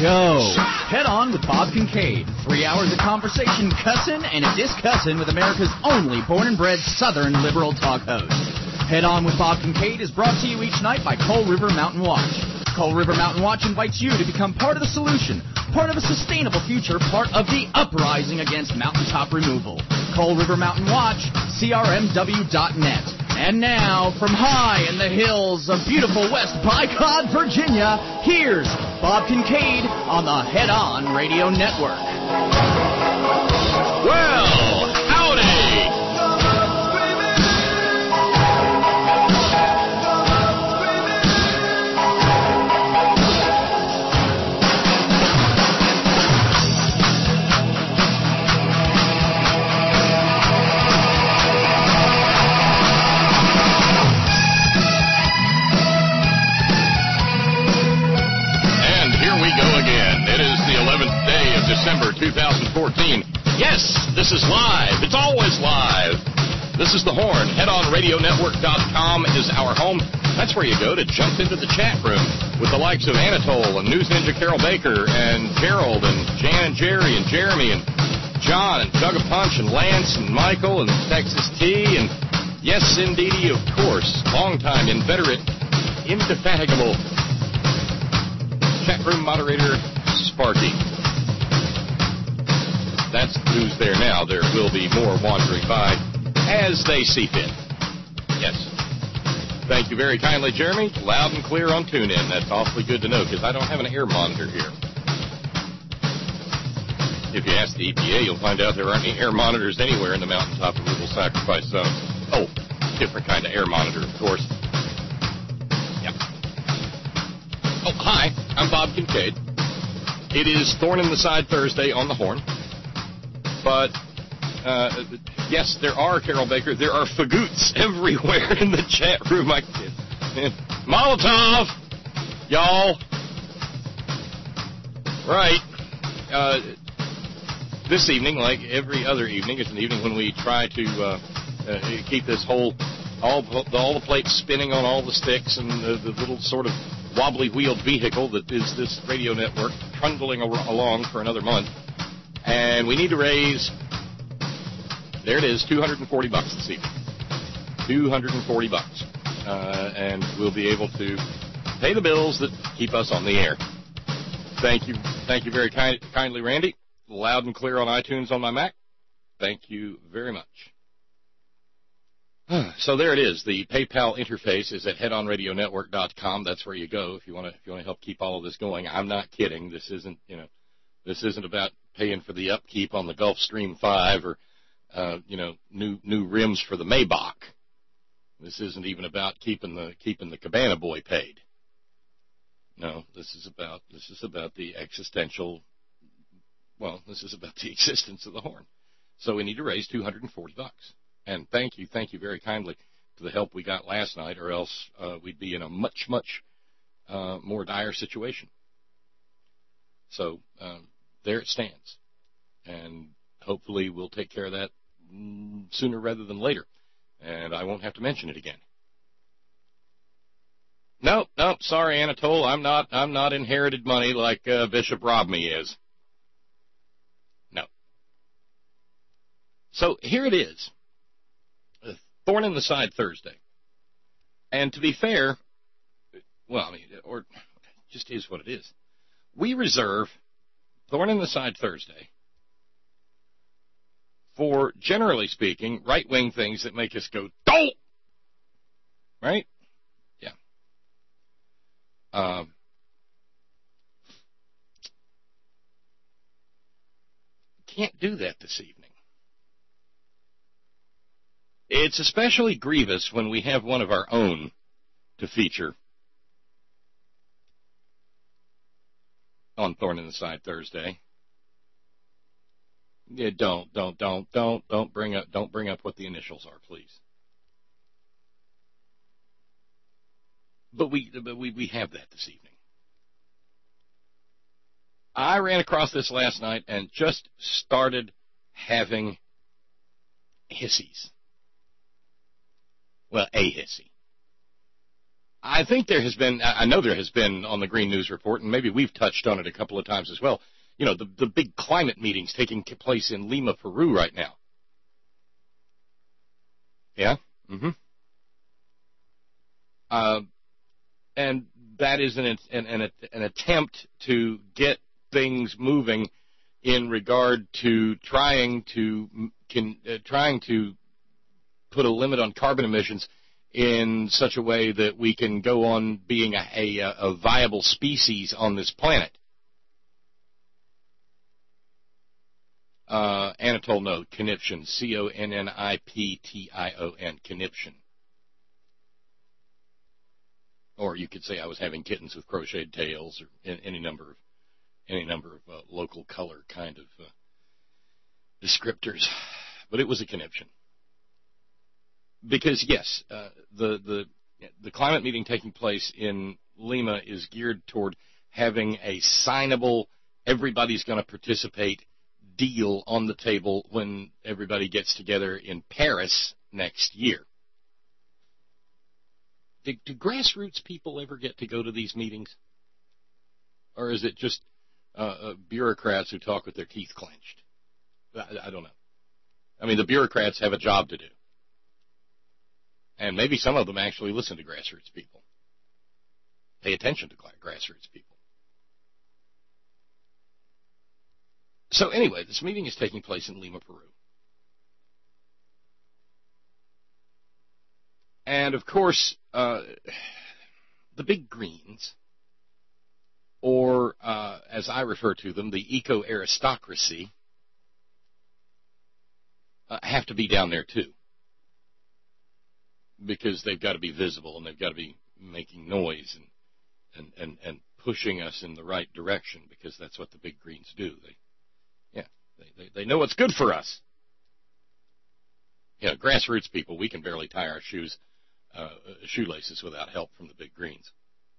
go. Head On with Bob Kincaid. 3 hours of conversation, cussing, and a discussing with America's only born and bred Southern liberal talk host. Head On with Bob Kincaid is brought to you each night by Coal River Mountain Watch. Coal River Mountain Watch invites you to become part of the solution, part of a sustainable future, part of the uprising against mountaintop removal. Coal River Mountain Watch, crmw.net. And now, from high in the hills of beautiful West Bicod, Virginia, here's Bob Kincaid on the Head On Radio Network. Well, howdy! December 2014. Yes, this is live. It's always live. This is The Horn. HeadOnRadioNetwork.com is our home. That's where you go to jump into the chat room with the likes of Anatole and News Ninja Carol Baker and Gerald and Jan and Jerry and Jeremy and John and Jug of Punch and Lance and Michael and Texas T and yes, indeedy, of course, longtime, inveterate, indefatigable chat room moderator Sparky. That's who's there now. There will be more wandering by as they see fit. Yes. Thank you very kindly, Jeremy. Loud and clear on TuneIn. That's awfully good to know because I don't have an air monitor here. If you ask the EPA, you'll find out there aren't any air monitors anywhere in the mountaintop removal sacrifice zone. Oh, different kind of air monitor, of course. Yep. Oh, hi. I'm Bob Kincaid. It is Thorn in the Side Thursday on the Horn. But, yes, there are, Carol Baker, there are fagoots everywhere in the chat room. Molotov! Y'all. Right. This evening, like every other evening, is an evening when we try to keep this whole, all the plates spinning on all the sticks and the little sort of wobbly-wheeled vehicle that is this radio network trundling along for another month. And we need to raise, there it is, $240 this evening. $240. And we'll be able to pay the bills that keep us on the air. Thank you very kindly, Randy. Loud and clear on iTunes on my Mac. Thank you very much. So there it is. The PayPal interface is at headonradionetwork.com. That's where you go if you want to help keep all of this going. I'm not kidding. This isn't about paying for the upkeep on the Gulfstream 5 or, new rims for the Maybach. This isn't even about keeping the Cabana Boy paid. No, this is about the existential. Well, this is about the existence of the Horn. So we need to raise $240. And thank you very kindly to the help we got last night, or else we'd be in a much more dire situation. So there it stands. And hopefully we'll take care of that sooner rather than later. And I won't have to mention it again. Nope, sorry, Anatole. I'm not inherited money like Bishop Robney is. No. So here it is. Thorn in the Side Thursday. And to be fair, or just is what it is. We reserve Thorn in the Side Thursday for, generally speaking, right-wing things that make us go, "Don't!" Right? Yeah. Can't do that this evening. It's especially grievous when we have one of our own to feature on Thorn in the Side Thursday. Yeah, don't bring up what the initials are, please. But we have that this evening. I ran across this last night and just started having hissies. Well, a hissy. I think there has been, I know there has been on the Green News Report, and maybe we've touched on it a couple of times as well, you know, the big climate meetings taking place in Lima, Peru right now. Yeah? Mm-hmm. And that is an attempt to get things moving in regard to trying to put a limit on carbon emissions in such a way that we can go on being a viable species on this planet. Anatole, no, conniption, Conniption, conniption. Or you could say I was having kittens with crocheted tails, or any number of local color kind of descriptors. But it was a conniption. Because yes, the climate meeting taking place in Lima is geared toward having a signable, everybody's going to participate deal on the table when everybody gets together in Paris next year. Do grassroots people ever get to go to these meetings? Or is it just bureaucrats who talk with their teeth clenched? I don't know. I mean, the bureaucrats have a job to do. And maybe some of them actually listen to grassroots people. Pay attention to grassroots people. So anyway, this meeting is taking place in Lima, Peru. And, of course, the big greens, or as I refer to them, the eco-aristocracy, have to be down there too. Because they've got to be visible and they've got to be making noise and pushing us in the right direction, because that's what the big greens do. They know what's good for us. Yeah, grassroots people, we can barely tie our shoelaces without help from the big greens.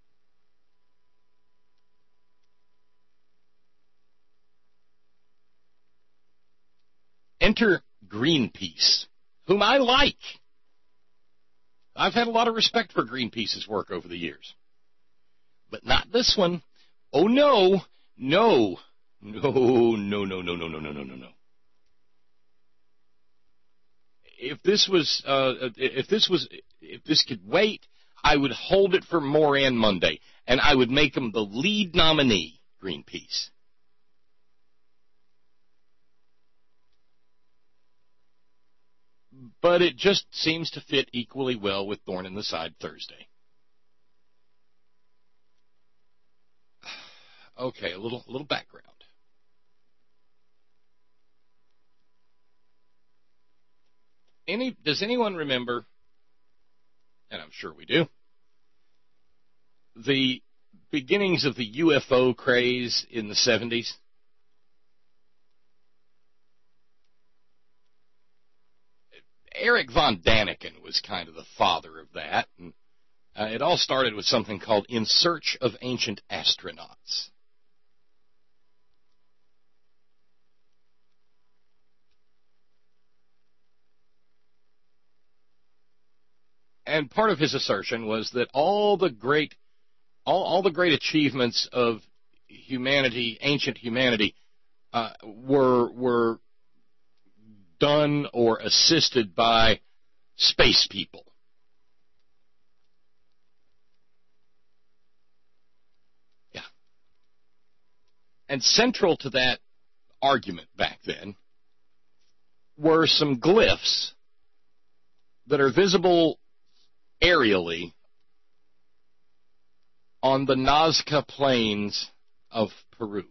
Enter Greenpeace, whom I like. I've had a lot of respect for Greenpeace's work over the years. But not this one. Oh, no. No. No. If this could wait, I would hold it for Moran Monday, and I would make them the lead nominee, Greenpeace. But it just seems to fit equally well with Thorn in the Side Thursday. Okay, a little background. Does anyone remember, and I'm sure we do, the beginnings of the UFO craze in the 70s? Eric von Daniken was kind of the father of that, and it all started with something called In Search of Ancient Astronauts. And part of his assertion was that all the great achievements of humanity, ancient humanity, were done or assisted by space people. Yeah. And central to that argument back then were some glyphs that are visible aerially on the Nazca Plains of Peru.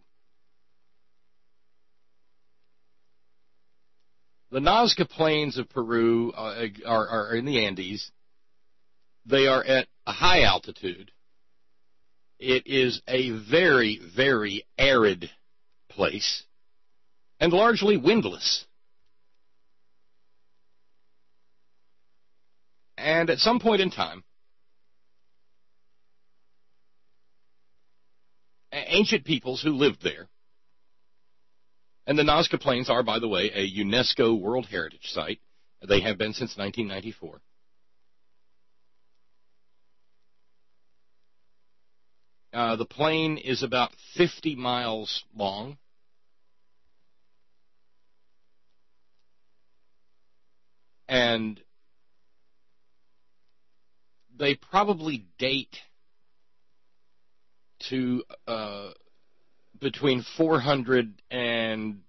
The Nazca Plains of Peru are in the Andes. They are at a high altitude. It is a very, very arid place and largely windless. And at some point in time, ancient peoples who lived there, and the Nazca Plains are, by the way, a UNESCO World Heritage Site. They have been since 1994. The plain is about 50 miles long. And they probably date to between 400 and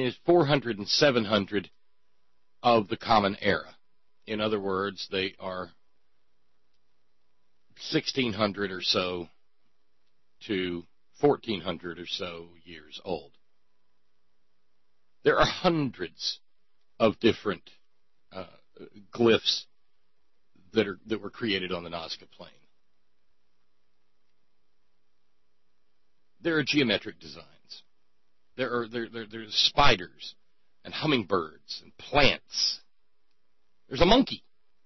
700 of the Common Era. In other words, they are 1600 or so to 1400 or so years old. There are hundreds of different glyphs that were created on the Nazca Plain. There are geometric designs. There's spiders and hummingbirds and plants. There's a monkey.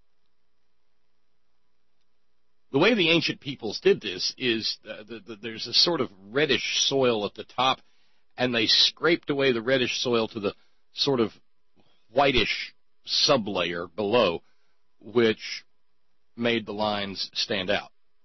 The way the ancient peoples did this is there's a sort of reddish soil at the top, and they scraped away the reddish soil to the sort of whitish sublayer below, which made the lines stand out.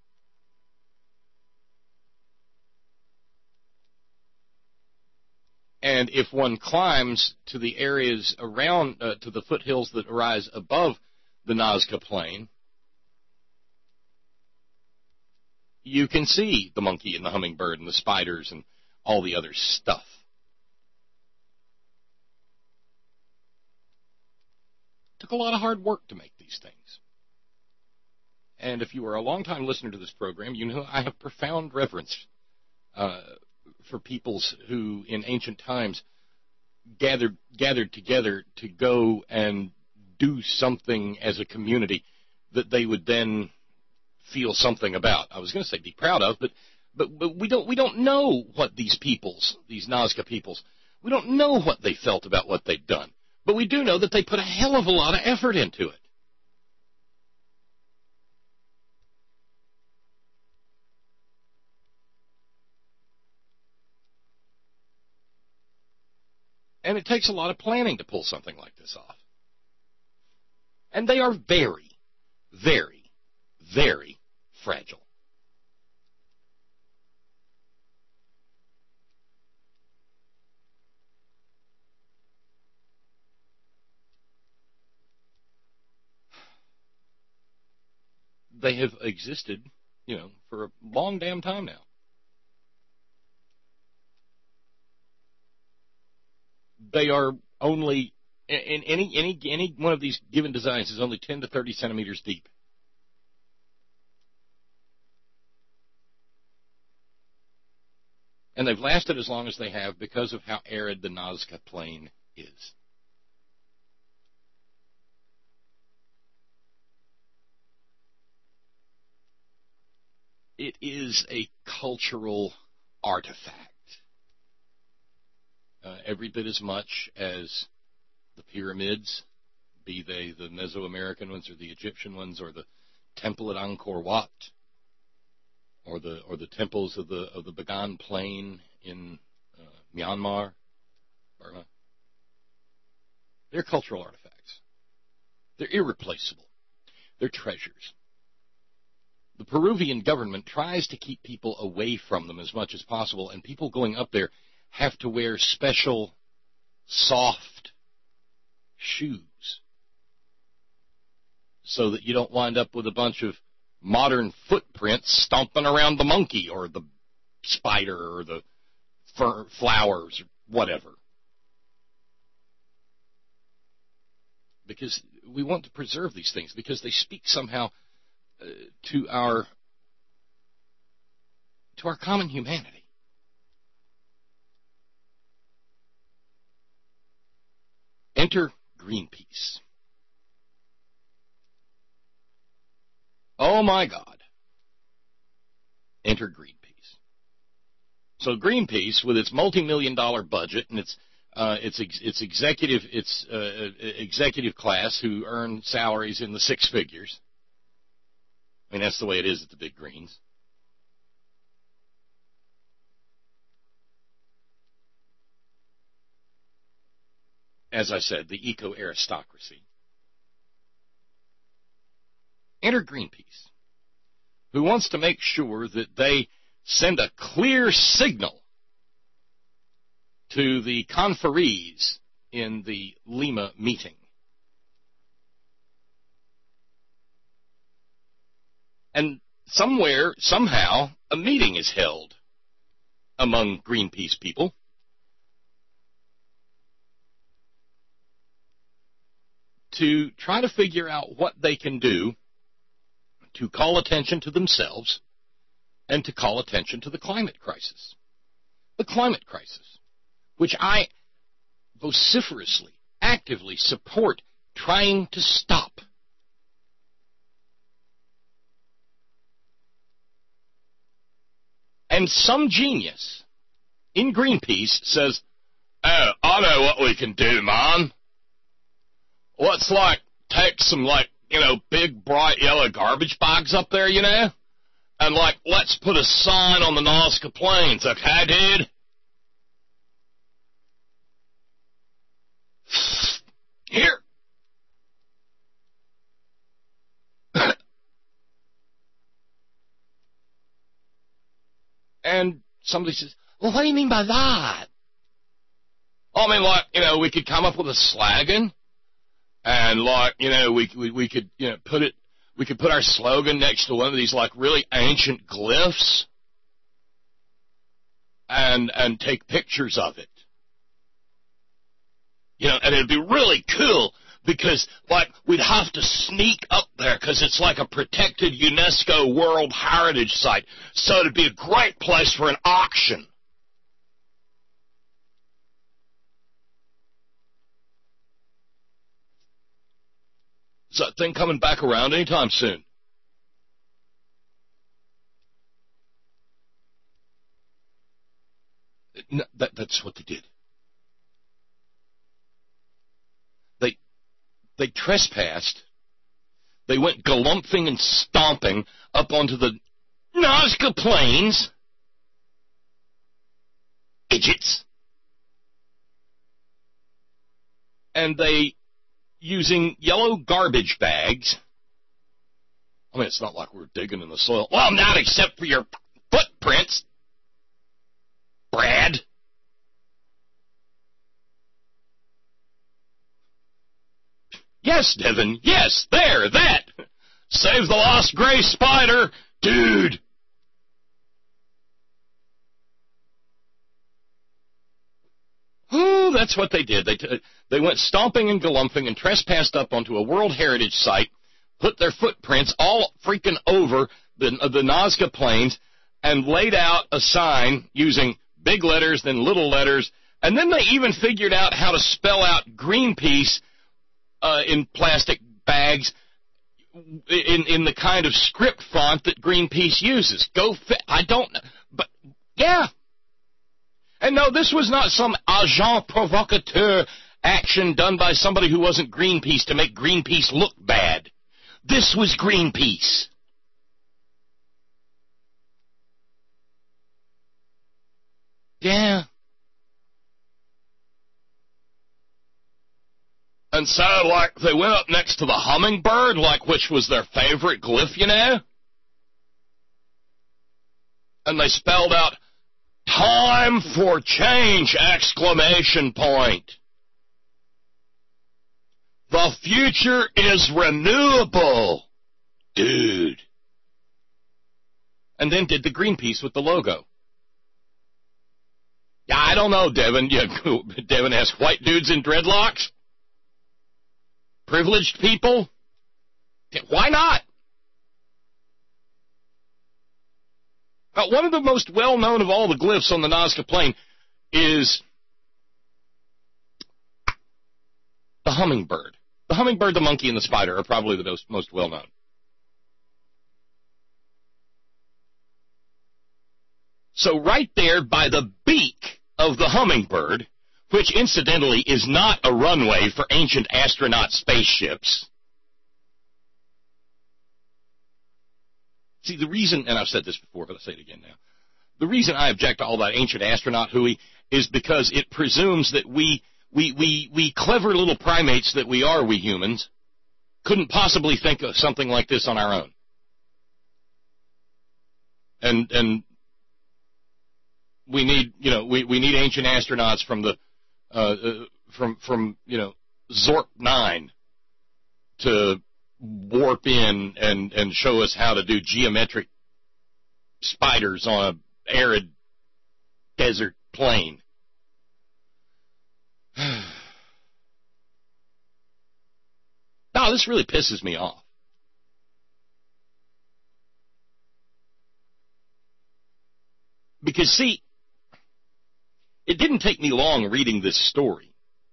And if one climbs to the areas around, to the foothills that rise above the Nazca Plain, you can see the monkey and the hummingbird and the spiders and all the other stuff. It took a lot of hard work to make these things. And if you are a long-time listener to this program, you know I have profound reverence for peoples who, in ancient times, gathered together to go and do something as a community that they would then feel something about. I was going to say be proud of, but we don't know what these peoples, these Nazca peoples, we don't know what they felt about what they'd done. But we do know that they put a hell of a lot of effort into it. And it takes a lot of planning to pull something like this off. And they are very, very, very fragile. They have existed, for a long damn time now. They are only, in any one of these given designs is only 10 to 30 centimeters deep. And they've lasted as long as they have because of how arid the Nazca Plain is. It is a cultural artifact. Every bit as much as the pyramids, be they the Mesoamerican ones or the Egyptian ones or the temple at Angkor Wat or the temples of the Bagan Plain in Myanmar, Burma. They're cultural artifacts. They're irreplaceable. They're treasures. The Peruvian government tries to keep people away from them as much as possible, and people going up there have to wear special, soft shoes so that you don't wind up with a bunch of modern footprints stomping around the monkey or the spider or the flowers or whatever. Because we want to preserve these things, because they speak somehow to our common humanity. Enter Greenpeace. Oh my God. Enter Greenpeace. So Greenpeace, with its multi-million-dollar budget and its executive class who earn salaries in the six figures. I mean, that's the way it is at the big greens. As I said, the eco-aristocracy. Enter Greenpeace, who wants to make sure that they send a clear signal to the conferees in the Lima meeting. And somewhere, somehow, a meeting is held among Greenpeace people. To try to figure out what they can do to call attention to themselves and to call attention to the climate crisis. The climate crisis, which I vociferously, actively support trying to stop. And some genius in Greenpeace says, "Oh, I know what we can do, man. Let's, take some, big, bright yellow garbage bags up there, and, let's put a sign on the Nazca Plains, okay, dude?" Here. And somebody says, "Well, what do you mean by that?" I mean, we could come up with a slogan. And we could put our slogan next to one of these really ancient glyphs, and take pictures of it. And it'd be really cool because we'd have to sneak up there because it's like a protected UNESCO World Heritage Site, so it'd be a great place for an auction. Is that thing coming back around anytime soon? No, that's what they did. They trespassed. They went galumphing and stomping up onto the Nazca Plains. Idiots. And they, using yellow garbage bags. I mean, it's not like we're digging in the soil. Well, not except for your footprints, Brad. Yes, Devin, yes, there, that. Save the lost gray spider, dude. Oh, that's what they did. They went stomping and galumphing and trespassed up onto a World Heritage Site, put their footprints all freaking over the Nazca Plains, and laid out a sign using big letters, then little letters, and then they even figured out how to spell out Greenpeace in plastic bags in the kind of script font that Greenpeace uses. I don't know, but yeah. And no, this was not some agent provocateur action done by somebody who wasn't Greenpeace to make Greenpeace look bad. This was Greenpeace. Yeah. And so, they went up next to the hummingbird, which was their favorite glyph, And they spelled out, "Time for change!" exclamation point. The future is renewable, dude. And then did the Greenpeace with the logo. Yeah, I don't know, Devin. Devin asked, white dudes in dreadlocks? Privileged people? Why not? One of the most well-known of all the glyphs on the Nazca Plain is the hummingbird. The hummingbird, the monkey, and the spider are probably the most well-known. So right there by the beak of the hummingbird, which incidentally is not a runway for ancient astronaut spaceships. See, the reason, and I've said this before, but I'll say it again now. The reason I object to all that ancient astronaut hooey is because it presumes that we clever little primates that we are, we humans, couldn't possibly think of something like this on our own. And we need ancient astronauts from the from Zorp 9 to warp in and show us how to do geometric spiders on an arid desert plain. No, this really pisses me off. Because, see, it didn't take me long reading this story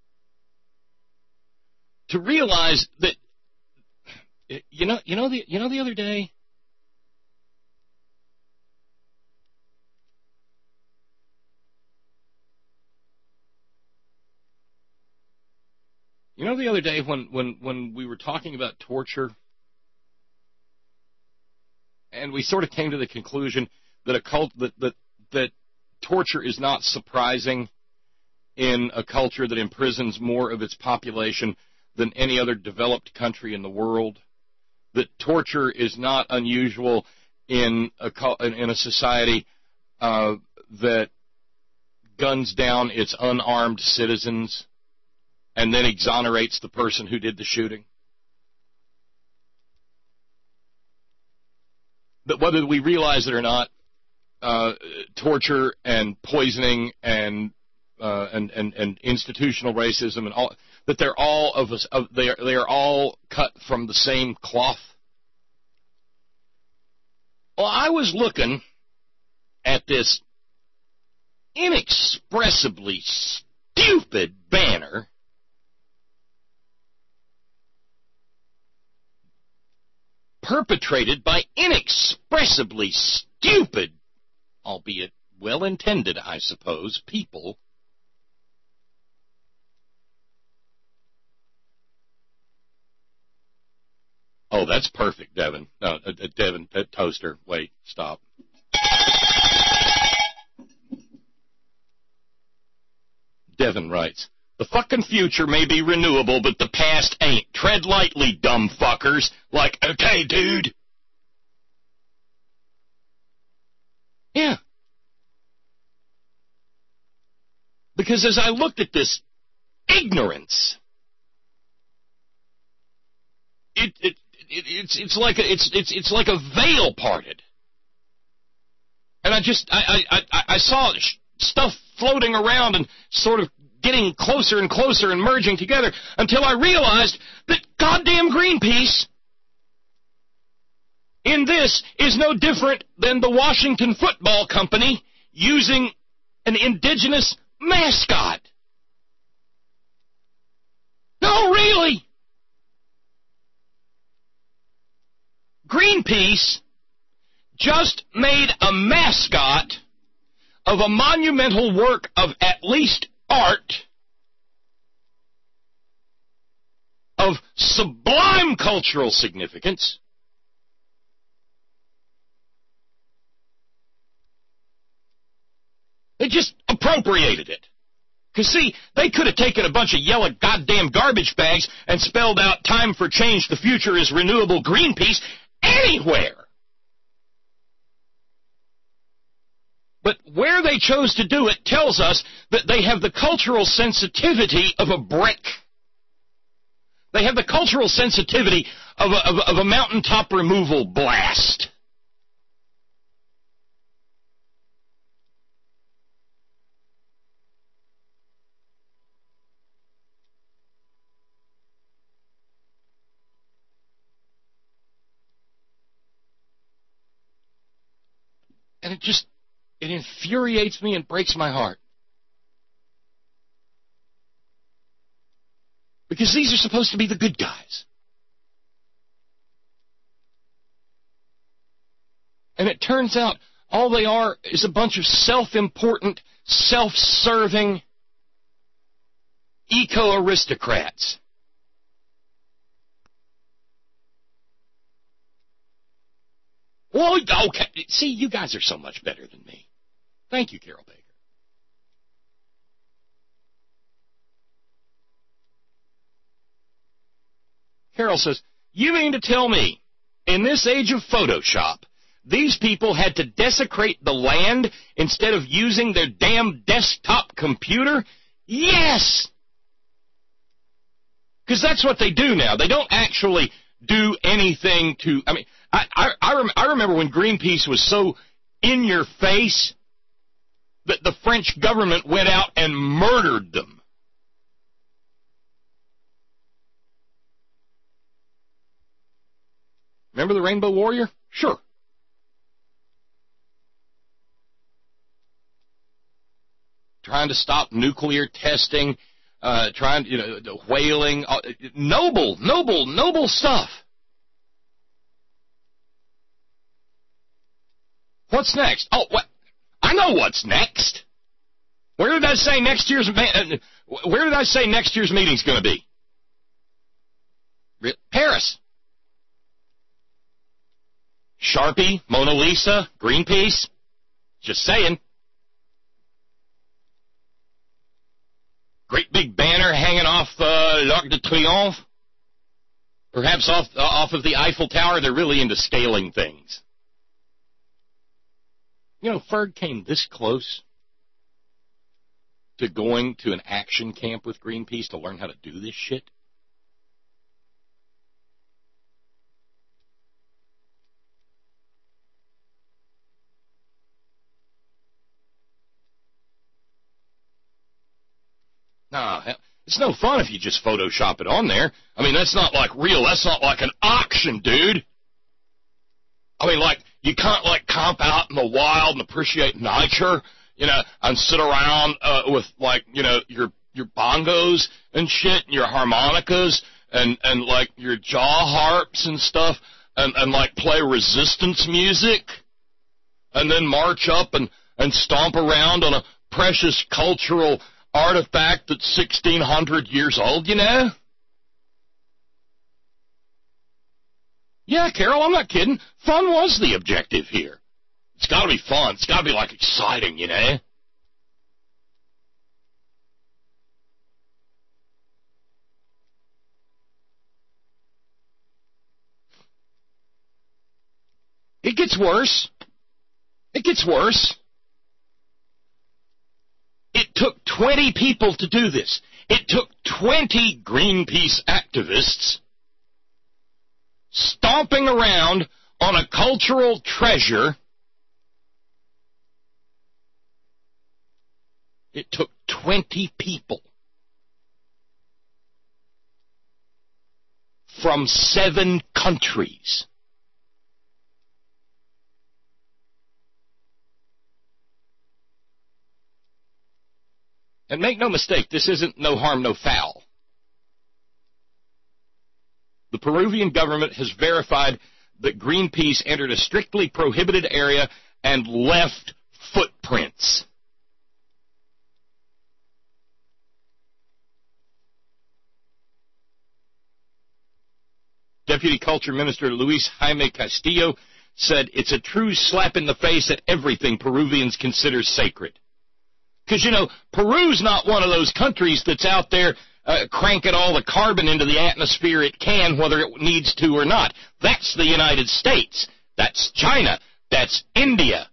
to realize that, the other day, when we were talking about torture, and we sort of came to the conclusion that that torture is not surprising in a culture that imprisons more of its population than any other developed country in the world, that torture is not unusual in a society that guns down its unarmed citizens and then exonerates the person who did the shooting. But whether we realize it or not, torture and poisoning and institutional racism and all that they're all of us. They are all cut from the same cloth. Well, I was looking at this inexpressibly stupid banner perpetrated by inexpressibly stupid, albeit well-intended, I suppose, people. Oh, that's perfect, Devin. No, Devin, toaster. Wait, stop. Devin writes, the fucking future may be renewable, but the past ain't. Tread lightly, dumb fuckers. Like, okay, dude. Yeah. Because as I looked at this ignorance, it's like a veil parted, and I saw stuff floating around and sort of getting closer and closer and merging together until I realized that goddamn Greenpeace in this is no different than the Washington Football Company using an indigenous mascot. No, really. Greenpeace just made a mascot of a monumental work of at least art of sublime cultural significance. They just appropriated it. Because, see, they could have taken a bunch of yellow goddamn garbage bags and spelled out time for change, the future is renewable Greenpeace anywhere. But where they chose to do it tells us that they have the cultural sensitivity of a brick. They have the cultural sensitivity of a mountaintop removal blast. And it infuriates me and breaks my heart. Because these are supposed to be the good guys. And it turns out all they are is a bunch of self-important, self-serving eco-aristocrats. Well, okay. See, you guys are so much better than me. Thank you, Carol Baker. Carol says, you mean to tell me, in this age of Photoshop, these people had to desecrate the land instead of using their damn desktop computer? Yes! Because that's what they do now. They don't actually do anything to... I mean, I remember when Greenpeace was so in your face that the French government went out and murdered them. Remember the Rainbow Warrior? Sure. Trying to stop nuclear testing, whaling, noble stuff. What's next? Oh, what? I know what's next. Where did I say next year's meeting's going to be? Paris. Sharpie, Mona Lisa, Greenpeace. Just saying. Great big banner hanging off l'Arc de Triomphe. Perhaps off of the Eiffel Tower. They're really into scaling things. You know, Ferg came this close to going to an action camp with Greenpeace to learn how to do this shit. Nah, it's no fun if you just Photoshop it on there. I mean, that's not like real. That's not like an auction, dude. I mean, like, you can't, like, camp out in the wild and appreciate nature, and sit around with, like, your bongos and shit and your harmonicas and like, your jaw harps and stuff and like, play resistance music and then march up and stomp around on a precious cultural artifact that's 1,600 years old, Yeah, Carol, I'm not kidding. Fun was the objective here. It's got to be fun. It's got to be, like, exciting, It gets worse. It gets worse. It took 20 people to do this. It took 20 Greenpeace activists stomping around on a cultural treasure. It took 20 people from 7 countries. And make no mistake, this isn't no harm, no foul. The Peruvian government has verified that Greenpeace entered a strictly prohibited area and left footprints. Deputy Culture Minister Luis Jaime Castillo said it's a true slap in the face at everything Peruvians consider sacred. Because, Peru's not one of those countries that's out there cranking all the carbon into the atmosphere it can, whether it needs to or not. That's the United States. That's China. That's India.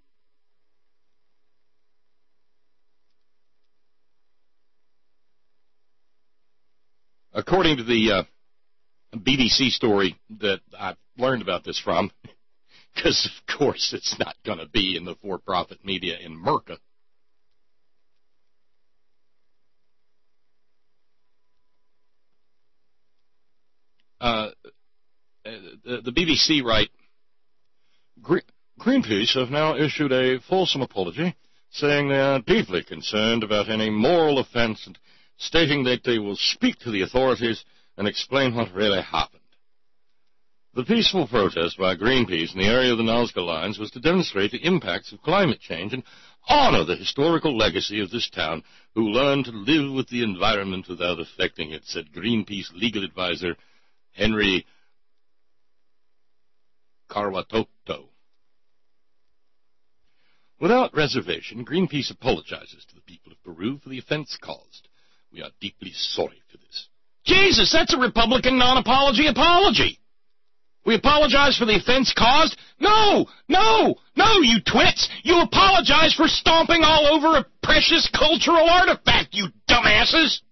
According to the BBC story that I learned about this from, because, of course, it's not going to be in the for-profit media in Merca. The BBC write, Greenpeace have now issued a fulsome apology, saying they are deeply concerned about any moral offense and stating that they will speak to the authorities and explain what really happened. The peaceful protest by Greenpeace in the area of the Nazca Lines was to demonstrate the impacts of climate change and honor the historical legacy of this town, who learned to live with the environment without affecting it, said Greenpeace legal advisor Henry Carwatoto. Without reservation, Greenpeace apologizes to the people of Peru for the offense caused. We are deeply sorry for this. Jesus, that's a Republican non-apology apology. We apologize for the offense caused? No, you twits! You apologize for stomping all over a precious cultural artifact, you dumbasses!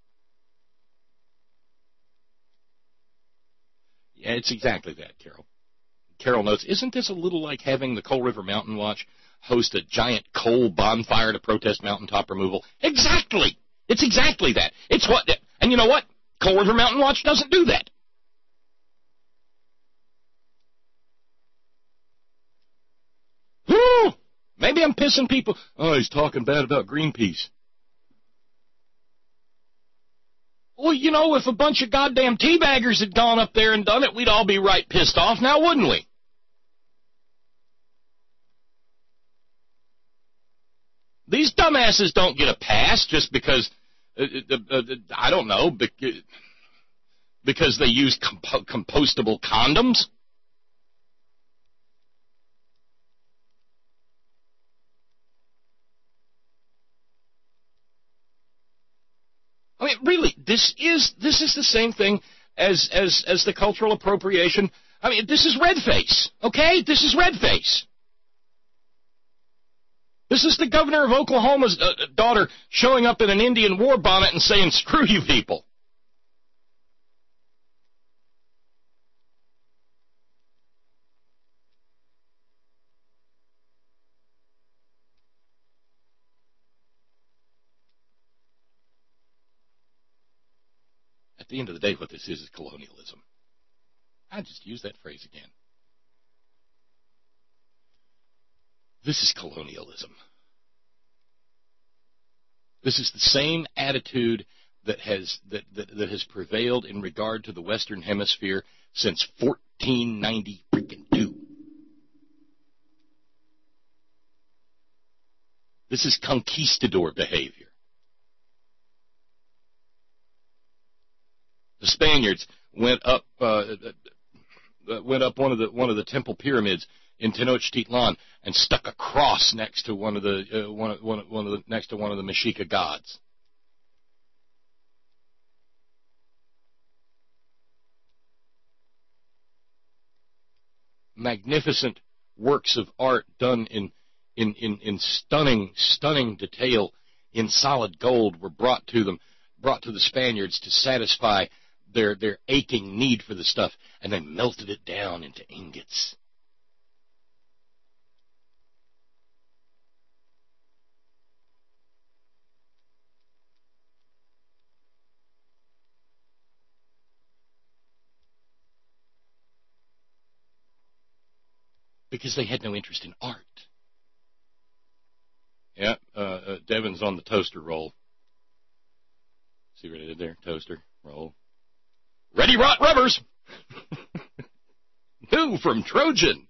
Yeah, it's exactly that, Carol. Carol notes, isn't this a little like having the Coal River Mountain Watch host a giant coal bonfire to protest mountaintop removal? Exactly! It's exactly that. It's what, and you know what? Coal River Mountain Watch doesn't do that. Whew! Maybe I'm pissing people. Oh, he's talking bad about Greenpeace. Well, you know, if a bunch of goddamn teabaggers had gone up there and done it, we'd all be right pissed off now, wouldn't we? These dumbasses don't get a pass just because, I don't know, because they use compostable condoms. I mean, really, this is the same thing as the cultural appropriation. I mean, this is red face, okay? This is red face. This is the governor of Oklahoma's daughter showing up in an Indian war bonnet and saying, screw you people. At the end of the day, what this is colonialism. I just use that phrase again. This is colonialism. This is the same attitude that has prevailed in regard to the Western Hemisphere since 1492. This is conquistador behavior. The Spaniards went up one of the temple pyramids in Tenochtitlan and stuck a cross next to one of the Mexica gods. Magnificent works of art done in stunning detail in solid gold were brought to the Spaniards to satisfy their aching need for the stuff, and they melted it down into ingots. Because they had no interest in art. Yeah, Devin's on the toaster roll. See what I did there? Toaster roll. Ready, rot rubbers! New from Trojan.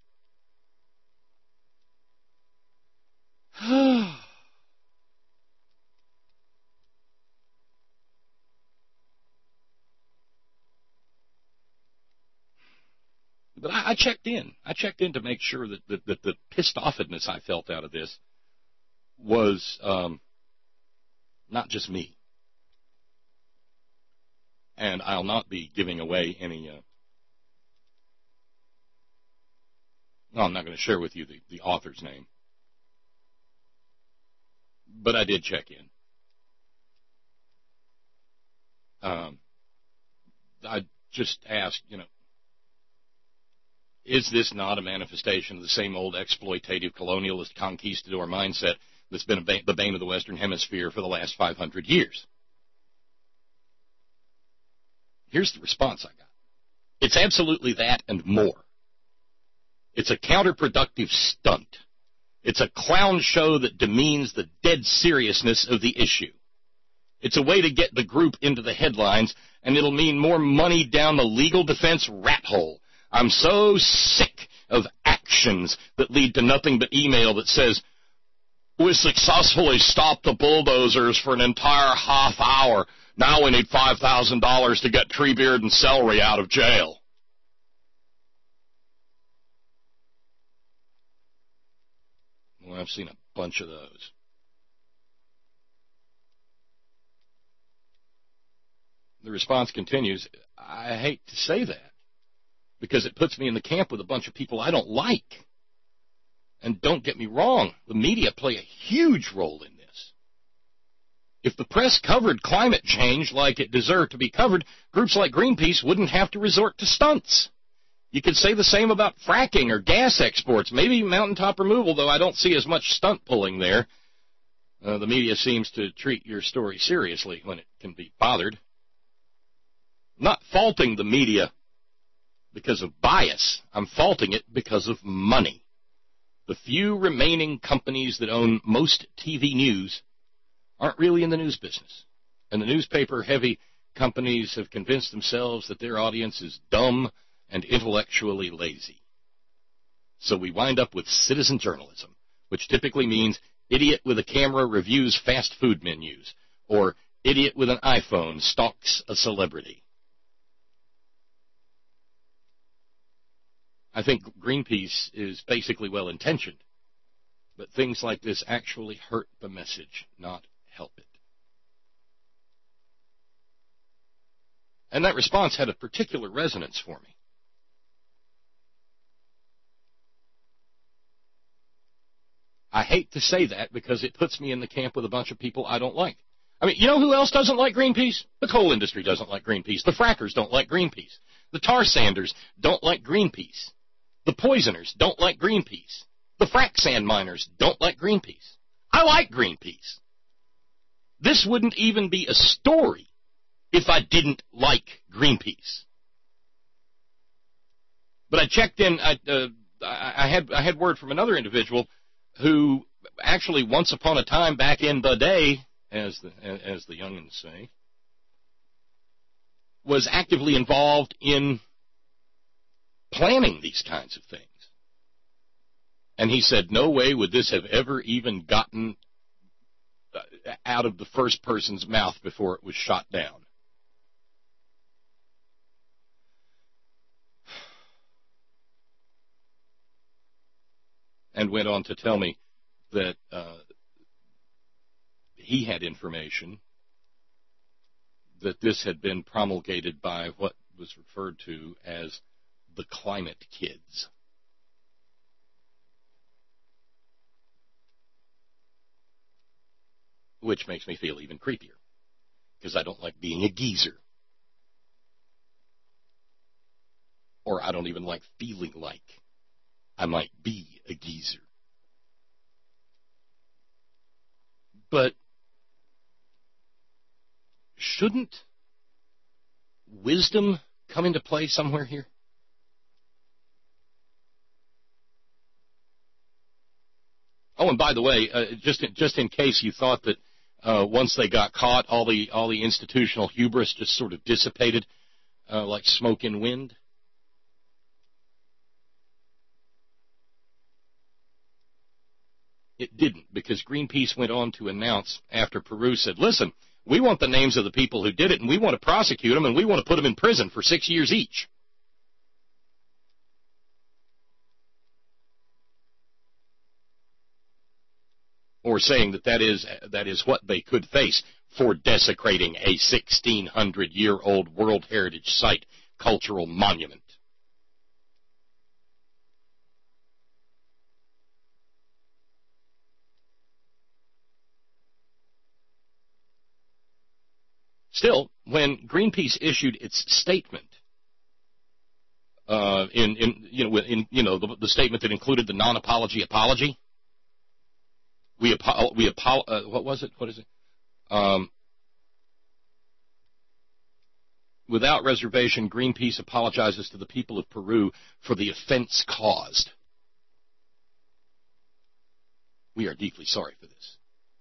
But I checked in. I checked in to make sure that the pissed offedness I felt out of this was not just me. And I'll not be giving away any. No, I'm not going to share with you the author's name. But I did check in. I just asked, is this not a manifestation of the same old exploitative colonialist conquistador mindset that's been the bane of the Western Hemisphere for the last 500 years? Here's the response I got. It's absolutely that and more. It's a counterproductive stunt. It's a clown show that demeans the dead seriousness of the issue. It's a way to get the group into the headlines, and it'll mean more money down the legal defense rat hole. I'm so sick of actions that lead to nothing but email that says, we successfully stopped the bulldozers for an entire half hour. Now we need $5,000 to get Treebeard and Celery out of jail. Well, I've seen a bunch of those. The response continues, I hate to say that. because it puts me in the camp with a bunch of people I don't like. And don't get me wrong, the media play a huge role in this. If the press covered climate change like it deserved to be covered, groups like Greenpeace wouldn't have to resort to stunts. You could say the same about fracking or gas exports, maybe mountaintop removal, though I don't see as much stunt pulling there. The media seems to treat your story seriously when it can be bothered. I'm not faulting the media because of bias. I'm faulting it because of money. The few remaining companies that own most TV news aren't really in the news business. And the newspaper-heavy companies have convinced themselves that their audience is dumb and intellectually lazy. So we wind up with citizen journalism, which typically means idiot with a camera reviews fast food menus, or idiot with an iPhone stalks a celebrity. I think Greenpeace is basically well-intentioned, but things like this actually hurt the message, not help it. And that response had a particular resonance for me. I hate to say that because it puts me in the camp with a bunch of people I don't like. I mean, you know who else doesn't like Greenpeace? The coal industry doesn't like Greenpeace. The frackers don't like Greenpeace. The tar sanders don't like Greenpeace. The poisoners don't like Greenpeace. The frack sand miners don't like Greenpeace. I like Greenpeace. This wouldn't even be a story if I didn't like Greenpeace. But I checked in. I had word from another individual who actually once upon a time back in the day, as the youngins say, was actively involved in planning these kinds of things. And he said, no way would this have ever even gotten out of the first person's mouth before it was shot down. And went on to tell me that he had information that this had been promulgated by what was referred to as the climate kids. Which makes me feel even creepier, because I don't like being a geezer. Or I don't even like feeling like I might be a geezer. But shouldn't wisdom come into play somewhere here? Oh, and by the way, just in case you thought that once they got caught, all the institutional hubris just sort of dissipated like smoke in wind. It didn't, because Greenpeace went on to announce after Peru said, listen, we want the names of the people who did it, and we want to prosecute them, and we want to put them in prison for 6 years each. Or saying that is what they could face for desecrating a 1,600-year-old World Heritage Site cultural monument. Still, when Greenpeace issued its statement, the statement that included the non-apology apology, what was it? What is it? Without reservation, Greenpeace apologizes to the people of Peru for the offense caused. We are deeply sorry for this.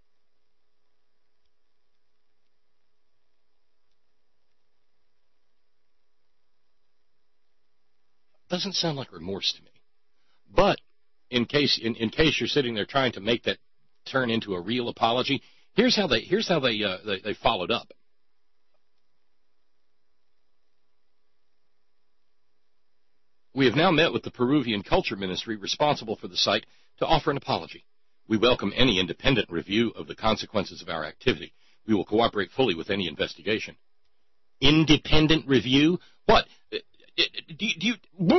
Doesn't sound like remorse to me. But in case you're sitting there trying to make that turn into a real apology, here's how they followed up. We have now met with the Peruvian Culture Ministry responsible for the site to offer an apology. We welcome any independent review of the consequences of our activity. We will cooperate fully with any investigation. Independent review? What? Do you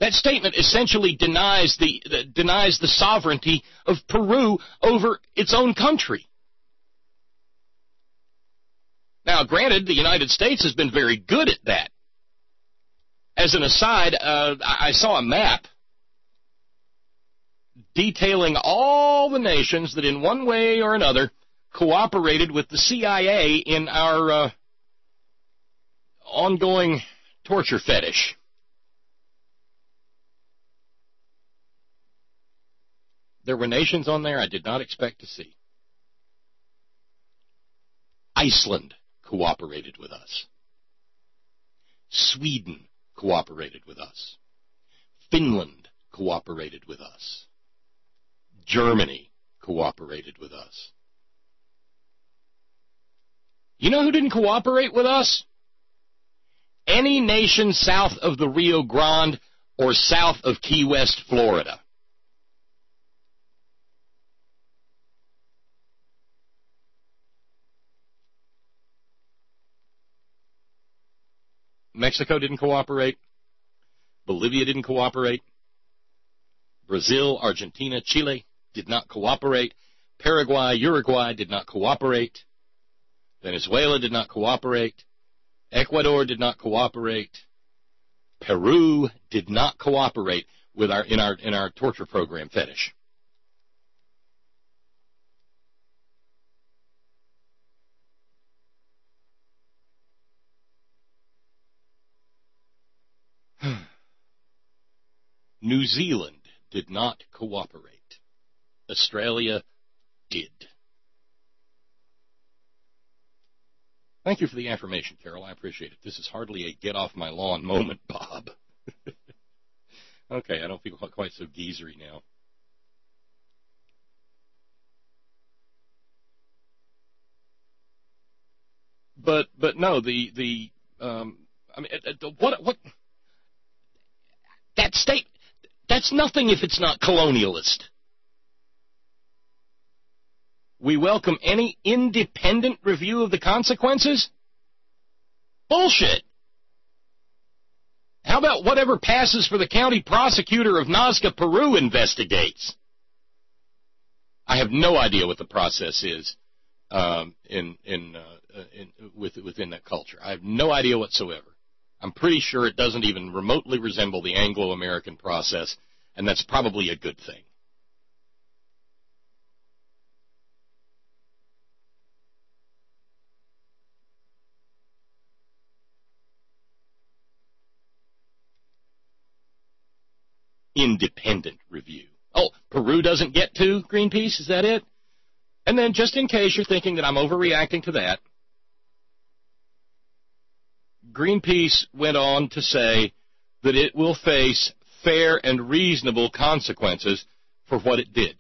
That statement essentially denies the sovereignty of Peru over its own country. Now, granted, the United States has been very good at that. As an aside, I saw a map detailing all the nations that in one way or another cooperated with the CIA in our ongoing torture fetish. There were nations on there I did not expect to see. Iceland cooperated with us. Sweden cooperated with us. Finland cooperated with us. Germany cooperated with us. You know who didn't cooperate with us? Any nation south of the Rio Grande or south of Key West, Florida. Mexico didn't cooperate. Bolivia didn't cooperate. Brazil, Argentina, Chile did not cooperate. Paraguay, Uruguay did not cooperate. Venezuela did not cooperate. Ecuador did not cooperate. Peru did not cooperate with in our torture program fetish. New Zealand did not cooperate. Australia did. Thank you for the affirmation, Carol. I appreciate it. This is hardly a get-off-my-lawn moment, Bob. Okay, I don't feel quite so geezery now. But no, what that state, that's nothing if it's not colonialist. We welcome any independent review of the consequences? Bullshit. How about whatever passes for the county prosecutor of Nazca, Peru investigates? I have no idea what the process is within that culture. I have no idea whatsoever. I'm pretty sure it doesn't even remotely resemble the Anglo-American process, and that's probably a good thing. Independent review. Oh, Peru doesn't get to Greenpeace? Is that it? And then just in case you're thinking that I'm overreacting to that, Greenpeace went on to say that it will face fair and reasonable consequences for what it did.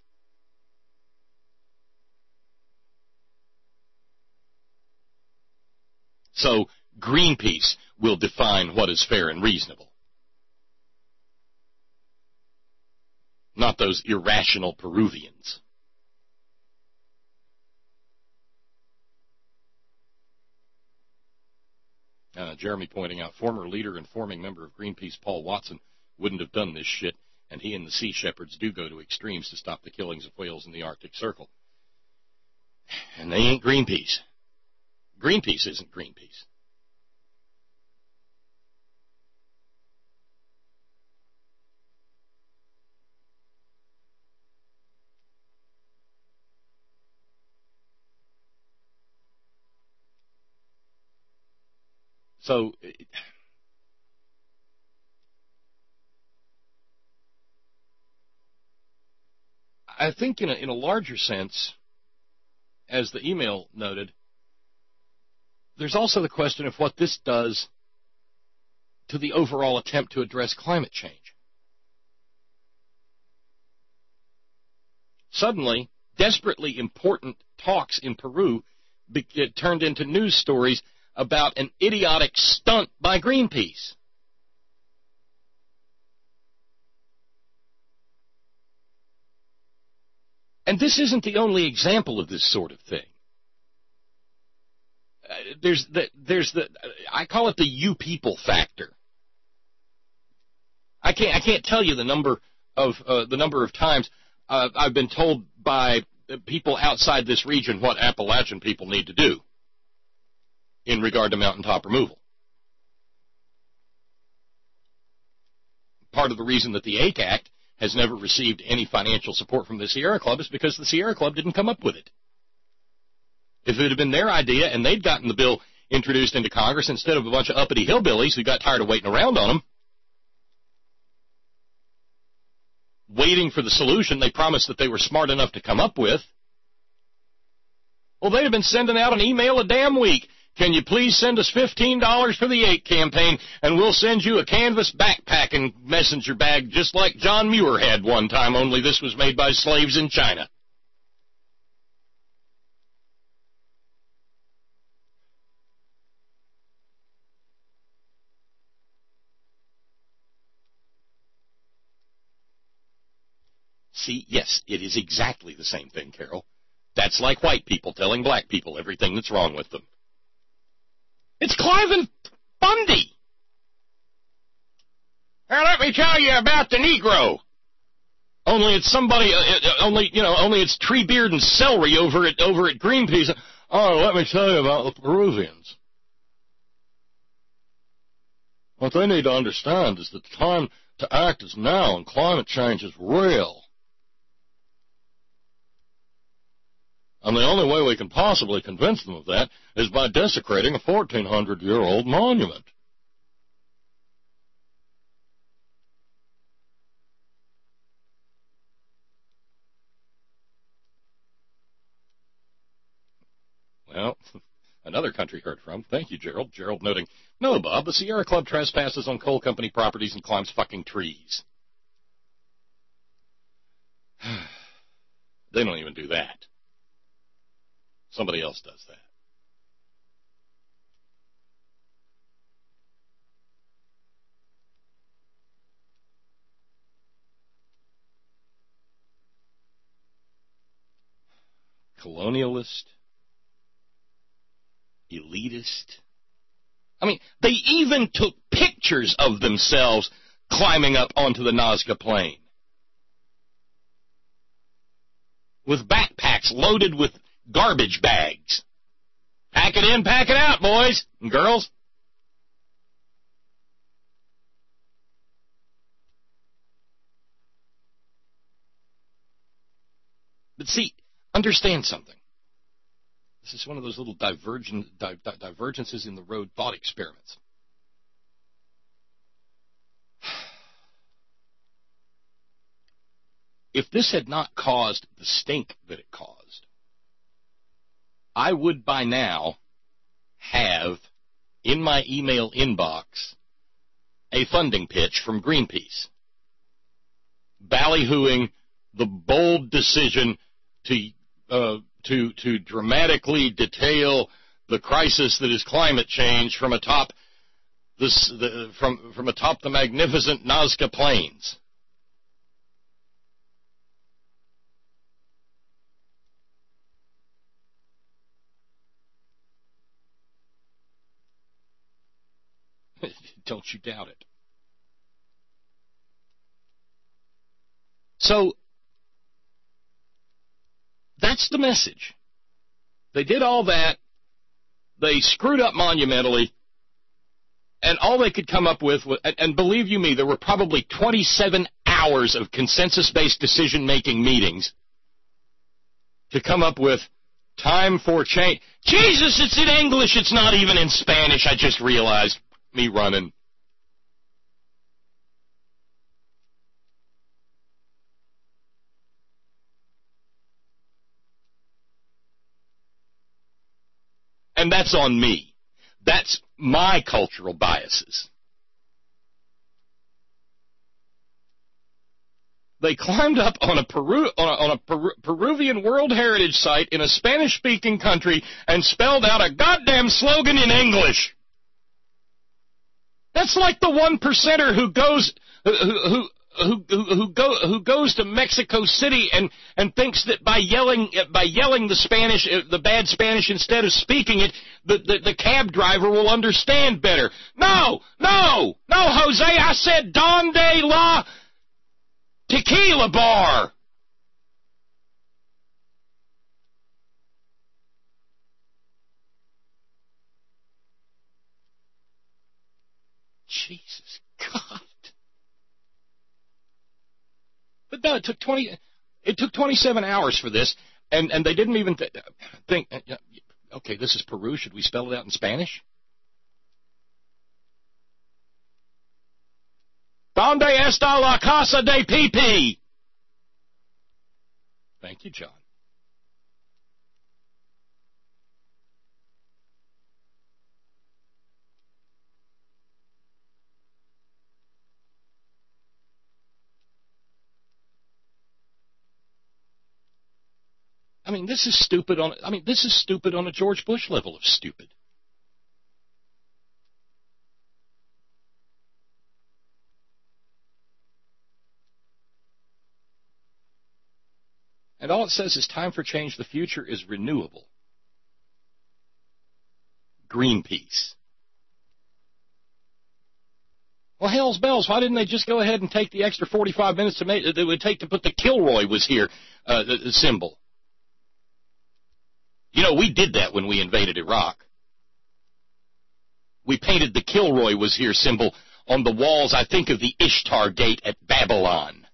So Greenpeace will define what is fair and reasonable. Not those irrational Peruvians. Jeremy pointing out, former leader and forming member of Greenpeace, Paul Watson, wouldn't have done this shit, and he and the Sea Shepherds do go to extremes to stop the killings of whales in the Arctic Circle. And they ain't Greenpeace. Greenpeace isn't Greenpeace. So, I think in a larger sense, as the email noted, there's also the question of what this does to the overall attempt to address climate change. Suddenly, desperately important talks in Peru get turned into news stories about an idiotic stunt by Greenpeace. And this isn't the only example of this sort of thing. I call it the you people factor. I can't tell you the number of times I've been told by people outside this region what Appalachian people need to do in regard to mountaintop removal. Part of the reason that the AIC Act has never received any financial support from the Sierra Club is because the Sierra Club didn't come up with it. If it had been their idea and they'd gotten the bill introduced into Congress instead of a bunch of uppity hillbillies who got tired of waiting around on them, waiting for the solution they promised that they were smart enough to come up with, well, they'd have been sending out an email a damn week. Can you please send us $15 for the 8 campaign, and we'll send you a canvas backpack and messenger bag just like John Muir had one time, only this was made by slaves in China. See, yes, it is exactly the same thing, Carol. That's like white people telling black people everything that's wrong with them. It's Cliven Bundy. Now let me tell you about the Negro. Only it's somebody. Only it's Treebeard and Celery over at Greenpeace. Oh, let me tell you about the Peruvians. What they need to understand is that the time to act is now, and climate change is real. And the only way we can possibly convince them of that is by desecrating a 1,400-year-old monument. Well, another country heard from. Thank you, Gerald. Gerald noting, no, Bob, the Sierra Club trespasses on coal company properties and climbs fucking trees. They don't even do that. Somebody else does that. Colonialist, elitist. I mean, they even took pictures of themselves climbing up onto the Nazca Plain with backpacks loaded with garbage bags. Pack it in, pack it out, boys and girls. But see, understand something. This is one of those little divergences in the road thought experiments. If this had not caused the stink that it caused, I would by now have in my email inbox a funding pitch from Greenpeace, ballyhooing the bold decision to dramatically detail the crisis that is climate change from atop the magnificent Nazca Plains. Don't you doubt it. So, that's the message. They did all that. They screwed up monumentally. And all they could come up with was, and believe you me, there were probably 27 hours of consensus-based decision-making meetings to come up with time for change. Jesus, it's in English. It's not even in Spanish. I just realized. Me running. And that's on me. That's my cultural biases. They climbed up on a Peruvian World Heritage Site in a Spanish-speaking country and spelled out a goddamn slogan in English. That's like the 1%er who goes, who goes to Mexico City and thinks that by yelling the bad Spanish instead of speaking it, the cab driver will understand better. No, Jose, I said Donde la Tequila Bar. Jesus God. But no, it took 27 hours for this, and they didn't even think, okay, this is Peru, should we spell it out in Spanish? Donde está la casa de Pipi? Thank you, John. This is stupid on a George Bush level of stupid. And all it says is time for change. The future is renewable. Greenpeace. Well, hell's bells, why didn't they just go ahead and take the extra 45 minutes it would take to put the Kilroy was here the symbol? We did that when we invaded Iraq. We painted the Kilroy was here symbol on the walls, I think, of the Ishtar Gate at Babylon.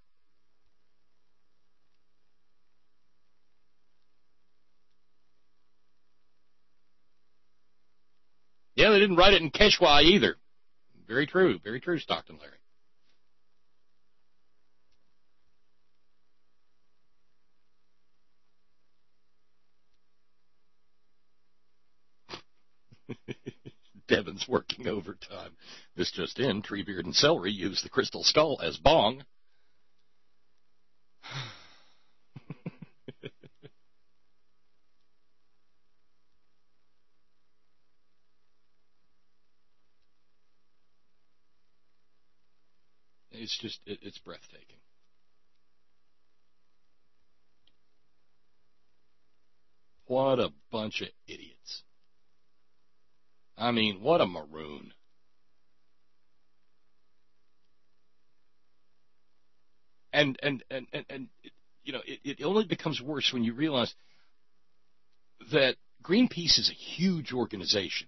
Yeah, they didn't write it in Quechua either. Very true, Stockton Larry. Devin's working overtime. This just in, Treebeard and Celery use the crystal skull as bong. It's breathtaking. What a bunch of idiots. What a maroon. And it only becomes worse when you realize that Greenpeace is a huge organization.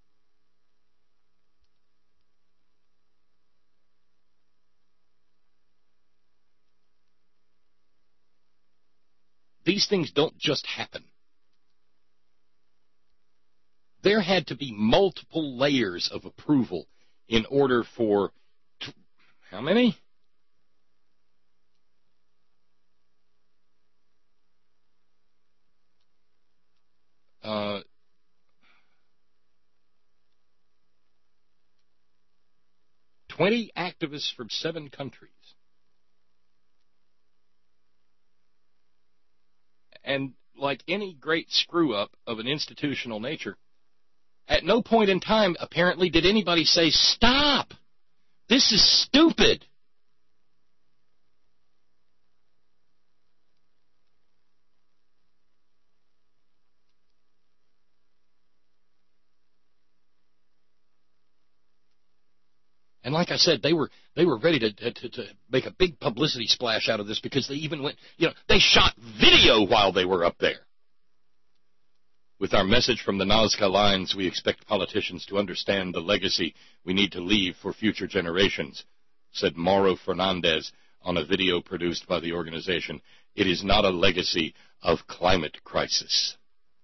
These things don't just happen. There had to be multiple layers of approval in order for, how many? Uh, 20 activists from 7 countries. And like any great screw-up of an institutional nature, at no point in time, apparently, did anybody say, stop! This is stupid! And like I said, they were ready to make a big publicity splash out of this because they even went, they shot video while they were up there. With our message from the Nazca lines, we expect politicians to understand the legacy we need to leave for future generations, said Mauro Fernandez on a video produced by the organization. It is not a legacy of climate crisis.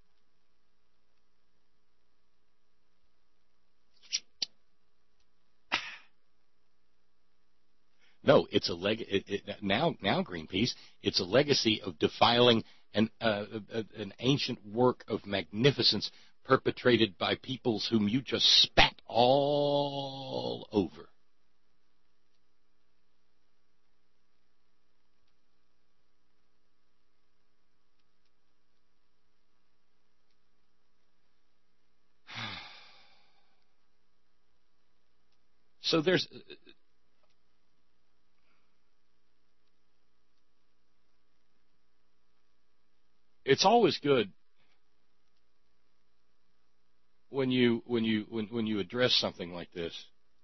No, it's a now Greenpeace. It's a legacy of defiling an ancient work of magnificence perpetrated by peoples whom you just spat all over. So it's always good when you address something like this.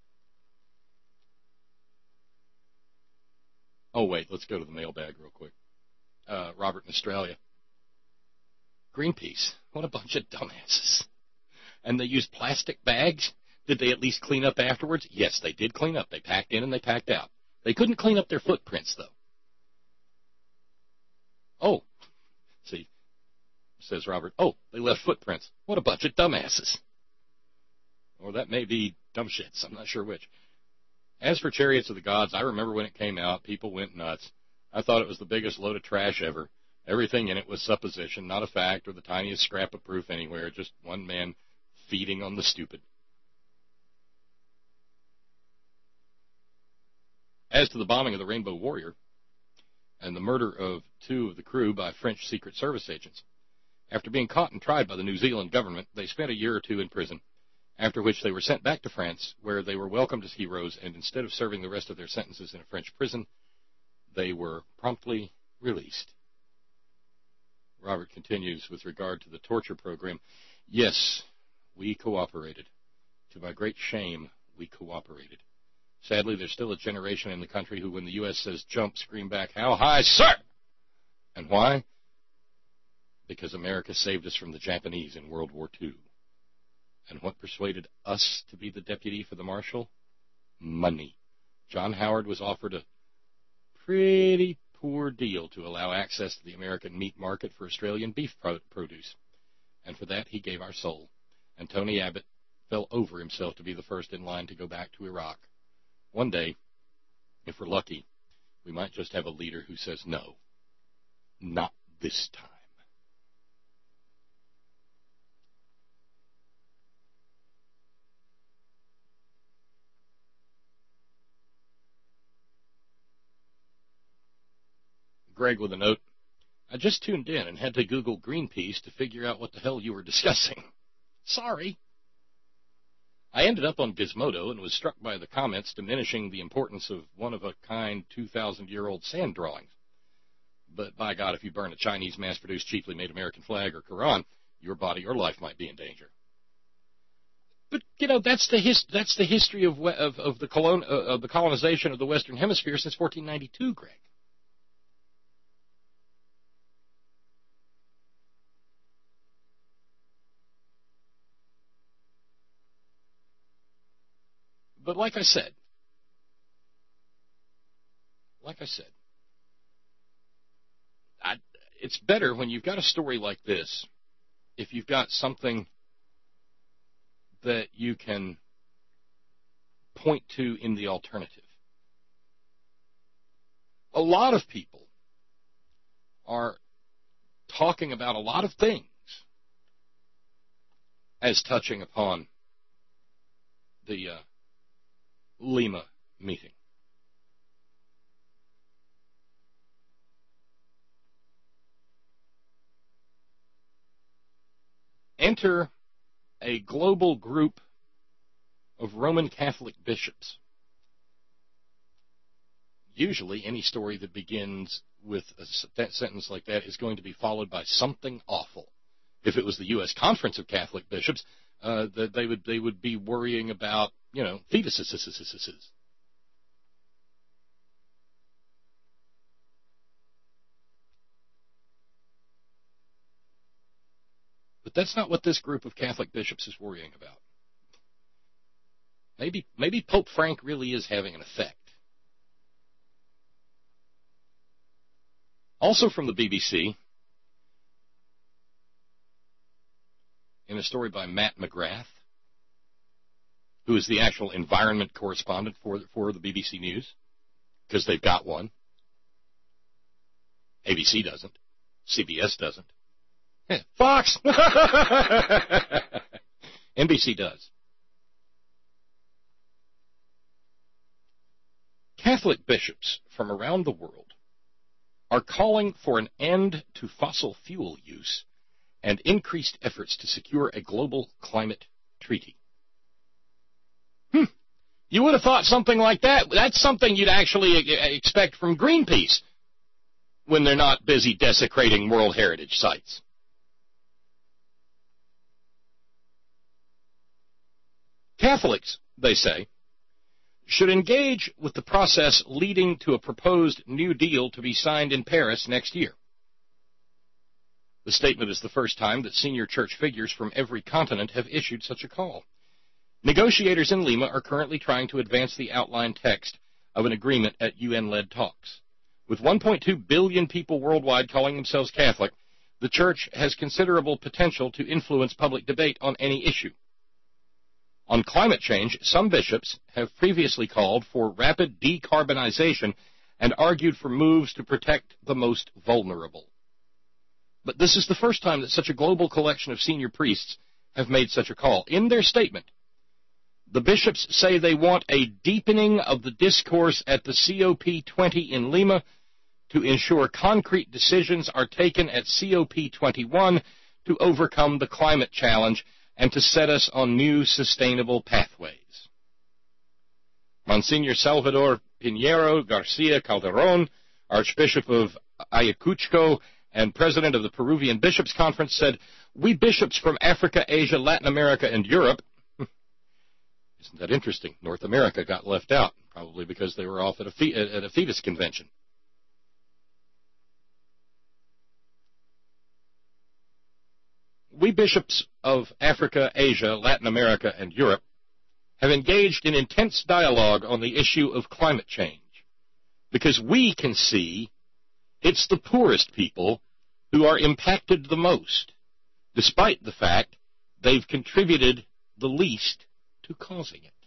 Oh, wait, let's go to the mailbag real quick. Robert in Australia. Greenpeace, what a bunch of dumbasses. And they used plastic bags? Did they at least clean up afterwards? Yes, they did clean up. They packed in and they packed out. They couldn't clean up their footprints, though. Oh, see, says Robert, oh, they left footprints. What a bunch of dumbasses. Or that may be dumb shits. I'm not sure which. As for Chariots of the Gods, I remember when it came out, people went nuts. I thought it was the biggest load of trash ever. Everything in it was supposition, not a fact or the tiniest scrap of proof anywhere, just one man feeding on the stupid. As to the bombing of the Rainbow Warrior and the murder of 2 of the crew by French Secret Service agents, after being caught and tried by the New Zealand government, they spent a year or 2 in prison, after which they were sent back to France, where they were welcomed as heroes, and instead of serving the rest of their sentences in a French prison, they were promptly released. Robert continues with regard to the torture program. Yes, we cooperated. To my great shame, we cooperated. Sadly, there's still a generation in the country who, when the U.S. says jump, scream back, how high, sir? And why? Because America saved us from the Japanese in World War II. And what persuaded us to be the deputy for the marshal? Money. John Howard was offered a pretty poor deal to allow access to the American meat market for Australian beef produce. And for that, he gave our soul. And Tony Abbott fell over himself to be the first in line to go back to Iraq. One day, if we're lucky, we might just have a leader who says no, not this time. Greg with a note. I just tuned in and had to Google Greenpeace to figure out what the hell you were discussing. Sorry. I ended up on Gizmodo and was struck by the comments diminishing the importance of one-of-a-kind 2,000-year-old sand drawings. But by God, if you burn a Chinese mass-produced, cheaply made American flag or Quran, your body or life might be in danger. But, you know, that's the history of the colonization of the Western Hemisphere since 1492, Greg. But like I said, it's better when you've got a story like this, if you've got something that you can point to in the alternative. A lot of people are talking about a lot of things as touching upon the Lima meeting. Enter a global group of Roman Catholic bishops. Usually, any story that begins with a sentence like that is going to be followed by something awful. If it was the U.S. Conference of Catholic Bishops, they would be worrying about, you know, fetuses. But that's not what this group of Catholic bishops is worrying about. Maybe Pope Frank really is having an effect. Also from the BBC, in a story by Matt McGrath, who is the actual environment correspondent for the BBC News, because they've got one. ABC doesn't. CBS doesn't. Fox! NBC does. Catholic bishops from around the world are calling for an end to fossil fuel use and increased efforts to secure a global climate treaty. You would have thought something like that. That's something you'd actually expect from Greenpeace. when they're not busy desecrating World Heritage sites. Catholics, they say, should engage with the process leading to a proposed New Deal to be signed in Paris next year. The statement is the first time that senior church figures from every continent have issued such a call. Negotiators in Lima are currently trying to advance the outline text of an agreement at UN-led talks. With 1.2 billion people worldwide calling themselves Catholic, the church has considerable potential to influence public debate on any issue. On climate change, some bishops have previously called for rapid decarbonization and argued for moves to protect the most vulnerable. But this is the first time that such a global collection of senior priests have made such a call. In their statement, the bishops say they want a deepening of the discourse at the COP20 in Lima to ensure concrete decisions are taken at COP21 to overcome the climate challenge and to set us on new sustainable pathways. Monsignor Salvador Pinheiro Garcia Calderon, Archbishop of Ayacucho and President of the Peruvian Bishops' Conference, said, "We bishops from Africa, Asia, Latin America, and Europe," isn't that interesting? North America got left out, probably because they were off at a fetus convention. "We bishops of Africa, Asia, Latin America, and Europe have engaged in intense dialogue on the issue of climate change because we can see it's the poorest people who are impacted the most, despite the fact they've contributed the least to causing it."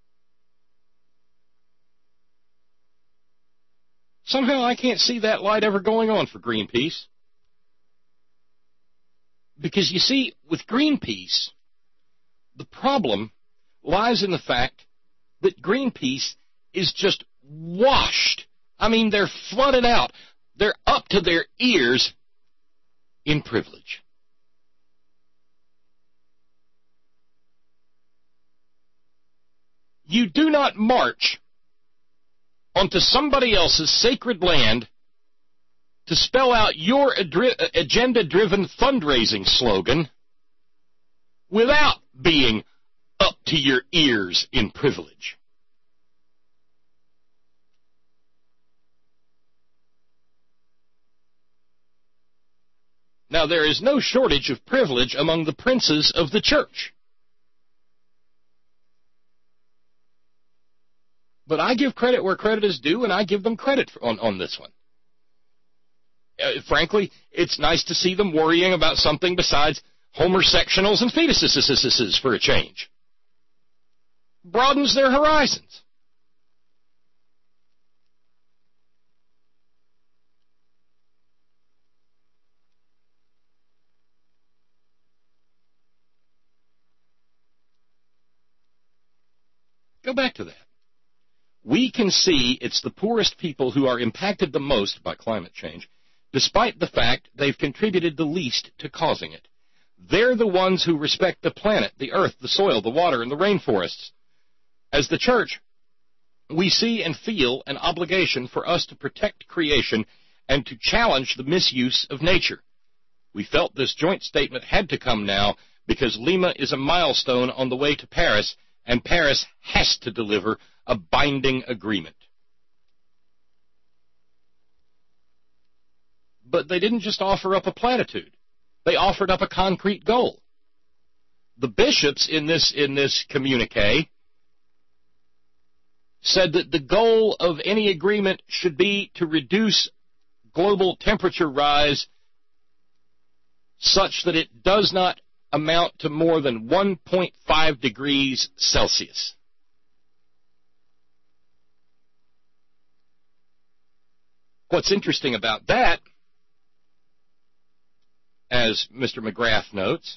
Somehow I can't see that light ever going on for Greenpeace. Because, you see, with Greenpeace, the problem lies in the fact that Greenpeace is just washed. I mean, they're flooded out. They're up to their ears in privilege. You do not march onto somebody else's sacred land to spell out your agenda-driven fundraising slogan without being up to your ears in privilege. Now, there is no shortage of privilege among the princes of the church. But I give credit where credit is due, and I give them credit on this one. Frankly, it's nice to see them worrying about something besides homosexuals and fetuses for a change. Broadens their horizons. Go back to that. We can see it's the poorest people who are impacted the most by climate change, despite the fact they've contributed the least to causing it. They're the ones who respect the planet, the earth, the soil, the water, and the rainforests. As the church, we see and feel an obligation for us to protect creation and to challenge the misuse of nature. We felt this joint statement had to come now because Lima is a milestone on the way to Paris, and Paris has to deliver a binding agreement. But they didn't just offer up a platitude. They offered up a concrete goal. The bishops in this communique said that the goal of any agreement should be to reduce global temperature rise such that it does not amount to more than 1.5 degrees Celsius. What's interesting about that, as Mr. McGrath notes,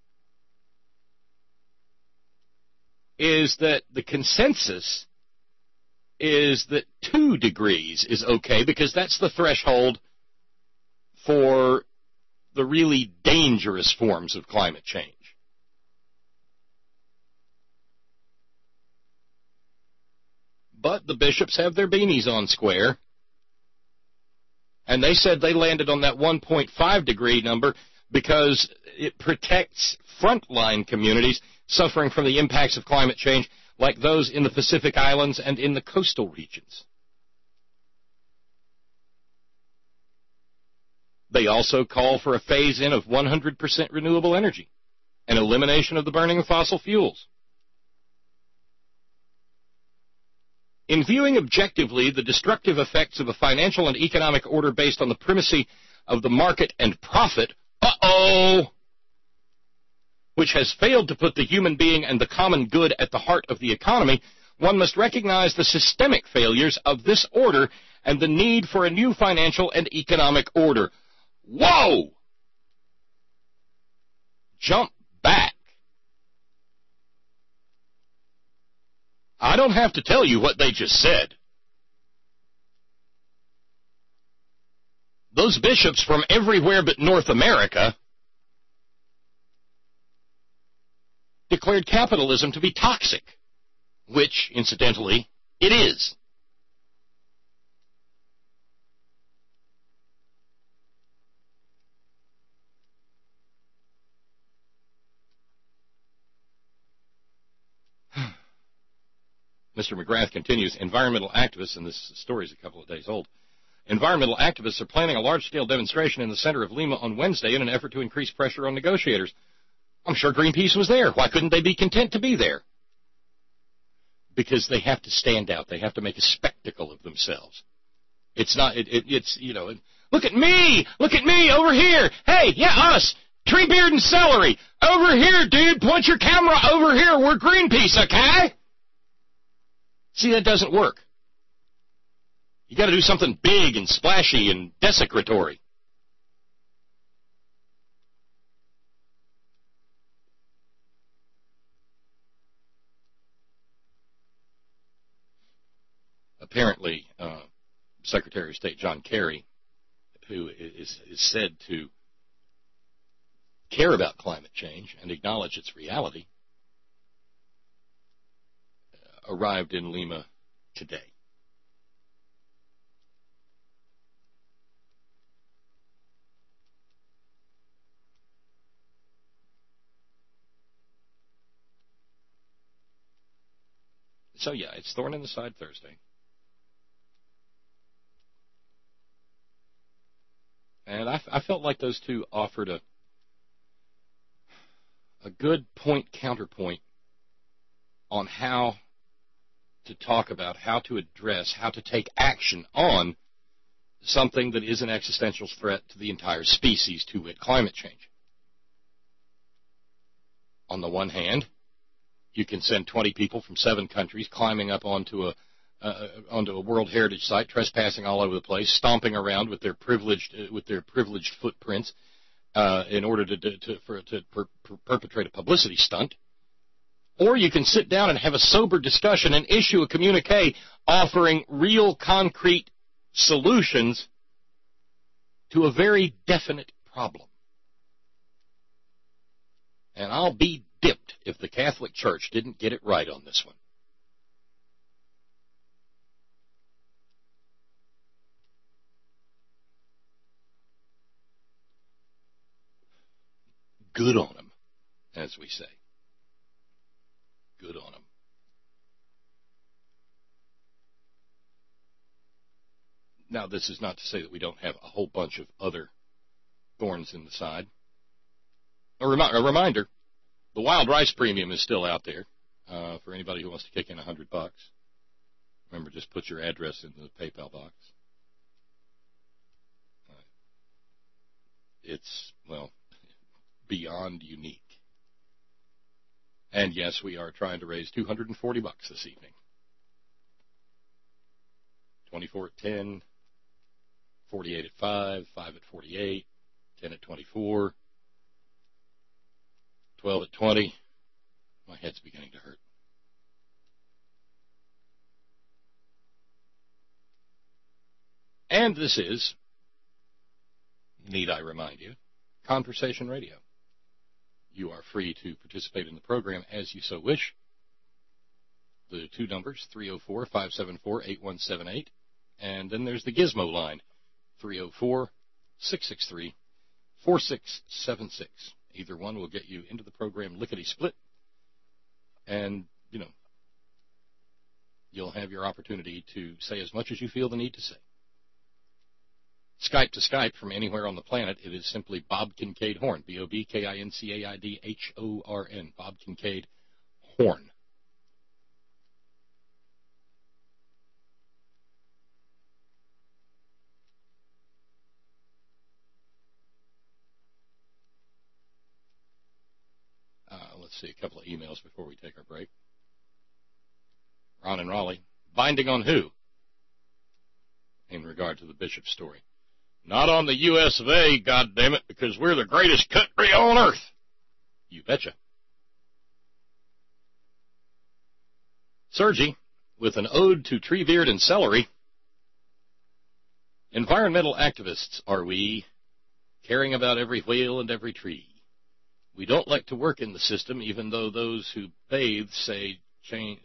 is that the consensus is that 2 degrees is okay because that's the threshold for the really dangerous forms of climate change. But the bishops have their beanies on square, And they said they landed on that 1.5 degree number because it protects frontline communities suffering from the impacts of climate change, like those in the Pacific Islands and in the coastal regions. They also call for a phase-in of 100% renewable energy and elimination of the burning of fossil fuels. In viewing objectively the destructive effects of a financial and economic order based on the primacy of the market and profit, which has failed to put the human being and the common good at the heart of the economy, one must recognize the systemic failures of this order and the need for a new financial and economic order. Whoa! Jump back. I don't have to tell you what they just said. Those bishops from everywhere but North America declared capitalism to be toxic, which, incidentally, it is. Mr. McGrath continues, environmental activists, and this story is a couple of days old, environmental activists are planning a large-scale demonstration in the center of Lima on Wednesday in an effort to increase pressure on negotiators. I'm sure Greenpeace was there. Why couldn't they be content to be there? Because they have to stand out. They have to make a spectacle of themselves. It's not, it's, you know, look at me over here. Hey, yeah, us, Treebeard and Celery. Over here, dude, point your camera over here. We're Greenpeace, okay? See, that doesn't work. You got to do something big and splashy and desecratory. Apparently, Secretary of State John Kerry, who is said to care about climate change and acknowledge its reality, arrived in Lima today. So, yeah, it's thorn in the side Thursday. And I felt like those two offered a good point-counterpoint on how to talk about, how to address, how to take action on something that is an existential threat to the entire species, to wit, climate change. On the one hand, you can send 20 people from 7 countries climbing up onto a World Heritage Site, trespassing all over the place, stomping around with their privileged footprints in order to perpetrate a publicity stunt. Or you can sit down and have a sober discussion and issue a communique offering real concrete solutions to a very definite problem. And I'll be dipped if the Catholic Church didn't get it right on this one. Good on them, as we say. Good on them. Now, this is not to say that we don't have a whole bunch of other thorns in the side. A reminder, the wild rice premium is still out there for anybody who wants to kick in $100. Remember, just put your address in the PayPal box. It's, well, beyond unique. And yes, we are trying to raise $240 this evening. 24 at 10, 48 at 5, 5 at 48, 10 at 24, 12 at 20. My head's beginning to hurt. And this is, need I remind you, Conversation Radio. You are free to participate in the program as you so wish. The two numbers, 304-574-8178. And then there's the Gizmo line, 304-663-4676. Either one will get you into the program lickety-split, and, you'll have your opportunity to say as much as you feel the need to say. Skype to Skype from anywhere on the planet, it is simply Bob Kincaid Horn, BobKincaidHorn, Bob Kincaid Horn. Let's see, a couple of emails before we take our break. Ron and Raleigh, binding on who? In regard to the Bishop story. Not on the U.S. of A., goddammit, because we're the greatest country on earth. You betcha. Sergi, with an ode to Treebeard and celery. Environmental activists are we, caring about every whale and every tree. We don't like to work in the system, even those who bathe say change,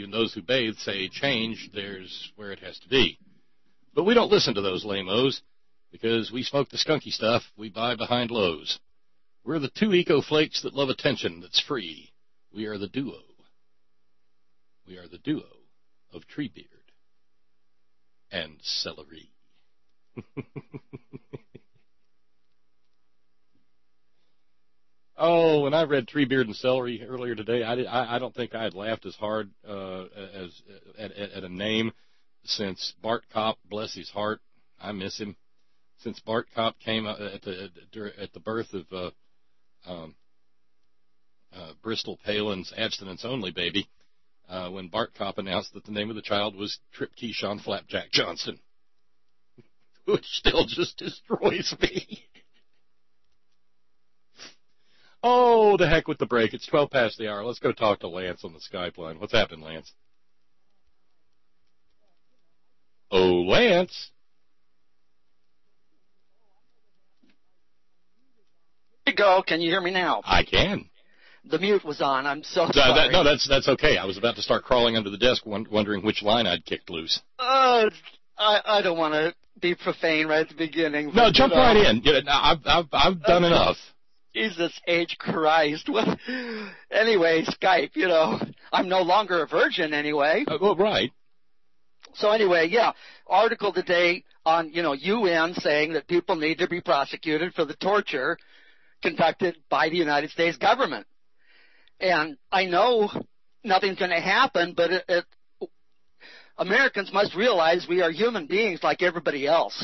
there's where it has to be. But we don't listen to those lame-os, because we smoke the skunky stuff we buy behind Lowe's. We're the two eco-flakes that love attention that's free. We are the duo. We are the duo of Treebeard and celery. Oh, when I read Treebeard and celery earlier today, I don't think I had laughed as hard as at a name since Bart Kopp, bless his heart, I miss him. Since Bart Kopp came at the birth of Bristol Palin's abstinence-only baby, when Bart Kopp announced that the name of the child was Trip Keyshawn Flapjack Johnson, which still just destroys me. Oh, the heck with the break. It's 12 past the hour. Let's go talk to Lance on the Skype line. What's happening, Lance? Oh, Lance. There you go. Can you hear me now? I can. The mute was on. I'm so sorry. No, that's okay. I was about to start crawling under the desk wondering which line I'd kicked loose. I don't want to be profane right at the beginning. No, jump right in. I've done enough. Jesus H. Christ. Well, anyway, Skype, I'm no longer a virgin anyway. Well, right. So anyway, yeah, article today on, UN saying that people need to be prosecuted for the torture conducted by the United States government. And I know nothing's going to happen, but Americans must realize we are human beings like everybody else.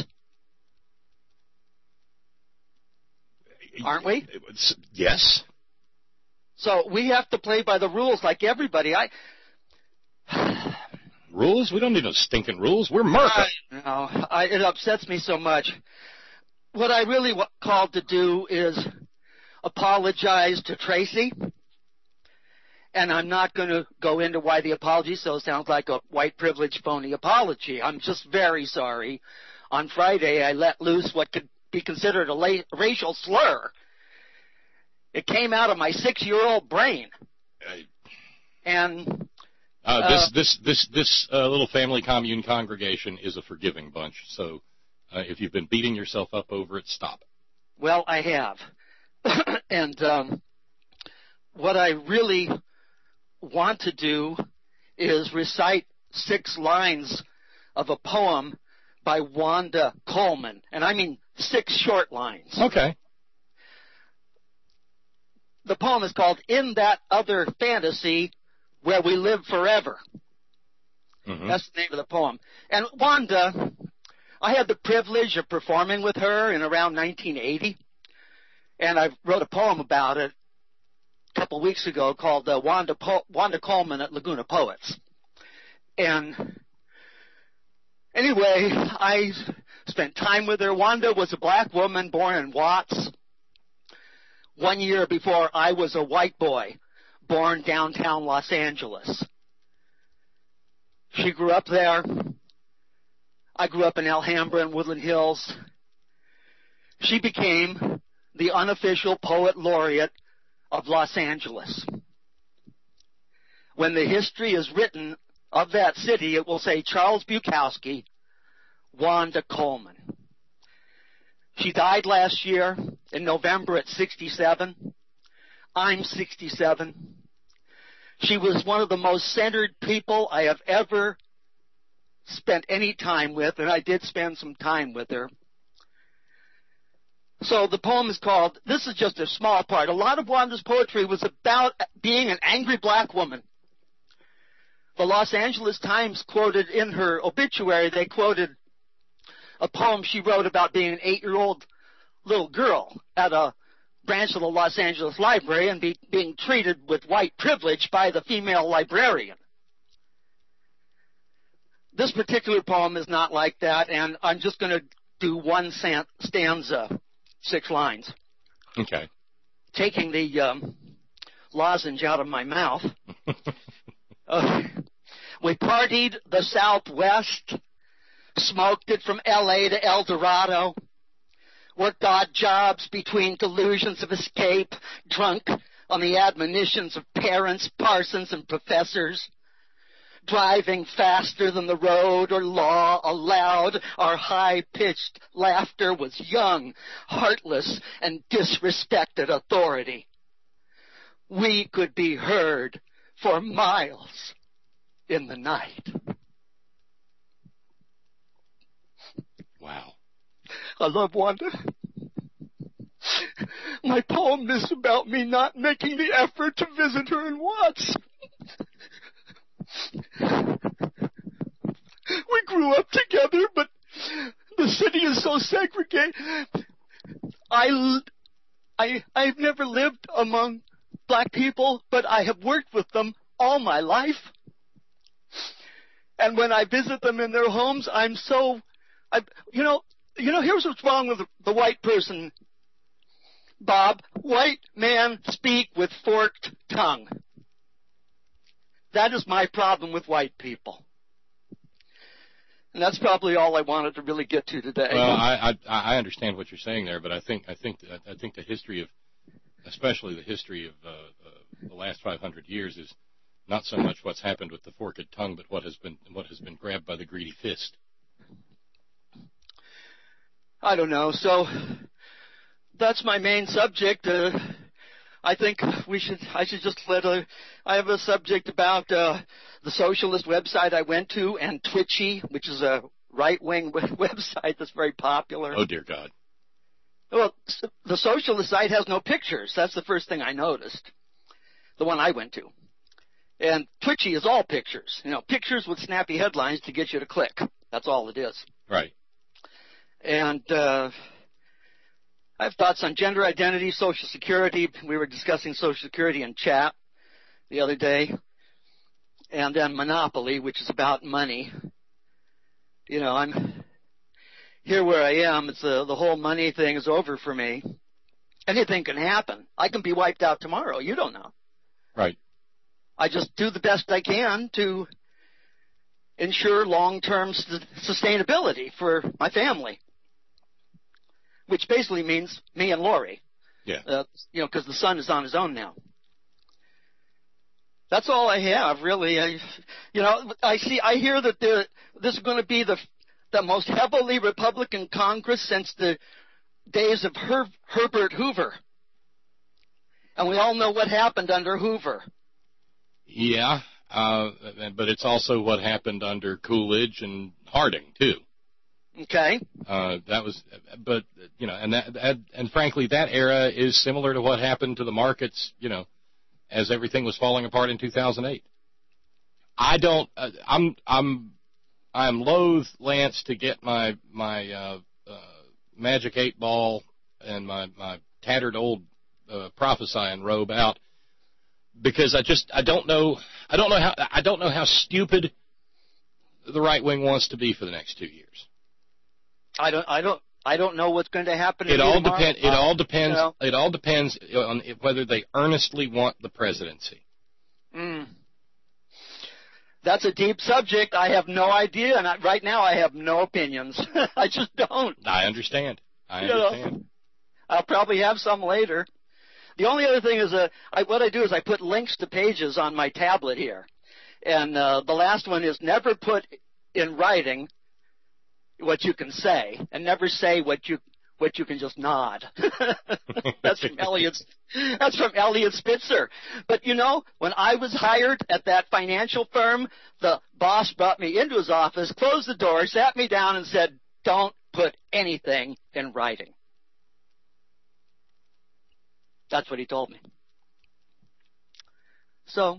Aren't we? Yes. So we have to play by the rules like everybody. Rules? We don't need no stinking rules. We're America. It upsets me so much. What I really called to do is apologize to Tracy. And I'm not going to go into why the apology so sounds like a white privilege phony apology. I'm just very sorry. On Friday, I let loose what could be considered a racial slur. It came out of my 6-year-old brain. And this little family commune congregation is a forgiving bunch. So if you've been beating yourself up over it, stop. Well, I have. And what I really want to do is recite 6 lines of a poem by Wanda Coleman. And I mean 6 short lines. Okay. The poem is called In That Other Fantasy Where We Live Forever. Mm-hmm. That's the name of the poem. And Wanda, I had the privilege of performing with her in around 1980. And I wrote a poem about it a couple weeks ago called Wanda Coleman at Laguna Poets. And anyway, I spent time with her. Wanda was a black woman born in Watts 1 year before I was a white boy born downtown Los Angeles. She grew up there. I grew up in Alhambra and Woodland Hills. She became the unofficial poet laureate of Los Angeles. When the history is written of that city, it will say Charles Bukowski, Wanda Coleman. She died last year in November at 67. I'm 67. She was one of the most centered people I have ever spent any time with, and I did spend some time with her. So the poem is called, this is just a small part. A lot of Wanda's poetry was about being an angry black woman. The Los Angeles Times quoted in her obituary, they quoted a poem she wrote about being an 8-year-old little girl at a branch of the Los Angeles Library and being treated with white privilege by the female librarian. This particular poem is not like that, and I'm just going to do one stanza, 6 lines. Okay. Taking the lozenge out of my mouth. We partied the Southwest, smoked it from L.A. to El Dorado, worked odd jobs between delusions of escape, drunk on the admonitions of parents, parsons, and professors, driving faster than the road or law allowed. Our high-pitched laughter was young, heartless, and disrespected authority. We could be heard for miles in the night. Wow. I love Wanda. My poem is about me not making the effort to visit her in Watts. We grew up together, but the city is so segregated. I've never lived among black people, but I have worked with them all my life. And when I visit them in their homes, here's what's wrong with the white person, Bob. White men speak with forked tongue. That is my problem with white people. And that's probably all I wanted to really get to today. Well, I understand what you're saying there, but I think the history of, especially the history of the last 500 years, is not so much what's happened with the forked tongue, but what has been grabbed by the greedy fist. I don't know. So that's my main subject. I think I should just I have a subject about the socialist website I went to, and Twitchy, which is a right-wing website that's very popular. Oh, dear God. Well, the socialist site has no pictures. That's the first thing I noticed, the one I went to. And Twitchy is all pictures. Pictures with snappy headlines to get you to click. That's all it is. Right. And I have thoughts on gender identity, Social Security. We were discussing Social Security in chat the other day. And then Monopoly, which is about money. I'm here where I am. It's the whole money thing is over for me. Anything can happen. I can be wiped out tomorrow. You don't know. Right. I just do the best I can to ensure long-term sustainability for my family, which basically means me and Lori. Yeah. Because the son is on his own now. That's all I have, really. I hear that this is going to be the most heavily Republican Congress since the days of Herbert Hoover. And we all know what happened under Hoover. Yeah, but it's also what happened under Coolidge and Harding too. Okay. And frankly, that era is similar to what happened to the markets, as everything was falling apart in 2008. I'm loath, Lance, to get my Magic 8 Ball and my tattered old prophesying robe out, because I don't know how stupid the right wing wants to be for the next 2 years. I don't know what's going to happen. It all depends on whether they earnestly want the presidency. That's a deep subject. I have no idea, and right now I have no opinions. I just don't. I understand. I'll probably have some later. The only other thing is what I do is I put links to pages on my tablet here. And the last one is never put in writing what you can say, and never say what which you can just nod. That's from Elliot Spitzer. But you know, when I was hired at that financial firm, the boss brought me into his office, closed the door, sat me down and said, "Don't put anything in writing." That's what he told me. So,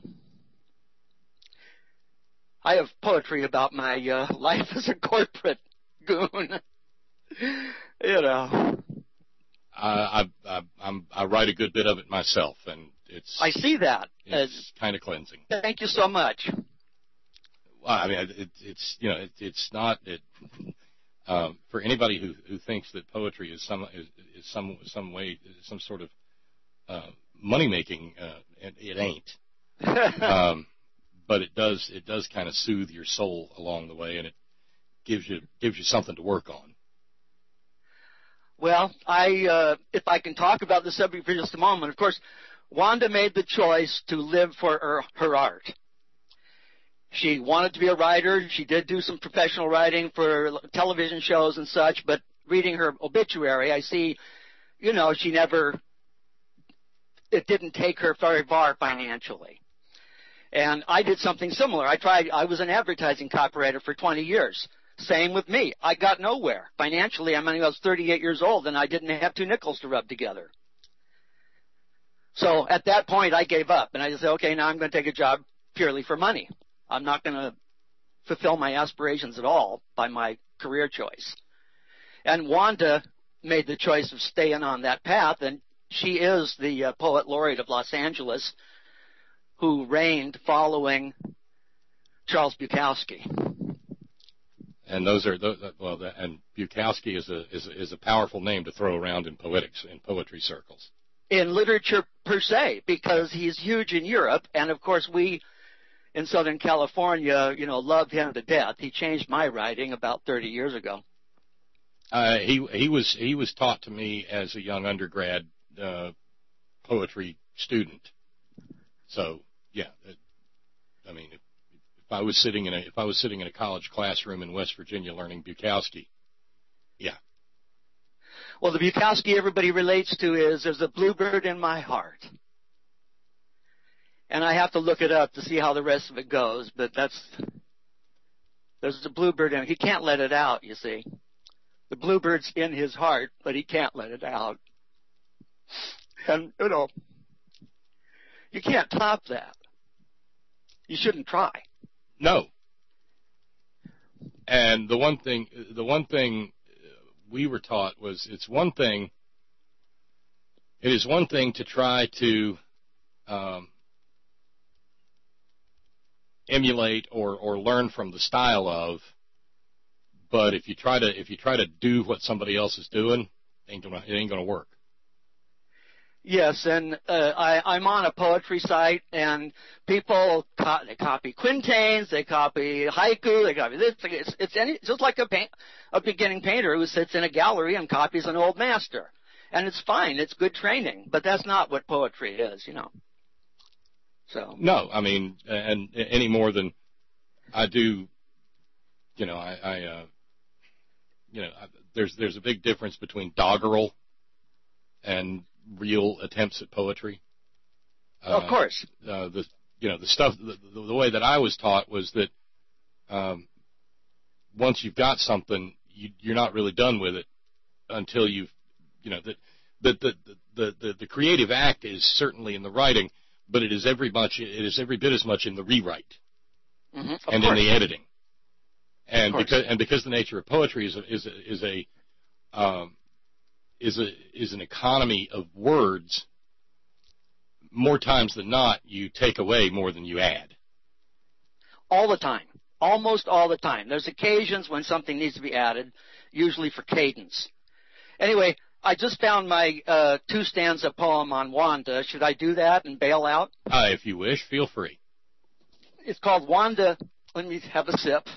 I have poetry about my life as a corporate goon. You know. I write a good bit of it myself, and I see that. It's kind of cleansing. Thank you so much. Well, I mean, it's not for anybody who thinks that poetry is some way some sort of money making. It ain't. But it does kind of soothe your soul along the way, and it gives you something to work on. Well, if I can talk about the subject for just a moment, of course, Wanda made the choice to live for her art. She wanted to be a writer. She did do some professional writing for television shows and such, but reading her obituary, I see, you know, it didn't take her very far financially. And I did something similar. I was an advertising copywriter for 20 years. Same with me. I got nowhere. Financially, I was 38 years old, and I didn't have 2 nickels to rub together. So at that point, I gave up, and I just said, okay, now I'm going to take a job purely for money. I'm not going to fulfill my aspirations at all by my career choice. And Wanda made the choice of staying on that path, and she is the poet laureate of Los Angeles, who reigned following Charles Bukowski. And and Bukowski is a powerful name to throw around in poetry circles. In literature per se, because he's huge in Europe, and of course we in Southern California, love him to death. He changed my writing about 30 years ago. He was taught to me as a young undergrad poetry student. So yeah, if I was sitting in a college classroom in West Virginia learning Bukowski, yeah. Well, the Bukowski everybody relates to is "There's a bluebird in my heart," and I have to look it up to see how the rest of it goes. But there's a bluebird in it. He can't let it out. You see, the bluebird's in his heart, but he can't let it out. And you can't top that. You shouldn't try. No. And the one thing we were taught was it is one thing to try to emulate or learn from the style of, but if you try to do what somebody else is doing, it ain't gonna work. Yes, and I'm on a poetry site, and people they copy quintains, they copy haiku, they copy this. It's just like a beginning painter who sits in a gallery and copies an old master, and it's fine. It's good training, but that's not what poetry is, So no, and any more than I do, there's a big difference between doggerel and real attempts at poetry. Of course. The stuff, the way that I was taught was that once you've got something, you're not really done with it until you've, the creative act is certainly in the writing, but it is every bit as much in the rewrite and in the editing. And because the nature of poetry is an economy of words, more times than not, you take away more than you add. All the time. Almost all the time. There's occasions when something needs to be added, usually for cadence. Anyway, I just found my 2-stanza poem on Wanda. Should I do that and bail out? If you wish, feel free. It's called Wanda. Let me have a sip.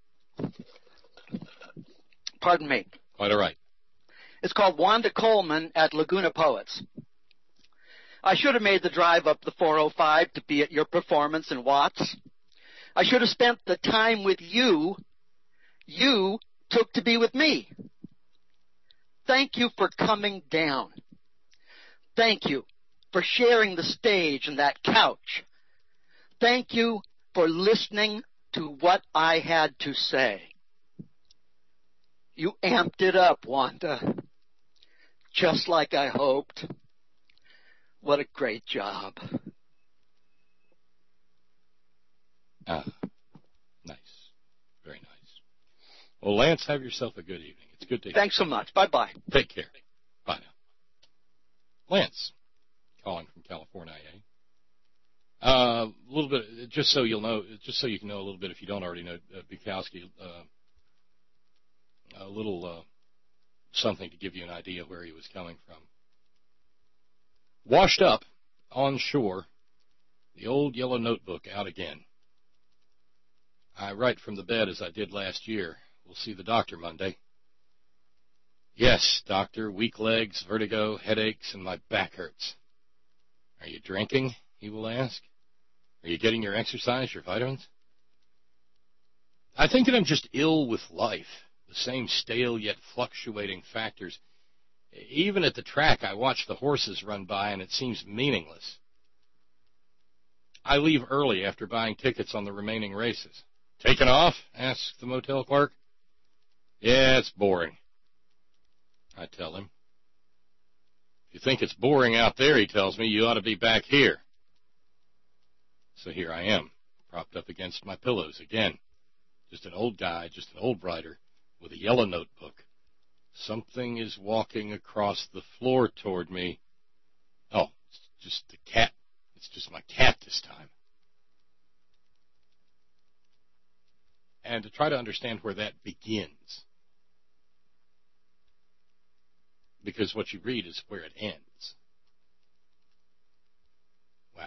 Pardon me. Quite all right. It's called Wanda Coleman at Laguna Poets. I should have made the drive up the 405 to be at your performance in Watts. I should have spent the time with you took to be with me. Thank you for coming down. Thank you for sharing the stage and that couch. Thank you for listening to what I had to say. You amped it up, Wanda. Just like I hoped. What a great job. Ah, nice. Very nice. Well, Lance, have yourself a good evening. It's good to hear. Thanks so much. Bye-bye. Take care. Bye now. Lance, calling from California. A little bit, just so you can know a little bit, if you don't already know, Bukowski, a little something to give you an idea where he was coming from. Washed up, on shore, the old yellow notebook out again. I write from the bed as I did last year. We'll see the doctor Monday. Yes, doctor, weak legs, vertigo, headaches, and my back hurts. Are you drinking? He will ask. Are you getting your exercise, your vitamins? I think that I'm just ill with life, the same stale yet fluctuating factors. Even at the track, I watch the horses run by, and it seems meaningless. I leave early after buying tickets on the remaining races. Taken off? Asks the motel clerk. Yeah, it's boring, I tell him. If you think it's boring out there, he tells me, you ought to be back here. So here I am, propped up against my pillows again. Just an old guy, just an old writer, with a yellow notebook. Something is walking across the floor toward me. Oh, it's just the cat. It's just my cat this time. And to try to understand where that begins, because what you read is where it ends. Wow.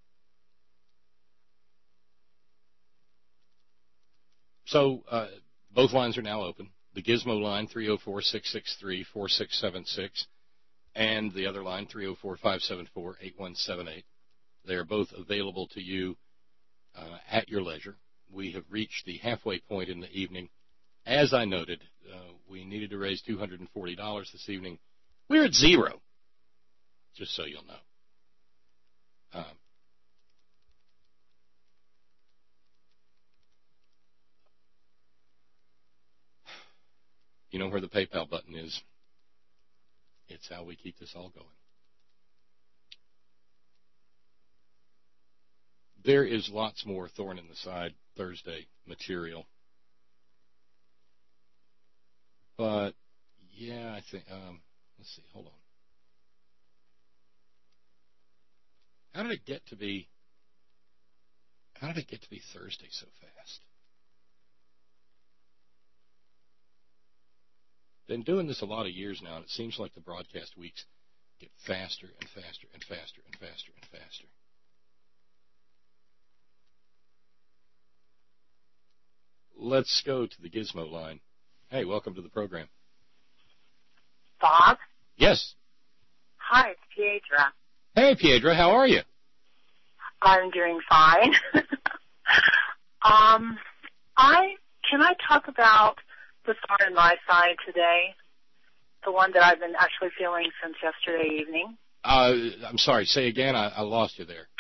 So both lines are now open. The Gizmo line, 304-663-4676, and the other line, 304-574-8178. They are both available to you at your leisure. We have reached the halfway point in the evening. As I noted, we needed to raise $240 this evening. We're at zero, just so you'll know. You know where the PayPal button is. It's how we keep this all going. There is lots more Thorn in the Side Thursday material. But, yeah, I think, let's see, hold on. How did it get to be Thursday so fast? Been doing this a lot of years now, and it seems like the broadcast weeks get faster and faster and faster and faster and faster. Let's go to the Gizmo line. Hey, welcome to the program. Bob? Yes. Hi, it's Piedra. Hey, Piedra, how are you? I'm doing fine. Can I talk about the thorn in my side today? The one that I've been actually feeling since yesterday evening. I'm sorry, say again. I lost you there.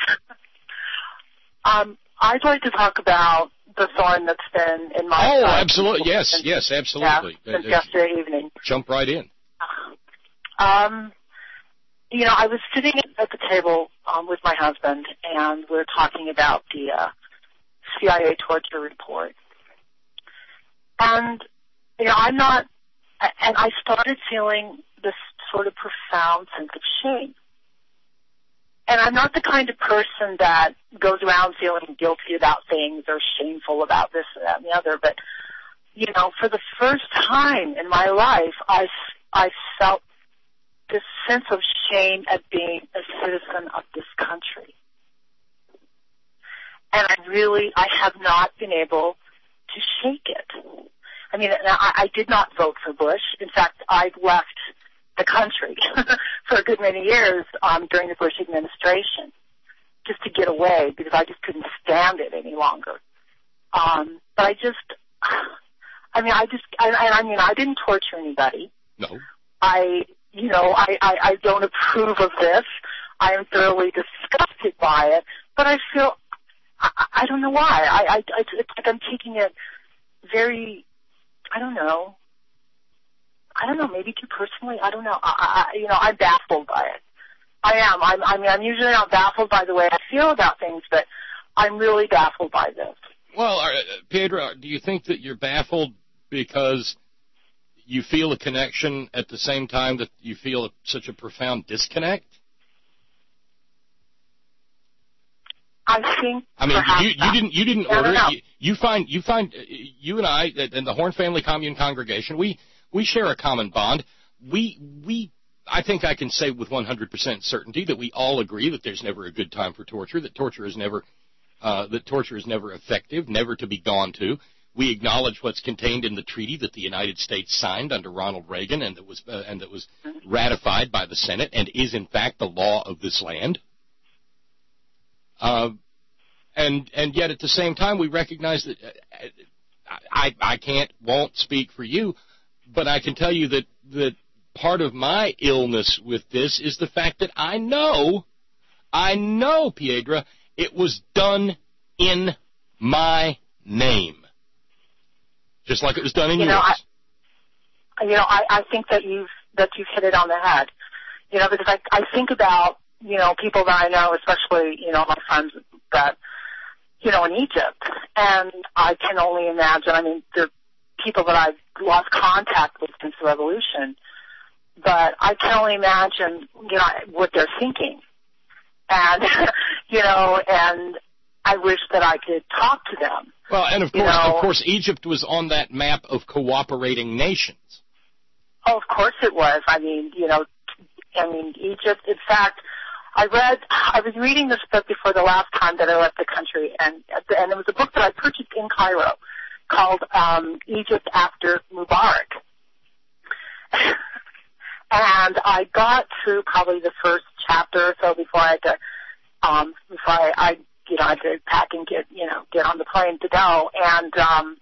I'd like to talk about the thorn that's been in my side. Oh, absolutely. Yes, absolutely. Yeah, since yesterday evening. Jump right in. I was sitting at the table with my husband, and we were talking about the CIA torture report. And, I started feeling this sort of profound sense of shame. And I'm not the kind of person that goes around feeling guilty about things or shameful about this and that and the other, but, for the first time in my life, I felt this sense of shame at being a citizen of this country. And I have not been able to shake it. I mean, I did not vote for Bush. In fact, I've left the country for a good many years during the Bush administration just to get away because I just couldn't stand it any longer. But I didn't torture anybody. No. I don't approve of this. I am thoroughly disgusted by it, but I feel, I don't know why. It's like I'm taking it very, I don't know, maybe too personally. I don't know. I'm baffled by it. I am. I'm usually not baffled by the way I feel about things, but I'm really baffled by this. Well, Piedra, do you think that you're baffled because you feel a connection at the same time that you feel such a profound disconnect? I think. I mean, you didn't order it. You find you and I and the Horn Family Commune congregation, we share a common bond. I think I can say with 100% certainty that we all agree that there's never a good time for torture, that torture is never effective, never to be gone to. We acknowledge what's contained in the treaty that the United States signed under Ronald Reagan and that was ratified by the Senate and is in fact the law of this land. And yet at the same time we recognize that I won't speak for you, but I can tell you that part of my illness with this is the fact that I know, Piedra, it was done in my name. Just like it was done in yours. I think that you've hit it on the head. Because I think about, people that I know, especially, my friends that, in Egypt. And I can only imagine, the people that I've lost contact with since the revolution. But I can only imagine, what they're thinking. And, and I wish that I could talk to them. Well, and of course, Egypt was on that map of cooperating nations. Oh, of course it was. Egypt, in fact, I was reading this book before the last time that I left the country, and it was a book that I purchased in Cairo called Egypt After Mubarak. And I got through probably the first chapter or so before I had to pack and get on the plane to go. And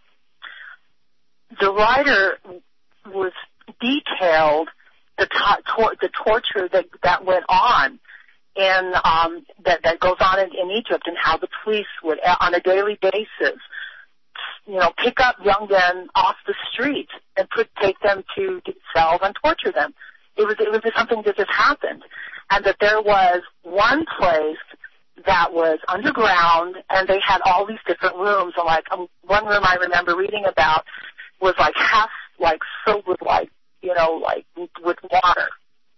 the writer was detailed the torture that went on in that goes on in Egypt, and how the police would on a daily basis, pick up young men off the street and take them to cells and torture them. It was just something that just happened, and that there was one place that was underground, and they had all these different rooms. And one room I remember reading about was half filled with with water,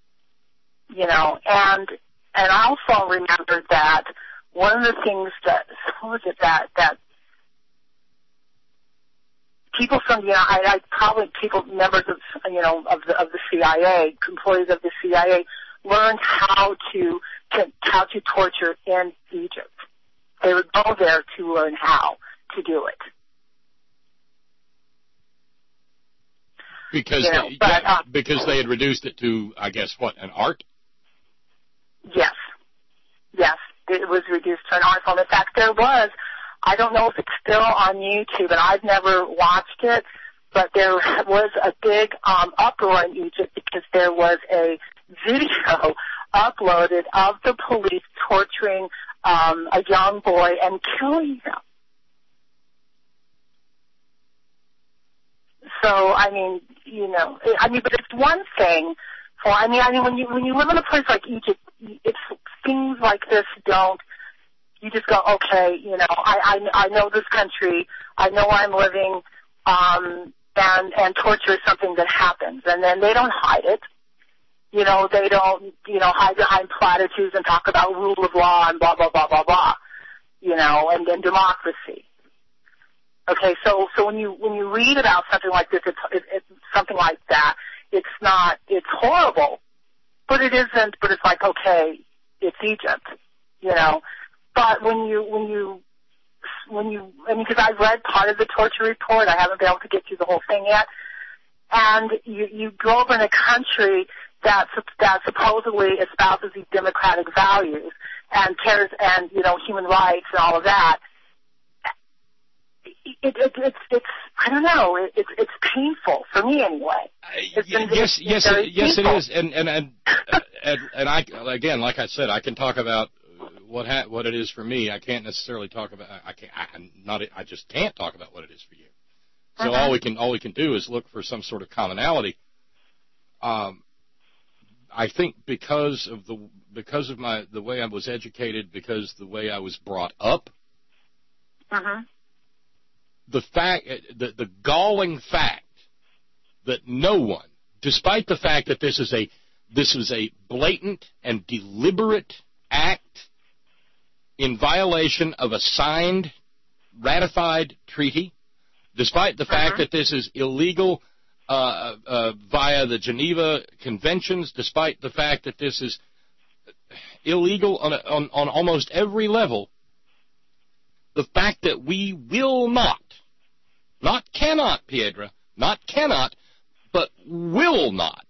and I also remember that one of the things that people from members of the CIA, employees of the CIA, learned how to torture in Egypt. They would go there to learn how to do it. Because they had reduced it to, I guess, an art? Yes, it was reduced to an art form. In fact, there was, I don't know if it's still on YouTube, and I've never watched it, but there was a big uproar in Egypt because there was a video uploaded of the police torturing a young boy and killing him. So, but it's one thing for, when you live in a place like Egypt, it's things like this you just go, okay, I know this country, I know where I'm living, and torture is something that happens, and then they don't hide it. They don't, hide behind platitudes and talk about rule of law and blah, blah, blah, blah, blah, and then democracy. Okay, so when you read about something like this, it's something like that. It's horrible, but it isn't. But it's okay, it's Egypt, But because I've read part of the torture report, I haven't been able to get through the whole thing yet. And you grow up in a country that supposedly espouses these democratic values and cares and human rights and all of that. it's I don't know. It's painful for me anyway. Yes, it is. And I, again, like I said, I can talk about what it is for me. I can't necessarily talk about. I just can't talk about what it is for you. So all we can do is look for some sort of commonality. I think because of the way I was educated, because the way I was brought up, the galling fact that no one, despite the fact that this is a blatant and deliberate act in violation of a signed, ratified treaty, despite the fact that this is illegal via the Geneva Conventions, despite the fact that this is illegal on almost every level, the fact that we will not cannot, Piedra, not cannot, but will not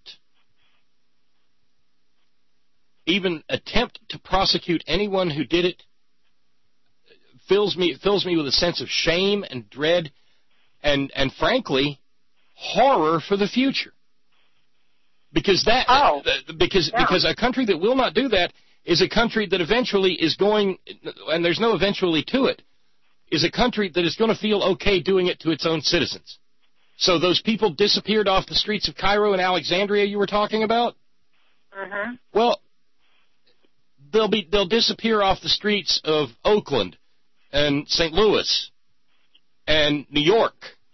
even attempt to prosecute anyone who did it fills me with a sense of shame and dread and frankly, horror for the future. Because because a country that will not do that is a country that eventually is going, and there's no eventually to it, is a country that is going to feel okay doing it to its own citizens. So those people disappeared off the streets of Cairo and Alexandria you were talking about? Well, they'll disappear off the streets of Oakland and St. Louis and New York.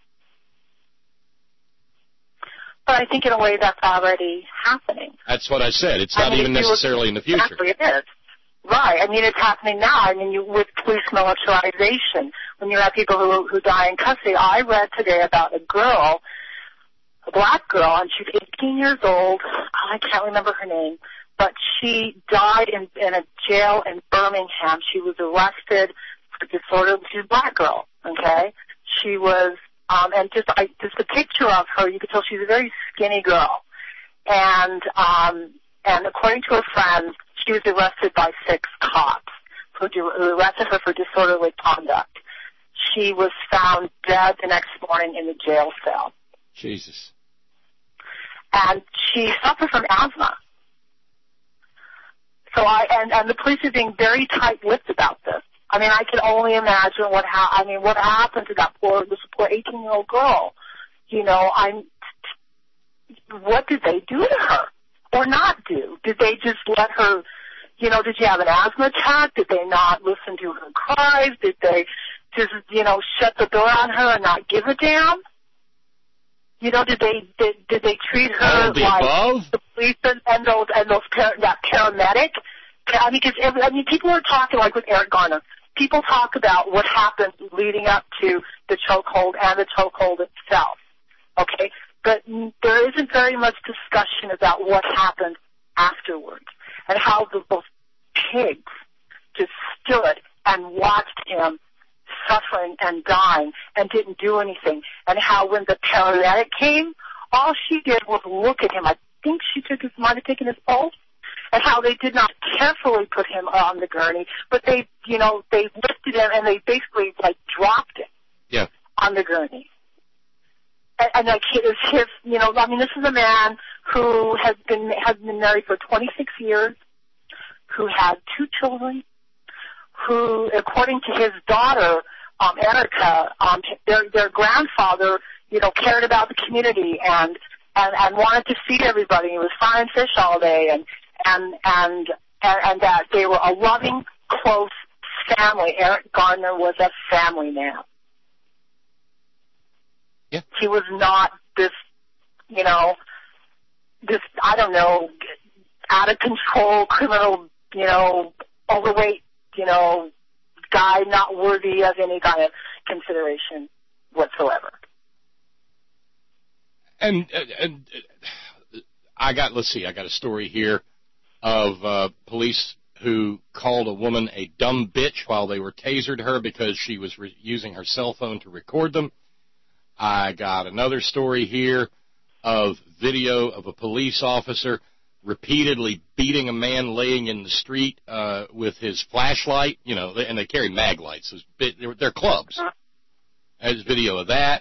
But I think in a way that's already happening. That's what I said. It's not even necessarily in the future. Exactly, it is. Right. I mean, it's happening now. I mean, with police militarization, when you have people who die in custody. I read today about a girl, a black girl, and she's 18 years old. I can't remember her name, but she died in a jail in Birmingham. She was arrested for disorder. She's a black girl, okay? She was, and just a picture of her, you could tell she's a very skinny girl. And according to her friends, she was arrested by 6 cops who arrested her for disorderly conduct. She was found dead the next morning in the jail cell. Jesus. And she suffered from asthma. So and the police are being very tight-lipped about this. I mean, I can only imagine what happened to this poor 18-year-old girl. You know, what did they do to her or not do? Did they just let her, you know, did she have an asthma attack? Did they not listen to her cries? Did they just, you know, shut the door on her and not give a damn? You know, did they treat her like above? The police and that paramedic? I mean, people are talking, like with Eric Garner, people talk about what happened leading up to the chokehold and the chokehold itself, okay? But there isn't very much discussion about what happened afterwards and how those pigs just stood and watched him suffering and dying and didn't do anything, and how when the paramedic came, all she did was look at him. I think she might have taken his pulse, and how they did not carefully put him on the gurney, but they lifted him and they basically like dropped him on the gurney. And like his, you know, I mean, this is a man who has been married for 26 years, who had 2 children, who, according to his daughter, Erica, their grandfather, you know, cared about the community and wanted to feed everybody. He was frying fish all day, and that they were a loving, close family. Eric Garner was a family man. Yeah. He was not this, you know, I don't know, out of control criminal, you know, overweight, you know, guy not worthy of any kind of consideration whatsoever. And I got a story here of police who called a woman a dumb bitch while they were tasered her because she was using her cell phone to record them. I got another story here of video of a police officer repeatedly beating a man laying in the street with his flashlight, you know, and they carry mag lights. They're clubs. There's video of that.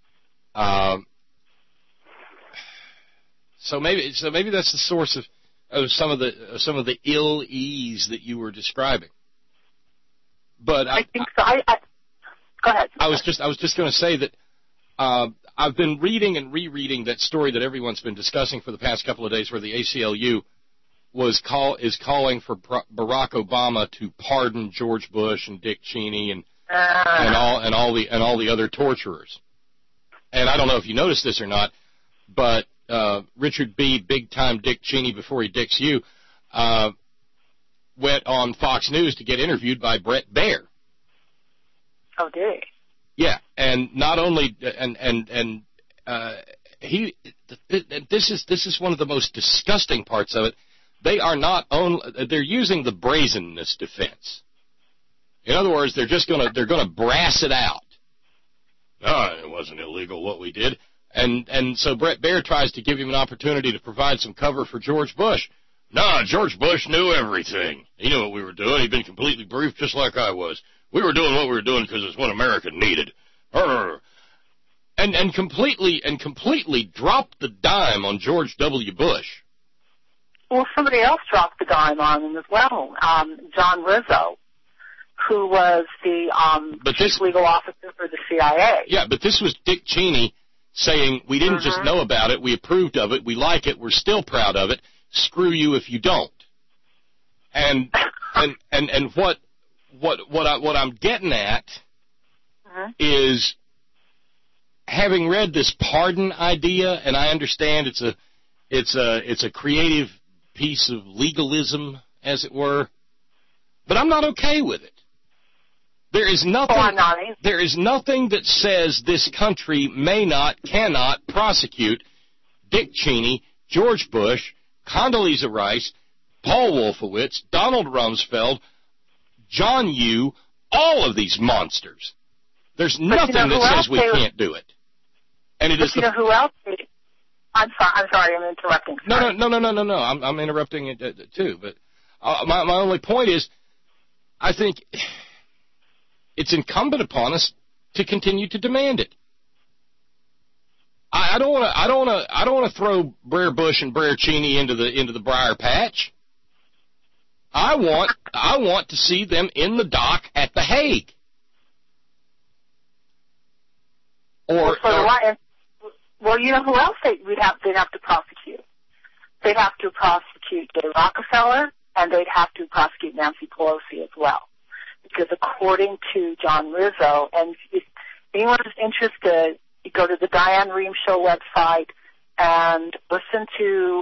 So maybe that's the source of some of the ill ease that you were describing. But I think so. Go ahead. I was just going to say that I've been reading and rereading that story that everyone's been discussing for the past couple of days, where the ACLU is calling for Barack Obama to pardon George Bush and Dick Cheney and all the other torturers. And I don't know if you noticed this or not, but Richard B. Big Time Dick Cheney, before he dicks you, went on Fox News to get interviewed by Bret Baier. Oh, did he? Yeah, and not only this is one of the most disgusting parts of it. They are they're using the brazenness defense. In other words, they're gonna brass it out. It wasn't illegal what we did. And so Bret Baier tries to give him an opportunity to provide some cover for George Bush. No, George Bush knew everything. He knew what we were doing. He'd been completely briefed just like I was. We were doing what we were doing because it's what America needed. And completely dropped the dime on George W. Bush. Well, somebody else dropped the dime on him as well. John Rizzo, who was the chief legal officer for the CIA. Yeah, but this was Dick Cheney saying, we didn't just know about it, we approved of it, we like it, we're still proud of it, screw you if you don't. And what I'm getting at is, having read this pardon idea, and I understand it's a creative piece of legalism, as it were, but I'm not okay with it. There is nothing that says this country cannot prosecute Dick Cheney, George Bush, Condoleezza Rice, Paul Wolfowitz, Donald Rumsfeld, John Yoo, all of these monsters. There's nothing that says we can't do it. And it is. You know who else? I'm sorry, I'm interrupting. No. I'm interrupting it too. But my only point is, I think it's incumbent upon us to continue to demand it. I don't want to throw Brer Bush and Brer Cheney into the briar patch. I want to see them in the dock at The Hague. Well, you know who else they'd have to prosecute? They'd have to prosecute Jay Rockefeller, and they'd have to prosecute Nancy Pelosi as well. Because according to John Rizzo, and if anyone is interested, you go to the Diane Rehm Show website and listen to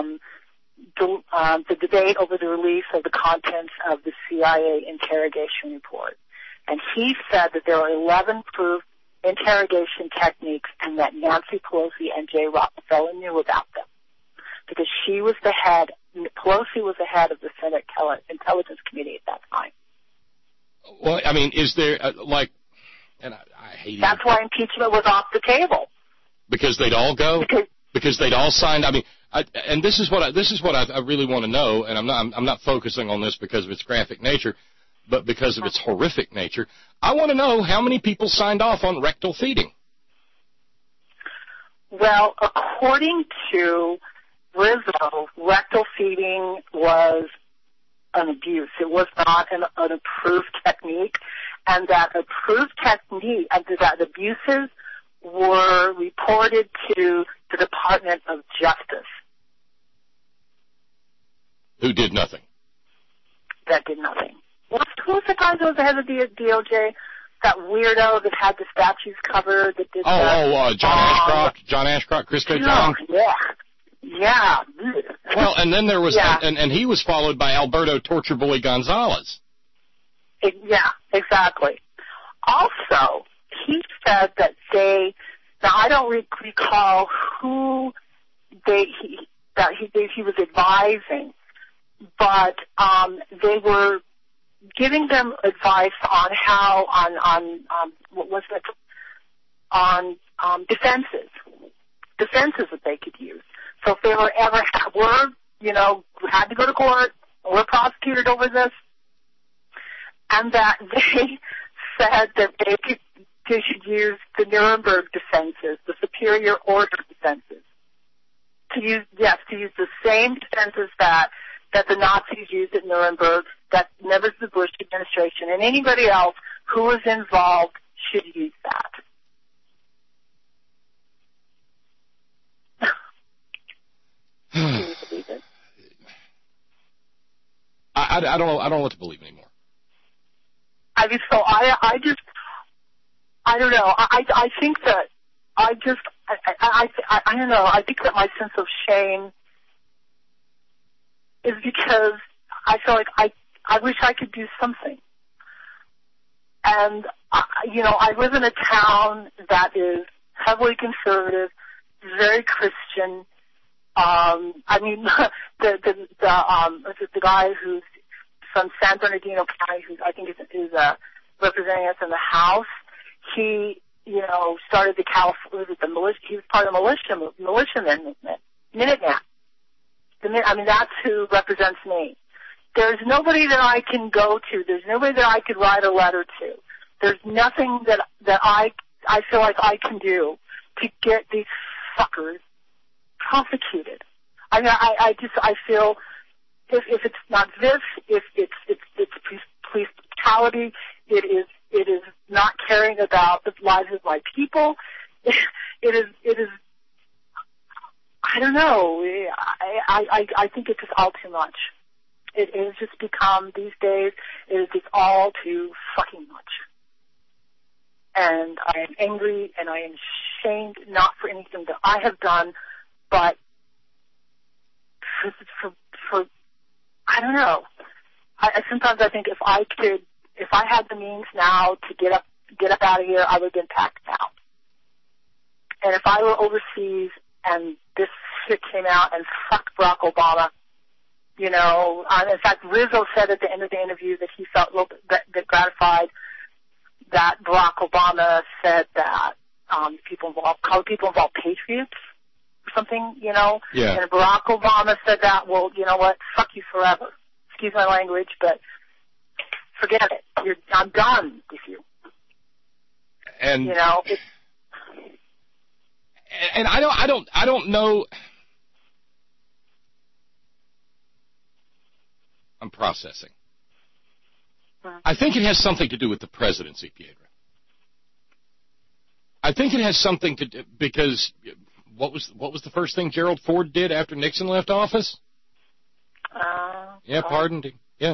the debate over the release of the contents of the CIA interrogation report. And he said that there are 11 proof interrogation techniques and that Nancy Pelosi and Jay Rockefeller knew about them. Because Pelosi was the head of the Senate Intelligence Committee at that time. Well, I mean, is there, and I hate That's why impeachment was off the table. Because they'd all go? Because they'd all signed, I mean, and this is what I really want to know, and I'm not focusing on this because of its graphic nature, but because of its horrific nature. I want to know how many people signed off on rectal feeding. Well, according to Rizzo, rectal feeding was an abuse. It was not an approved technique, and that approved technique, and that abuses were reported to the Department of Justice. Who did nothing? That did nothing. Who was the guy that was the head of the DOJ? That weirdo that had the statues covered that did John Ashcroft, Crisco John? Yeah. Well, and then there was, and he was followed by Alberto Torture Boy Gonzalez. Yeah, exactly. Also, he said that now I don't recall who he was advising, but they were giving them advice on how defenses that they could use. So if they were ever had to go to court or were prosecuted over this, and that they said that they could they should use the Nuremberg defenses, the superior order defenses. To use the same defenses that the Nazis used at Nuremberg, that members of the Bush administration and anybody else who was involved should use that. Can you believe it? I don't know what to believe anymore. I mean, so I don't know. I think that I don't know. I think that my sense of shame is because I feel like I wish I could do something. And, I live in a town that is heavily conservative, very Christian. The guy who's from San Bernardino County, who I think is representing us in the House, he, started the militia. He was part of the militiaman movement, Minuteman. That's who represents me. There's nobody that I can go to. There's nobody that I could write a letter to. There's nothing that I feel like I can do to get these fuckers prosecuted. I feel if it's not this, if it's police brutality, it is not caring about the lives of my people. It is. I don't know. I think it's just all too much. It has just become, these days, it is just all too fucking much. And I am angry and I am shamed, not for anything that I have done, but for I don't know. Sometimes I think if I had the means now to get up out of here, I would have been packed out. And if I were overseas and this shit came out and fucked Barack Obama, in fact, Rizzo said at the end of the interview that he felt a little bit gratified that Barack Obama said that called people involved patriots or something, Yeah. And Barack Obama said that, well, you know what, fuck you forever. Excuse my language, but forget it. I'm done with you. And and I don't know. I'm processing. I think it has something to do with the presidency, Piedra. I think it has something to do because what was the first thing Gerald Ford did after Nixon left office? Pardoned him. Yeah.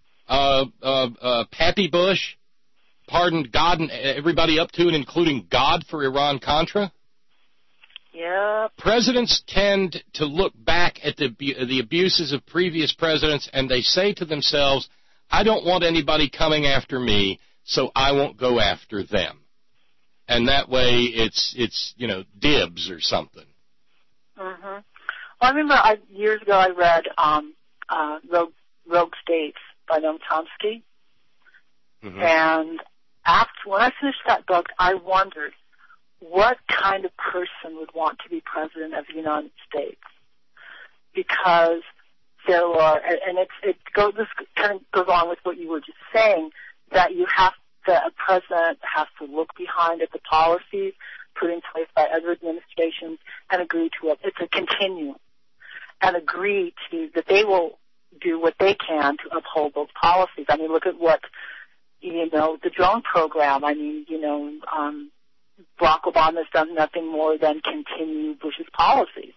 Pappy Bush pardoned God and everybody up to and including God for Iran-Contra. Yeah. Presidents tend to look back at the abuses of previous presidents, and they say to themselves, I don't want anybody coming after me, so I won't go after them. And that way it's dibs or something. Mm-hmm. Well, I remember years ago I read Rogue States by Noam Chomsky. Mm-hmm. And when I finished that book, I wondered what kind of person would want to be president of the United States. Because there are, and this kind of goes on with what you were just saying, that a president has to look behind at the policies put in place by other administrations and agree to it. It's a continuum. And agree to that they will do what they can to uphold those policies. I mean, look at what, the drone program. I mean, Barack Obama has done nothing more than continue Bush's policies.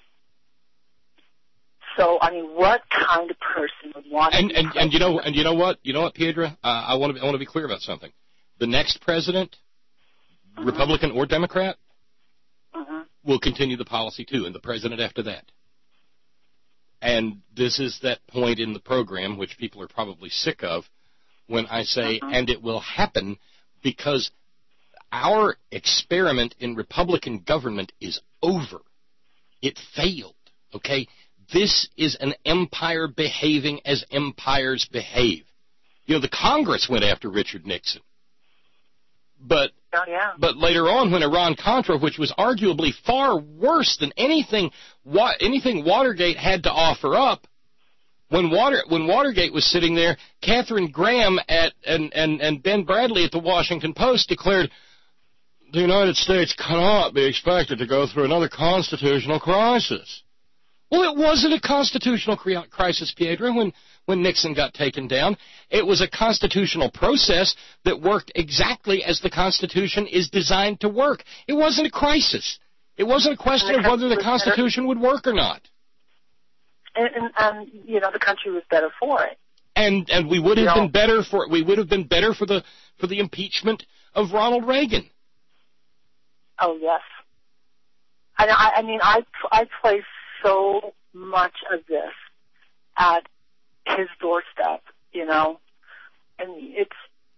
So, I mean, what kind of person would want to and you know what, Piedra? I want to be clear about something. The next president, Republican or Democrat, will continue the policy too, and the president after that. And this is that point in the program, which people are probably sick of, when I say, and it will happen, because our experiment in Republican government is over. It failed, okay? This is an empire behaving as empires behave. The Congress went after Richard Nixon. But later on, when Iran-Contra, which was arguably far worse than anything Watergate had to offer up, when Watergate was sitting there, Katharine Graham and Ben Bradley at the Washington Post declared, the United States cannot be expected to go through another constitutional crisis. Well, it wasn't a constitutional crisis, Piedra, when Nixon got taken down. It was a constitutional process that worked exactly as the Constitution is designed to work. It wasn't a crisis. It wasn't a question of whether the Constitution would work or not. And the country was better for it. And we would have been better for the impeachment of Ronald Reagan. Oh yes. I mean I place so much of this at his doorstep, and it's,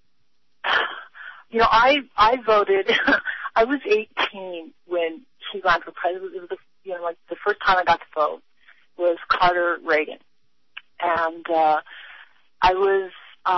I voted. I was 18 when he ran for president. It was the first time I got to vote was Carter Reagan, and I was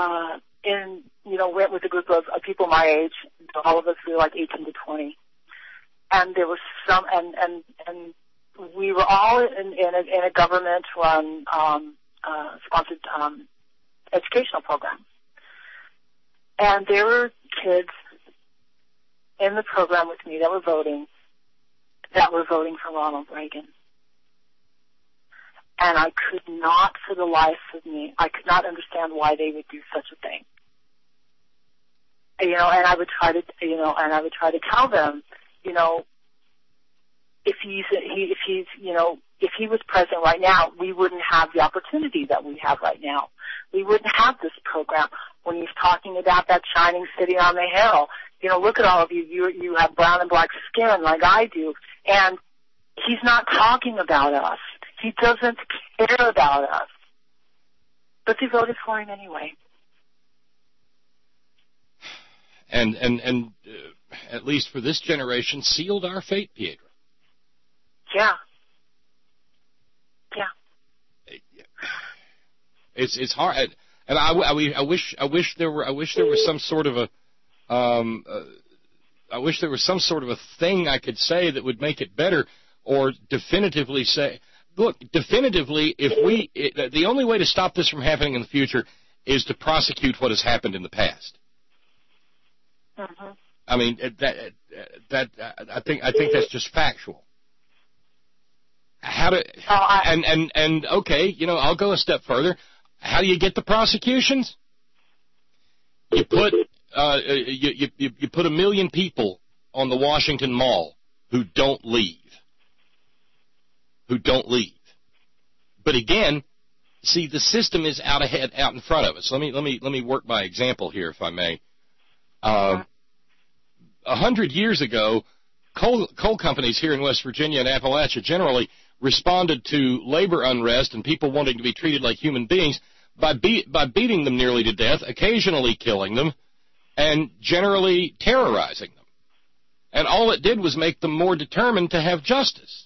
went with a group of people my age. All of us were like 18 to 20, and there was some and we were all in a government-run, sponsored educational program. And there were kids in the program with me that were voting for Ronald Reagan. And I could not, for the life of me, I could not understand why they would do such a thing. And I would try to tell them, if he was president right now, we wouldn't have the opportunity that we have right now. We wouldn't have this program. When he's talking about that shining city on the hill, look at all of you. You have brown and black skin like I do, and he's not talking about us. He doesn't care about us. But they voted for him anyway. And at least for this generation, sealed our fate, Piedra. Yeah. It's hard, and I wish there was some sort of a thing I could say that would make it better, or definitively say, look, the only way to stop this from happening in the future is to prosecute what has happened in the past. Mm-hmm. I mean, I think that's just factual. Okay, I'll go a step further. How do you get the prosecutions? You put you put 1 million people on the Washington Mall who don't leave. But again, see, the system is out in front of us. Let me work by example here, if I may. 100 years ago, coal companies here in West Virginia and Appalachia generally responded to labor unrest and people wanting to be treated like human beings by beating them nearly to death, occasionally killing them, and generally terrorizing them. And all it did was make them more determined to have justice.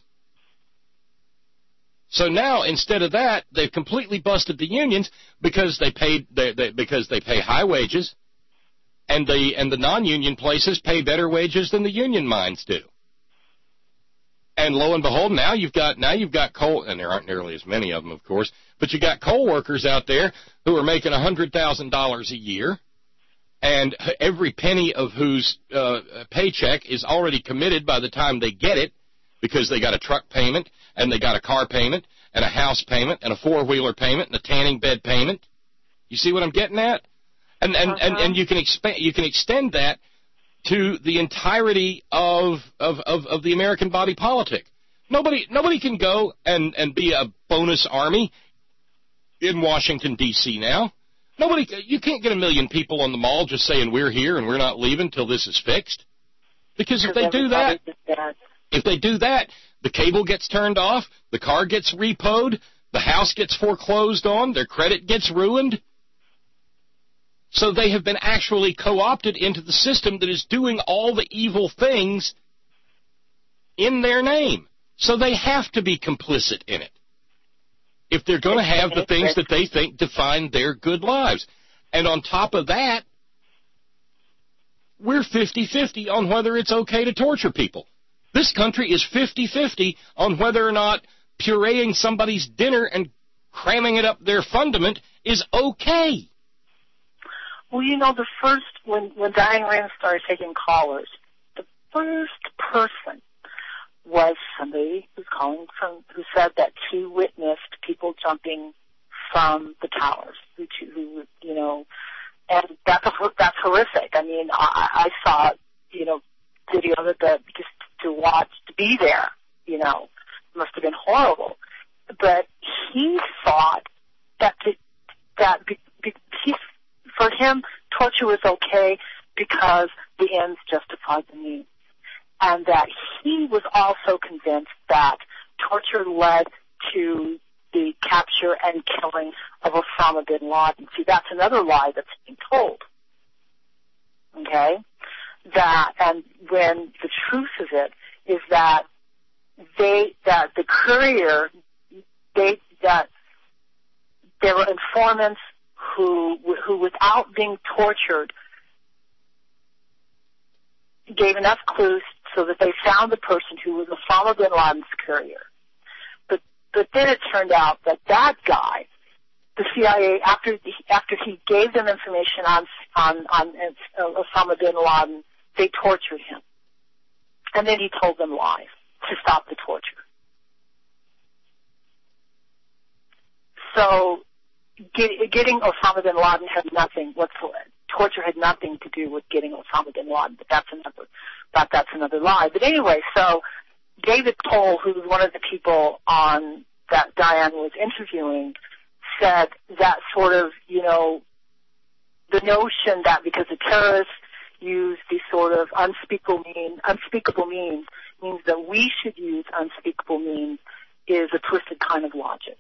So now, instead of that, they've completely busted the unions because they pay high wages, and the non-union places pay better wages than the union mines do. And lo and behold, now you've got coal, and there aren't nearly as many of them, of course, but you got coal workers out there who are making $100,000 a year, and every penny of whose paycheck is already committed by the time they get it, because they got a truck payment, and they got a car payment, and a house payment, and a four-wheeler payment, and a tanning bed payment. You see what I'm getting at? And you can extend that to the entirety of the American body politic. Nobody can go and be a bonus army in Washington, D.C. now. You can't get 1 million people on the mall just saying we're here and we're not leaving till this is fixed. Because if they do that, the cable gets turned off, the car gets repoed, the house gets foreclosed on, their credit gets ruined. So they have been actually co-opted into the system that is doing all the evil things in their name. So they have to be complicit in it if they're going to have the things that they think define their good lives. And on top of that, we're 50-50 on whether it's okay to torture people. This country is 50-50 on whether or not pureeing somebody's dinner and cramming it up their fundament is okay. Well, when Diane Rand started taking callers, first person was somebody who said that he witnessed people jumping from the towers, who and that's horrific. I mean, I saw, video of it, that just to watch, to be there, must have been horrible. But he thought for him, torture was okay because the ends justified the means. And that he was also convinced that torture led to the capture and killing of Osama bin Laden. See, that's another lie that's being told. Okay? And when the truth of it is that the courier, that there were informants who without being tortured gave enough clues so that they found the person who was Osama bin Laden's courier. But then it turned out that guy, the CIA, after he gave them information on Osama bin Laden, they tortured him. And then he told them lies to stop the torture. So getting Osama bin Laden had nothing whatsoever. Torture had nothing to do with getting Osama bin Laden, but that's another lie. But anyway, so David Cole, who was one of the people on that Diane was interviewing, said that sort of, the notion that because the terrorists use these sort of unspeakable means means that we should use unspeakable means is a twisted kind of logic.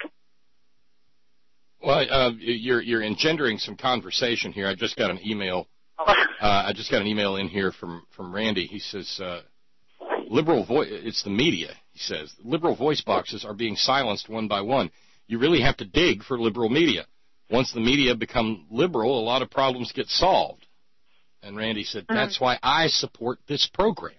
Well, you're engendering some conversation here. I just got an email. In here from Randy. He says, it's the media. He says liberal voice boxes are being silenced one by one. You really have to dig for liberal media. Once the media become liberal, a lot of problems get solved. And Randy said, that's why I support this program.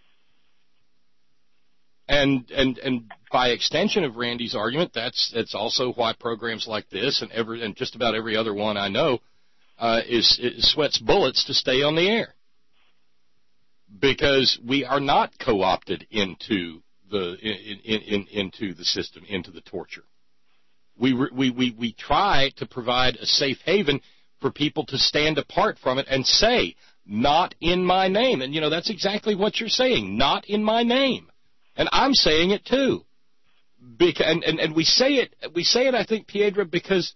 And by extension of Randy's argument, that's also why programs like this and just about every other one I know sweats bullets to stay on the air, because we are not co-opted into the system, into the torture. We try to provide a safe haven for people to stand apart from it and say, not in my name. And that's exactly what you're saying, not in my name. And I'm saying it too. And we say it, I think, Piedra, because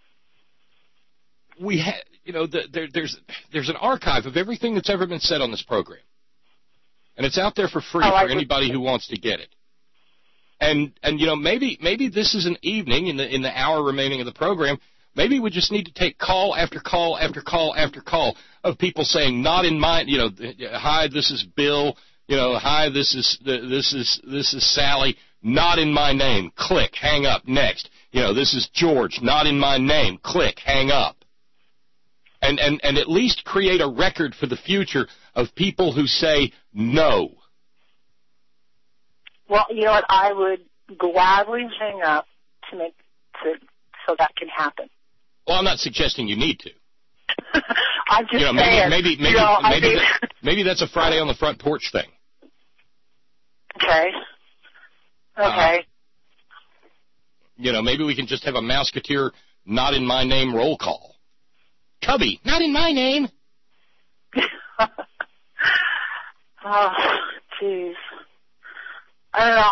we there's an archive of everything that's ever been said on this program. And it's out there for free for anybody who wants to get it. And maybe this is an evening in the hour remaining of the program. Maybe we just need to take call after call after call after call of people saying, not in my, hi, this is Bill. Hi, this is Sally. Not in my name. Click. Hang up. Next. This is George. Not in my name. Click. Hang up. And at least create a record for the future of people who say no. Well, you know what? I would gladly hang up so that can happen. Well, I'm not suggesting you need to. I'm just saying. Maybe that's a Friday on the front porch thing. Okay. Maybe we can just have a Mouseketeer not in my name roll call. Cubby, not in my name. Oh, jeez. I don't know.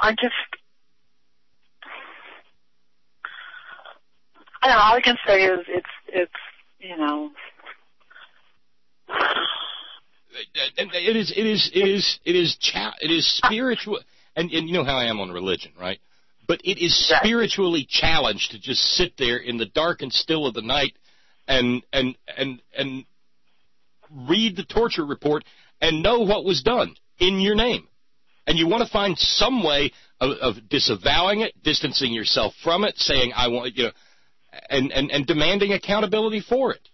All I can say is it's And it is spiritual, and you know how I am on religion, right? But it is spiritually challenged to just sit there in the dark and still of the night and read the torture report and know what was done in your name. And you want to find some way of disavowing it, distancing yourself from it, saying I want, and demanding accountability for it.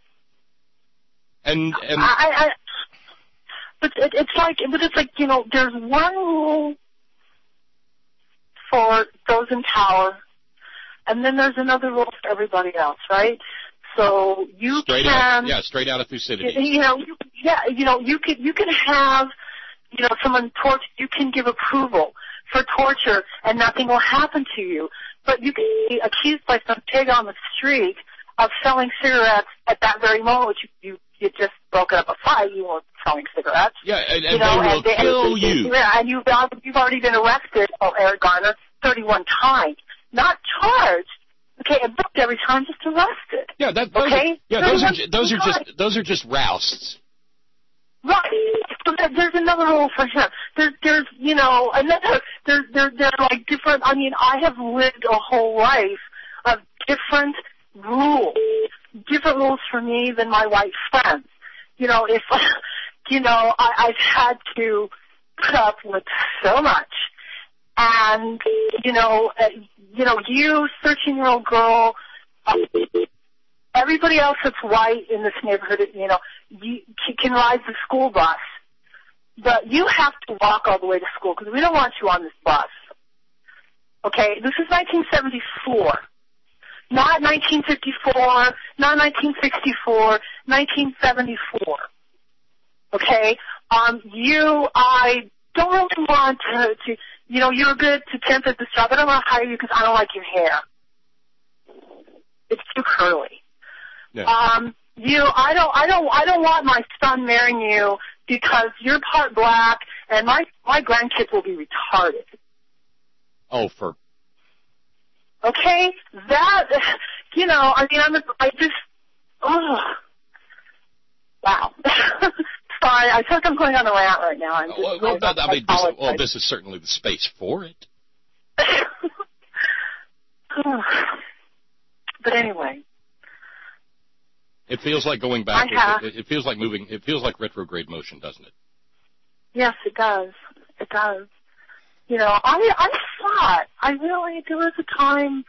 But it's like there's one rule for those in power, and then there's another rule for everybody else, right? So straight out of Thucydides. you can have someone tortures, you can give approval for torture and nothing will happen to you. But you can be accused by some pig on the street of selling cigarettes at that very moment. You just broken up a fight. You weren't selling cigarettes. Yeah, and they will kill you. Yeah, and you've already been arrested, Eric Garner, 31 times. Not charged. Okay, and booked every time, just arrested. Yeah, those are just rousts. Right. So there's another rule for him. There's like different. I mean, I have lived a whole life of different rules for me than my white friends. If I've had to put up with so much, and you 13-year-old girl. Everybody else that's white in this neighborhood, you can ride the school bus. But you have to walk all the way to school because we don't want you on this bus. Okay? This is 1974. Not 1954, not 1964, 1974. Okay? I don't really want to you're good to tempt at this job. I don't want to hire you because I don't like your hair. It's too curly. Yeah. I don't want my son marrying you because you're part black and my grandkids will be retarded. Oh, okay, that wow. Sorry, I feel like I'm going on a rant right now. This is certainly the space for it. But anyway. It feels like going back. It feels like moving. It feels like retrograde motion, doesn't it? Yes, it does. It does. I thought, there was a time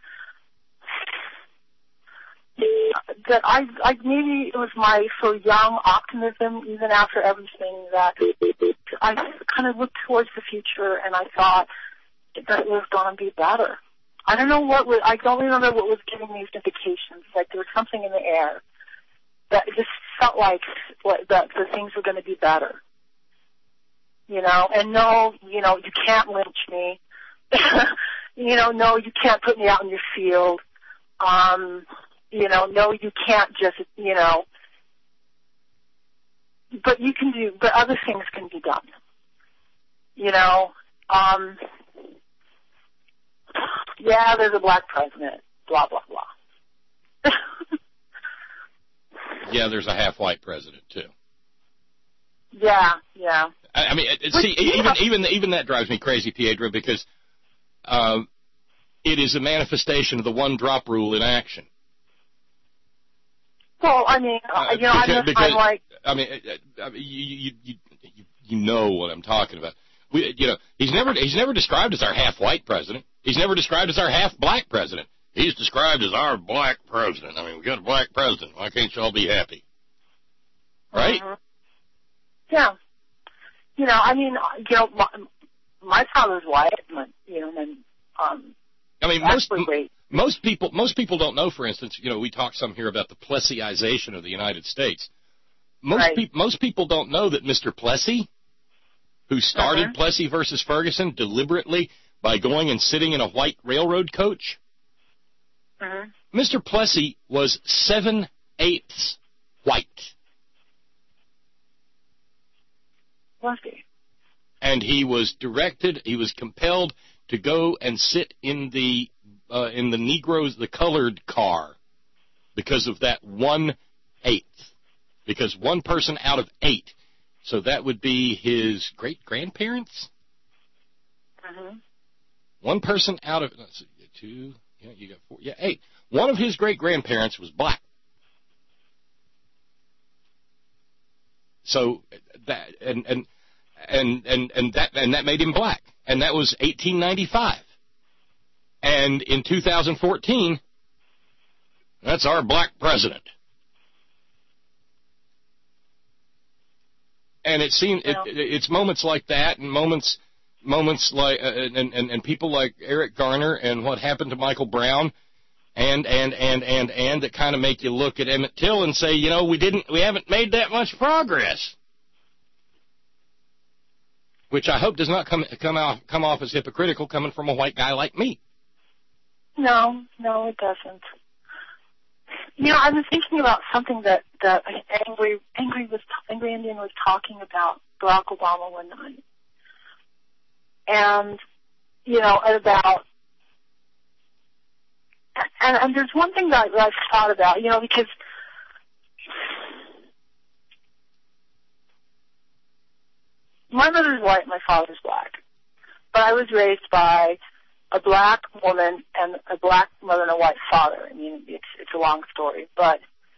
that I maybe it was my so young optimism, even after everything, that I kind of looked towards the future and I thought that it was going to be better. I don't remember what was giving these indications. Like there was something in the air that just felt like that the things were going to be better. And no, you can't lynch me. No, you can't put me out in your field. No, you can't just, but you can but other things can be done. Yeah, there's a black president, blah, blah, blah. Yeah, there's a half-white president, too. Yeah. I mean, even that drives me crazy, Piedra, because it is a manifestation of the one-drop rule in action. Well, I mean, I'm like... I mean, you know what I'm talking about. He's never described as our half-white president. He's never described as our half-black president. He's described as our black president. I mean, we got a black president. Why can't you all be happy? Right? Mm-hmm. Yeah. My father's white, I mean, most people don't know, for instance, we talked some here about the Plessyization of the United States. Most people don't know that Mr. Plessy, who started Plessy versus Ferguson deliberately by going and sitting in a white railroad coach, Mr. Plessy was 7/8 white. Plessy. And he was compelled to go and sit in the Negroes, the colored car, because of that 1/8. Because one person out of 8, so that would be his great-grandparents? One person out of 2, you got 4, 8. One of his great-grandparents was black. So that and that made him black, and that was 1895. And in 2014, that's our black president. And it seems it's moments like that, and moments like and people like Eric Garner and what happened to Michael Brown, and that kind of make you look at Emmett Till and say, we haven't made that much progress. which I hope does not come off as hypocritical coming from a white guy like me. No, it doesn't. You know, I was thinking about something that Angry Indian was talking about Barack Obama one night. And, you know, about, and there's one thing that I've thought about, you know, because my mother's white, my father's black. But I was raised by a black woman and a black mother and a white father. I mean, it's a long story, but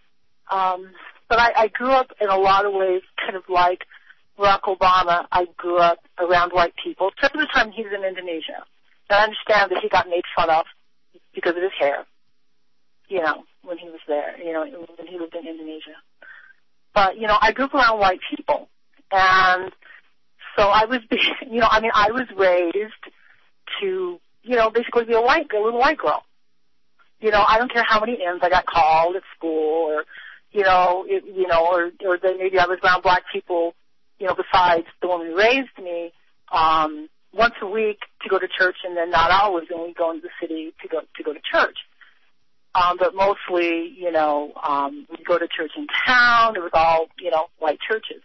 I grew up in a lot of ways kind of like Barack Obama. I grew up around white people, except for the time he was in Indonesia. And I understand that he got made fun of because of his hair, you know, when he was there, you know, when he lived in Indonesia. But, you know, I grew up around white people. And so I was, you know, I mean, I was raised to, you know, basically be a little white girl. You know, I don't care how many N's I got called at school, or, you know, or then maybe I was around black people, you know, besides the woman who raised me, once a week to go to church, and then not always, and we go into the city to go to church. But mostly, you know, we'd go to church in town. It was all, you know, white churches.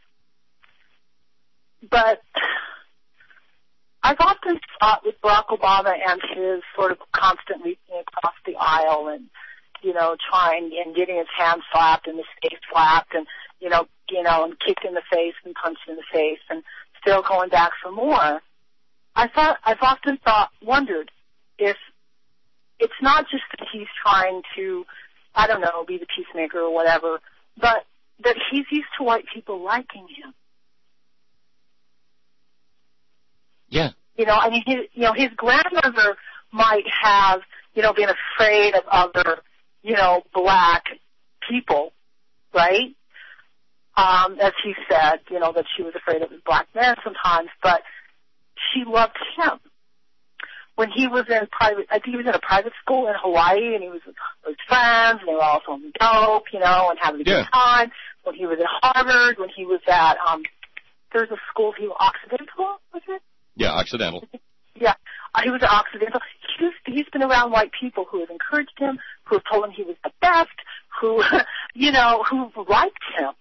But I've often thought with Barack Obama and his sort of constant reaching across the aisle and, you know, trying and getting his hand slapped and his face slapped and, you know, and kicked in the face and punched in the face and still going back for more. I've often wondered if it's not just that he's trying to, I don't know, be the peacemaker or whatever, but that he's used to white people liking him. Yeah. You know, I mean, his grandmother might have, you know, been afraid of other, you know, black people, right? As he said, you know, that she was afraid of his black men sometimes, but she loved him. When he was in I think he was in a private school in Hawaii, and he was with his friends, and they were all smoking dope, you know, and having a good time. When he was at Harvard, when he was at, there's a school, Occidental, was it? Yeah, Occidental. Yeah, he was at Occidental. He's been around white people who have encouraged him, who have told him he was the best, who, you know, who liked him.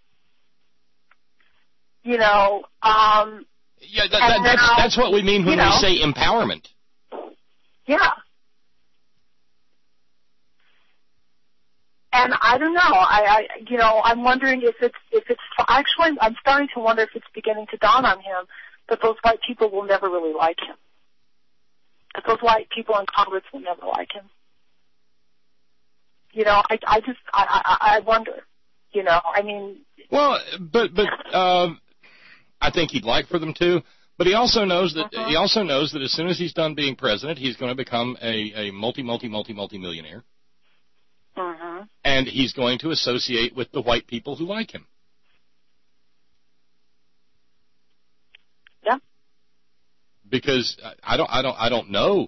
You know, yeah, that's what we mean when we say empowerment. Yeah. And I don't know. I'm wondering if it's actually, I'm starting to wonder if it's beginning to dawn on him that those white people will never really like him. That those white people in Congress will never like him. You know, I wonder. You know, I mean. Well, but I think he'd like for them to. But he also knows that as soon as he's done being president, he's going to become a multi-millionaire. Mm-hmm. And he's going to associate with the white people who like him. Yeah. Because I don't know.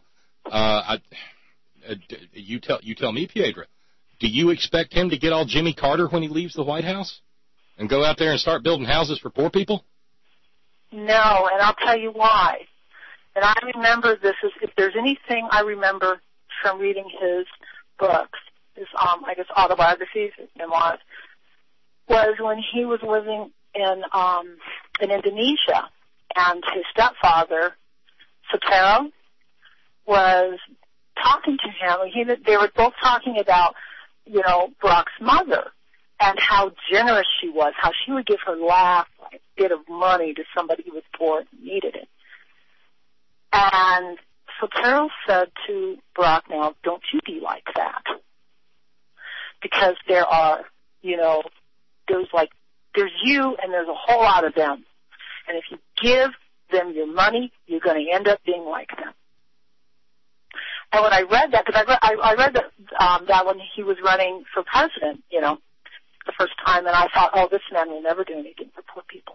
You tell me, Piedra. Do you expect him to get all Jimmy Carter when he leaves the White House and go out there and start building houses for poor people? No, and I'll tell you why. And I remember this, if there's anything I remember from reading his books, his, I guess, autobiographies, his memoirs, was when he was living in Indonesia, and his stepfather, Sotero, was talking to him, and they were both talking about, you know, Barack's mother, and how generous she was, how she would give her last bit of money to somebody who was poor and needed it. And Sotero said to Barack, now, don't you be like that. Because there are, you know, there's you and there's a whole lot of them. And if you give them your money, you're going to end up being like them. And when I read that, because I read that when he was running for president, you know, the first time, and I thought, oh, this man will never do anything for poor people.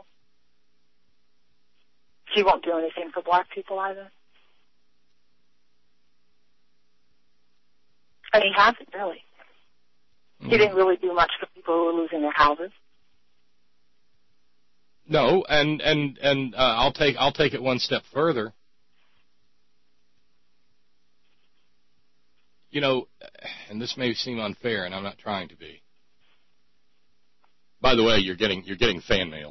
He won't do anything for black people either. And he hasn't, really. Mm-hmm. He didn't really do much for people who were losing their houses. No, and I'll take it one step further. You know, and this may seem unfair, and I'm not trying to be. By the way, you're getting fan mail.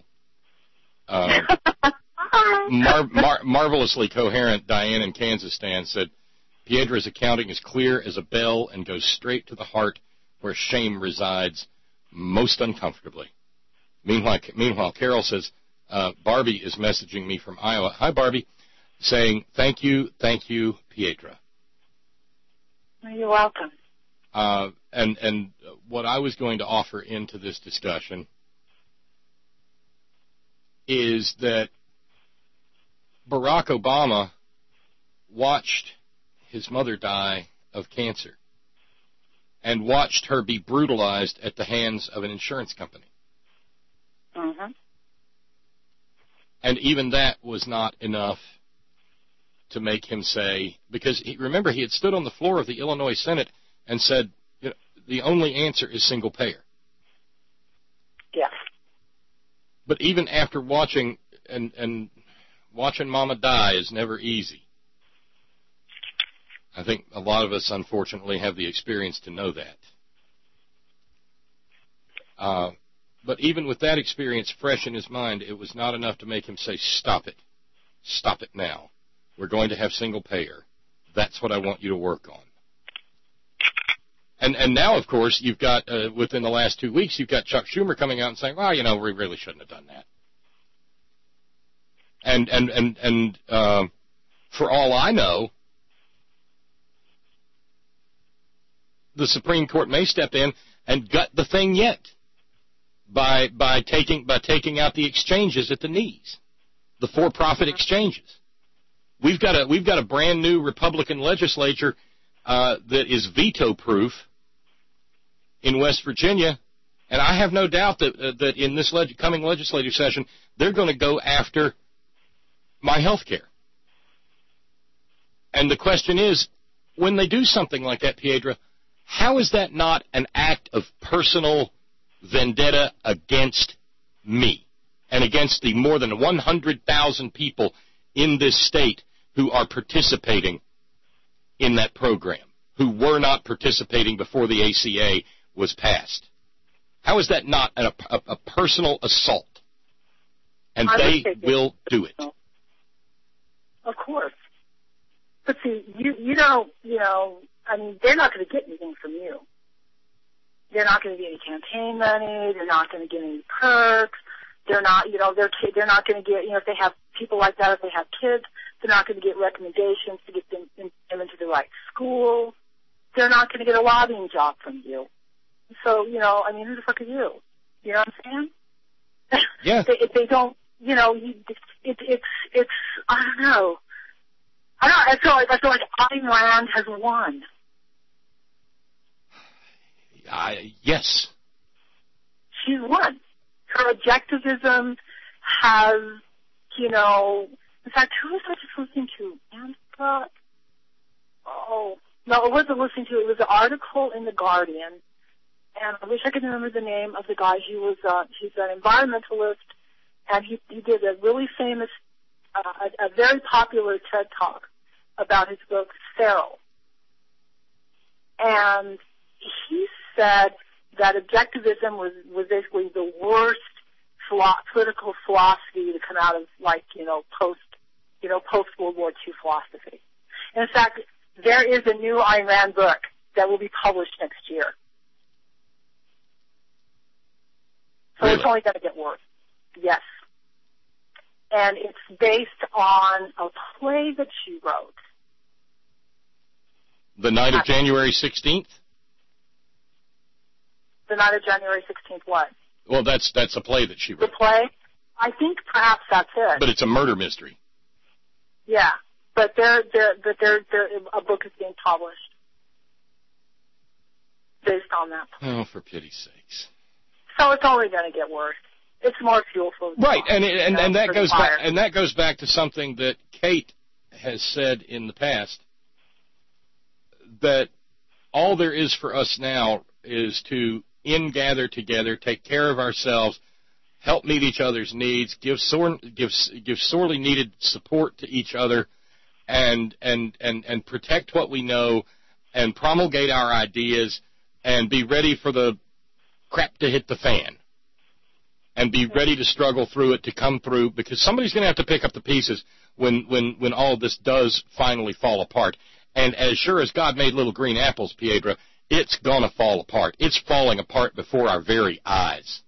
Marvelously coherent Diane in Kazakhstan said, Piedra's accounting is clear as a bell and goes straight to the heart where shame resides most uncomfortably. Meanwhile, Carol says, Barbie is messaging me from Iowa. Hi, Barbie, saying, thank you, Piedra. You're welcome. And what I was going to offer into this discussion is that Barack Obama watched his mother die of cancer and watched her be brutalized at the hands of an insurance company. Mm-hmm. And even that was not enough to make him say, because remember, he had stood on the floor of the Illinois Senate and said, you know, the only answer is single payer. Yes. But even after watching, and watching Mama die is never easy. I think a lot of us, unfortunately, have the experience to know that. But even with that experience fresh in his mind, it was not enough to make him say, stop it. Stop it now. We're going to have single payer. That's what I want you to work on. And now, of course, you've got, within the last 2 weeks, you've got Chuck Schumer coming out and saying, well, you know, we really shouldn't have done that. And for all I know, the Supreme Court may step in and gut the thing yet by taking out the exchanges at the knees, the for-profit exchanges. We've got a brand new Republican legislature that is veto-proof in West Virginia, and I have no doubt that in this coming legislative session they're going to go after my health care. And the question is, when they do something like that, Piedra, how is that not an act of personal vendetta against me and against the more than 100,000 people in this state who are participating in that program, who were not participating before the ACA was passed? How is that not a personal assault? And they will do it. Of course. But see, you don't, I mean, they're not going to get anything from you. They're not going to get any campaign money. They're not going to get any perks. They're not, they're not going to get, if they have people like that, if they have kids, they're not going to get recommendations to get them into the right school. They're not going to get a lobbying job from you. So, I mean, who the fuck are you? You know what I'm saying? Yeah. If they don't, it's, I don't know. I feel like Ayn Rand has won. Yes. She's won. Her objectivism has, in fact, who was I just listening to? Antica? Oh, no, I wasn't listening to it. It was an article in The Guardian, and I wish I could remember the name of the guy. He's an environmentalist, and he did a really famous, a very popular TED Talk about his book, Feral. And he said that objectivism was basically the worst political philosophy to come out of, post World War II philosophy. And in fact, there is a new Ayn Rand book that will be published next year. So It's only going to get worse. Yes. And it's based on a play that she wrote. The night of January 16th? The night of January 16th, what? Well, that's a play that she wrote. The play? I think perhaps that's it. But it's a murder mystery. Yeah, but a book is being published based on that. Oh, for pity's sakes! So it's only going to get worse. It's more fuel for the right, fire, and that goes back to something that Kate has said in the past, that all there is for us now is to gather together, take care of ourselves, help meet each other's needs, give sorely needed support to each other, and protect what we know, and promulgate our ideas, and be ready for the crap to hit the fan, and be ready to struggle through it, to come through, because somebody's going to have to pick up the pieces when all of this does finally fall apart. And as sure as God made little green apples, Piedra, it's going to fall apart. It's falling apart before our very eyes.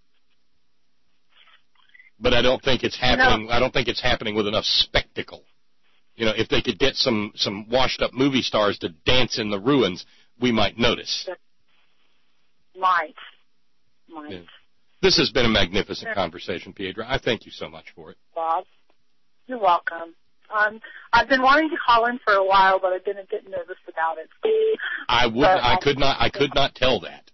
But I don't think it's happening. No. I don't think it's happening with enough spectacle. You know, if they could get some washed-up movie stars to dance in the ruins, we might notice. Might. Yeah. This has been a magnificent conversation, Piedra. I thank you so much for it. Bob, you're welcome. I've been wanting to call in for a while, but I've been a bit nervous about it. I could not tell that.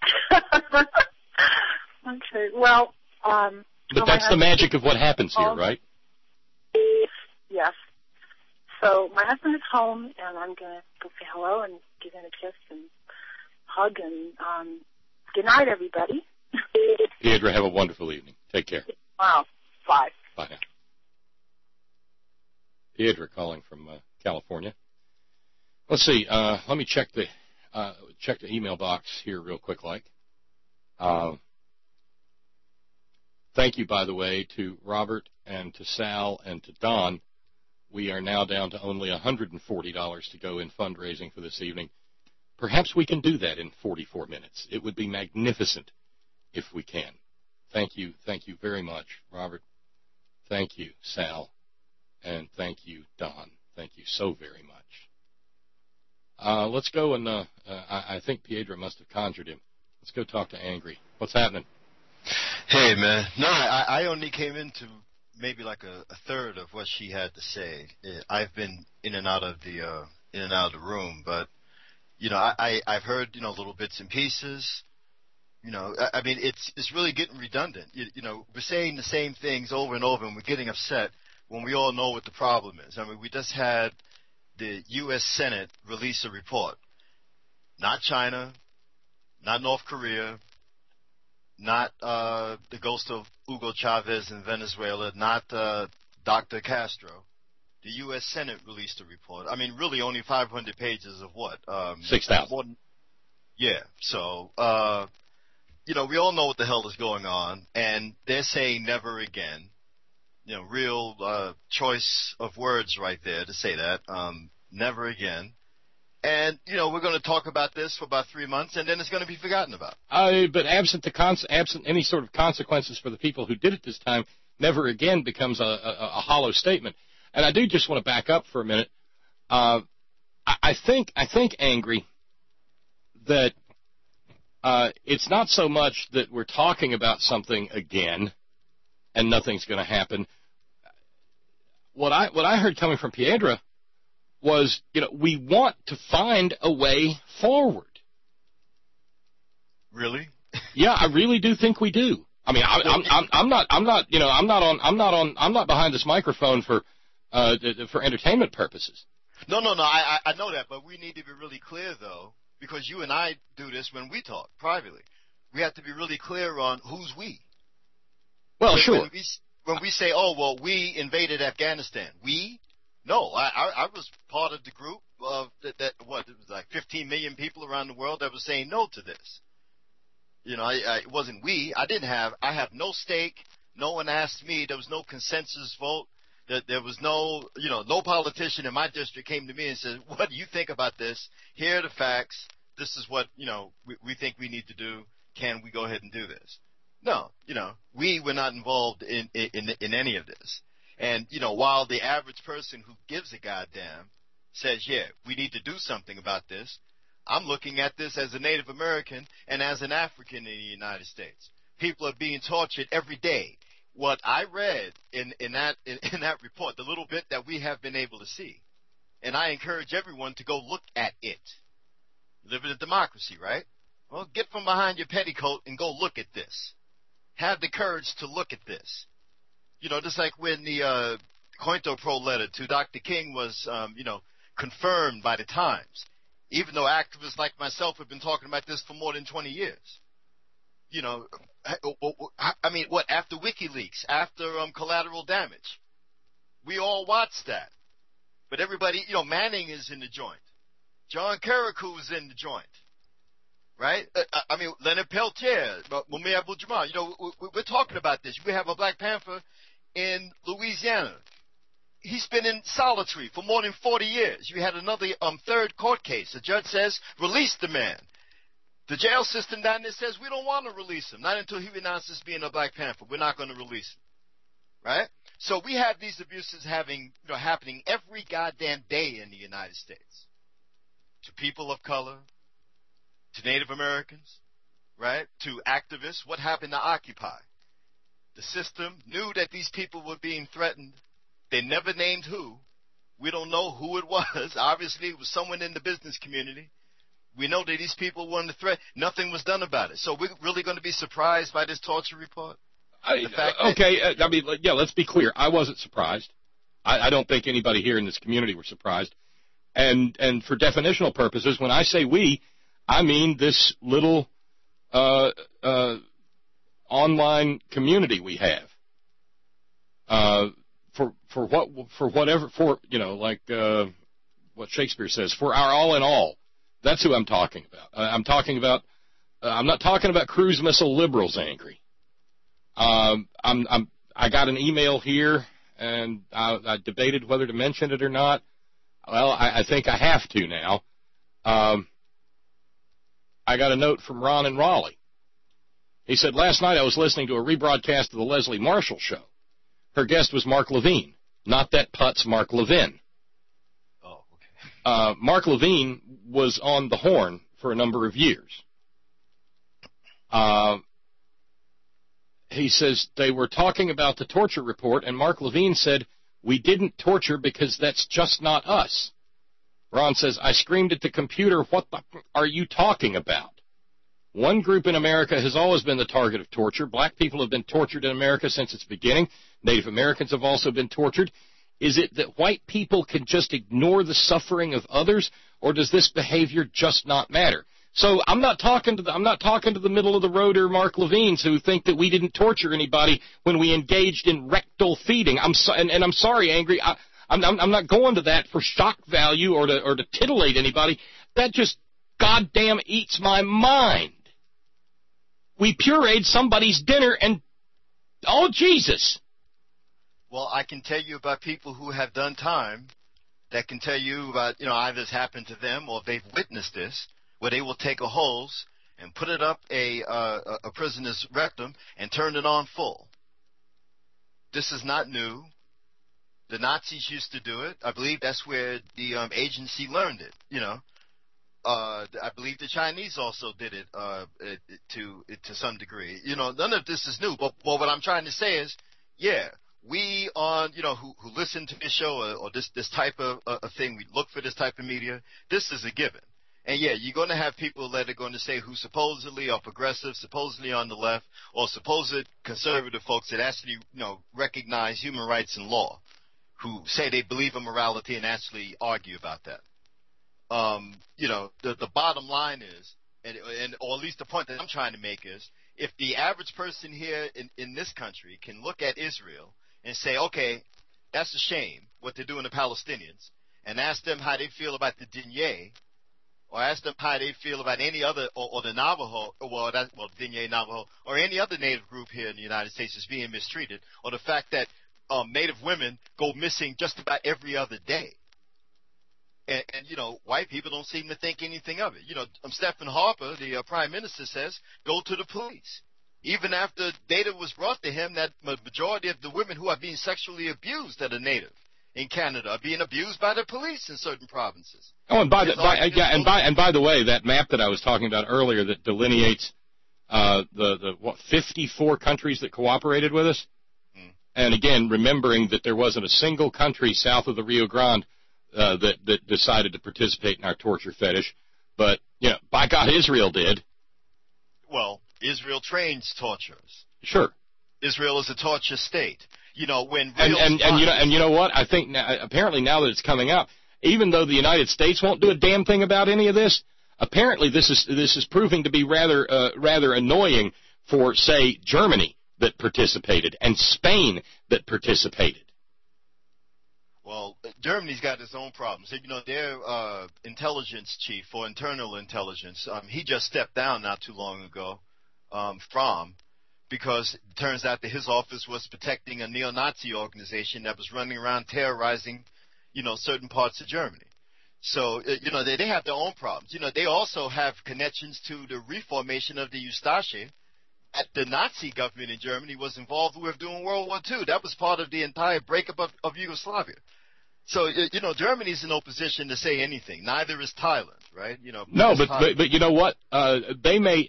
Okay. Well, but that's the magic of what happens here, right? Yes. So my husband is home, and I'm going to go say hello and give him a kiss and hug, and good night, everybody. Piedra, have a wonderful evening. Take care. Wow. Bye. Bye now. Piedra calling from California. Let's see. Let me check the email box here real quick. Thank you, by the way, to Robert and to Sal and to Don. We are now down to only $140 to go in fundraising for this evening. Perhaps we can do that in 44 minutes. It would be magnificent if we can. Thank you very much, Robert. Thank you, Sal. And thank you, Don. Thank you so very much. Let's go and I think Piedra must have conjured him. Let's go talk to Angry. What's happening? Hey, man. No, I only came into maybe like a third of what she had to say. I've been in and out of the room, but you know, I've heard, you know, little bits and pieces. You know, I mean, it's really getting redundant. You know, we're saying the same things over and over, and we're getting upset when we all know what the problem is. I mean, we just had the U.S. Senate release a report. Not China, not North Korea, not the ghost of Hugo Chavez in Venezuela, not Dr. Castro. The U.S. Senate released a report. I mean, really only 500 pages of what? 6,000. Yeah, so, you know, we all know what the hell is going on, and they're saying never again. You know, real choice of words right there to say that, never again. And, you know, we're going to talk about this for about 3 months, and then it's going to be forgotten about. But absent any sort of consequences for the people who did it this time, never again becomes a hollow statement. And I do just want to back up for a minute. I think, Angry, that it's not so much that we're talking about something again and nothing's going to happen. What I heard coming from Piedra was, you know, we want to find a way forward. Really? Yeah, I really do think we do. I mean, I'm not behind this microphone for entertainment purposes. No, I know that, but we need to be really clear, though, because you and I do this when we talk privately. We have to be really clear on who's we. Well, sure. When we say, oh, well, we invaded Afghanistan, we? No, I was part of the group of it was like 15 million people around the world that was saying no to this. You know, it wasn't we. I have no stake. No one asked me. There was no consensus vote. There was no politician in my district came to me and said, what do you think about this? Here are the facts. This is what, you know, we think we need to do. Can we go ahead and do this? No, you know, we were not involved in any of this. And, you know, while the average person who gives a goddamn says, yeah, we need to do something about this, I'm looking at this as a Native American and as an African in the United States. People are being tortured every day. What I read in that report, the little bit that we have been able to see, and I encourage everyone to go look at it. Live in a democracy, right? Well, get from behind your petticoat and go look at this. Have the courage to look at this. You know, just like when the COINTELPRO letter to Dr. King was, confirmed by the Times, even though activists like myself have been talking about this for more than 20 years. after WikiLeaks, after collateral damage, we all watched that. But everybody, Manning is in the joint. John Carrico is in the joint. Right? Leonard Peltier, Mumia Abu-Jamal. We're talking about this. We have a Black Panther in Louisiana. He's been in solitary for more than 40 years. You had another third court case. The judge says, release the man. The jail system down there says, we don't want to release him. Not until he renounces being a Black Panther. We're not going to release him. Right? So we have these abuses happening every goddamn day in the United States. To people of color, to Native Americans, right? To activists. What happened to Occupy? The system knew that these people were being threatened. They never named who. We don't know who it was. Obviously, it was someone in the business community. We know that these people were under threat. Nothing was done about it. So we're really going to be surprised by this torture report? Let's be clear. I wasn't surprised. I don't think anybody here in this community were surprised. And for definitional purposes, when I say we, I mean this little online community we have. What Shakespeare says, for our all in all. That's who I'm talking about. I'm not talking about cruise missile liberals angry. I got an email here, and I debated whether to mention it or not. Well, I think I have to now. I got a note from Ron in Raleigh. He said, last night I was listening to a rebroadcast of the Leslie Marshall show. Her guest was Mark Levine, not that putz Mark Levin. Oh, okay. Mark Levine was on the Horn for a number of years. He says they were talking about the torture report, and Mark Levine said, we didn't torture because that's just not us. Ron says, I screamed at the computer, what the are you talking about? One group in America has always been the target of torture. Black people have been tortured in America since its beginning. Native Americans have also been tortured. Is it that white people can just ignore the suffering of others, or does this behavior just not matter? So I'm not talking to the middle of the roader Mark Levines who think that we didn't torture anybody when we engaged in rectal feeding. I'm sorry, Angry. I'm not going to that for shock value or to titillate anybody. That just goddamn eats my mind. We pureed somebody's dinner and, oh, Jesus. Well, I can tell you about people who have done time that can tell you about, either it's happened to them or they've witnessed this, where they will take a hose and put it up a prisoner's rectum and turn it on full. This is not new. The Nazis used to do it. I believe that's where the agency learned it, I believe the Chinese also did it to some degree. None of this is new. But what I'm trying to say is, yeah, we who listen to this show or this type of thing, we look for this type of media. This is a given. And yeah, you're going to have people that are going to say who supposedly are progressive, supposedly on the left, or supposed conservative folks that actually recognize human rights and law, who say they believe in morality and actually argue about that. The bottom line is, or at least the point that I'm trying to make is, if the average person here in this country can look at Israel and say, okay, that's a shame what they're doing to Palestinians, and ask them how they feel about the Diné, or ask them how they feel about any other, or the Navajo, Diné Navajo, or any other native group here in the United States is being mistreated, or the fact that native women go missing just about every other day. And white people don't seem to think anything of it. Stephen Harper, the Prime Minister, says, go to the police. Even after data was brought to him that the majority of the women who are being sexually abused that are native in Canada are being abused by the police in certain provinces. Oh, and by the way, that map that I was talking about earlier that delineates the 54 countries that cooperated with us, and again, remembering that there wasn't a single country south of the Rio Grande that decided to participate in our torture fetish, but by God, Israel did. Well, Israel trains torturers. Sure. Israel is a torture state. You know what? I think apparently now that it's coming out, even though the United States won't do a damn thing about any of this, apparently this is proving to be rather annoying for, say, Germany that participated and Spain that participated. Well, Germany's got its own problems. You know, their intelligence chief for internal intelligence, he just stepped down not too long ago because it turns out that his office was protecting a neo-Nazi organization that was running around terrorizing, you know, certain parts of Germany. So, you know, they have their own problems. You know, they also have connections to the reformation of the Ustashi that the Nazi government in Germany was involved with during World War II. That was part of the entire breakup of Yugoslavia. So, you know, Germany's in no position to say anything. Neither is Thailand, right? You know. No, but you know what? They may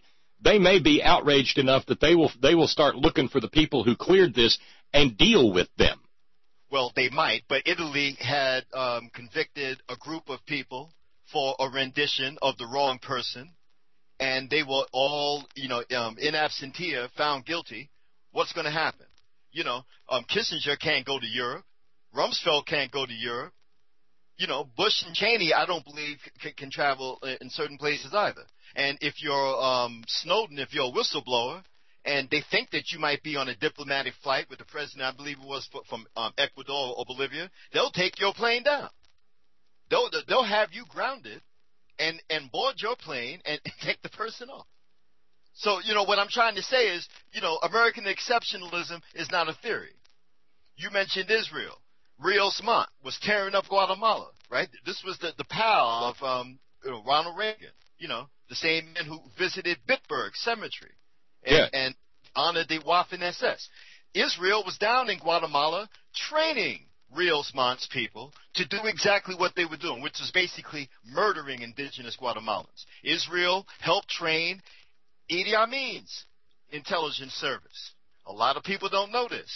be outraged enough that they will start looking for the people who cleared this and deal with them. Well, they might, but Italy had convicted a group of people for a rendition of the wrong person, and they were all, you know, in absentia found guilty. What's going to happen? You know, Kissinger can't go to Europe. Rumsfeld can't go to Europe. You know, Bush and Cheney, I don't believe, can travel in certain places either. And if you're Snowden, if you're a whistleblower, and they think that you might be on a diplomatic flight with the president, I believe it was from Ecuador or Bolivia, they'll take your plane down. They'll have you grounded and board your plane and take the person off. So, you know, what I'm trying to say is, you know, American exceptionalism is not a theory. You mentioned Israel. Rios Montt was tearing up Guatemala, right? This was the pal of Ronald Reagan, you know, the same man who visited Bitburg Cemetery and honored the Waffen-SS. Israel was down in Guatemala training Rios Montt's people to do exactly what they were doing, which was basically murdering indigenous Guatemalans. Israel helped train Idi Amin's intelligence service. A lot of people don't know this.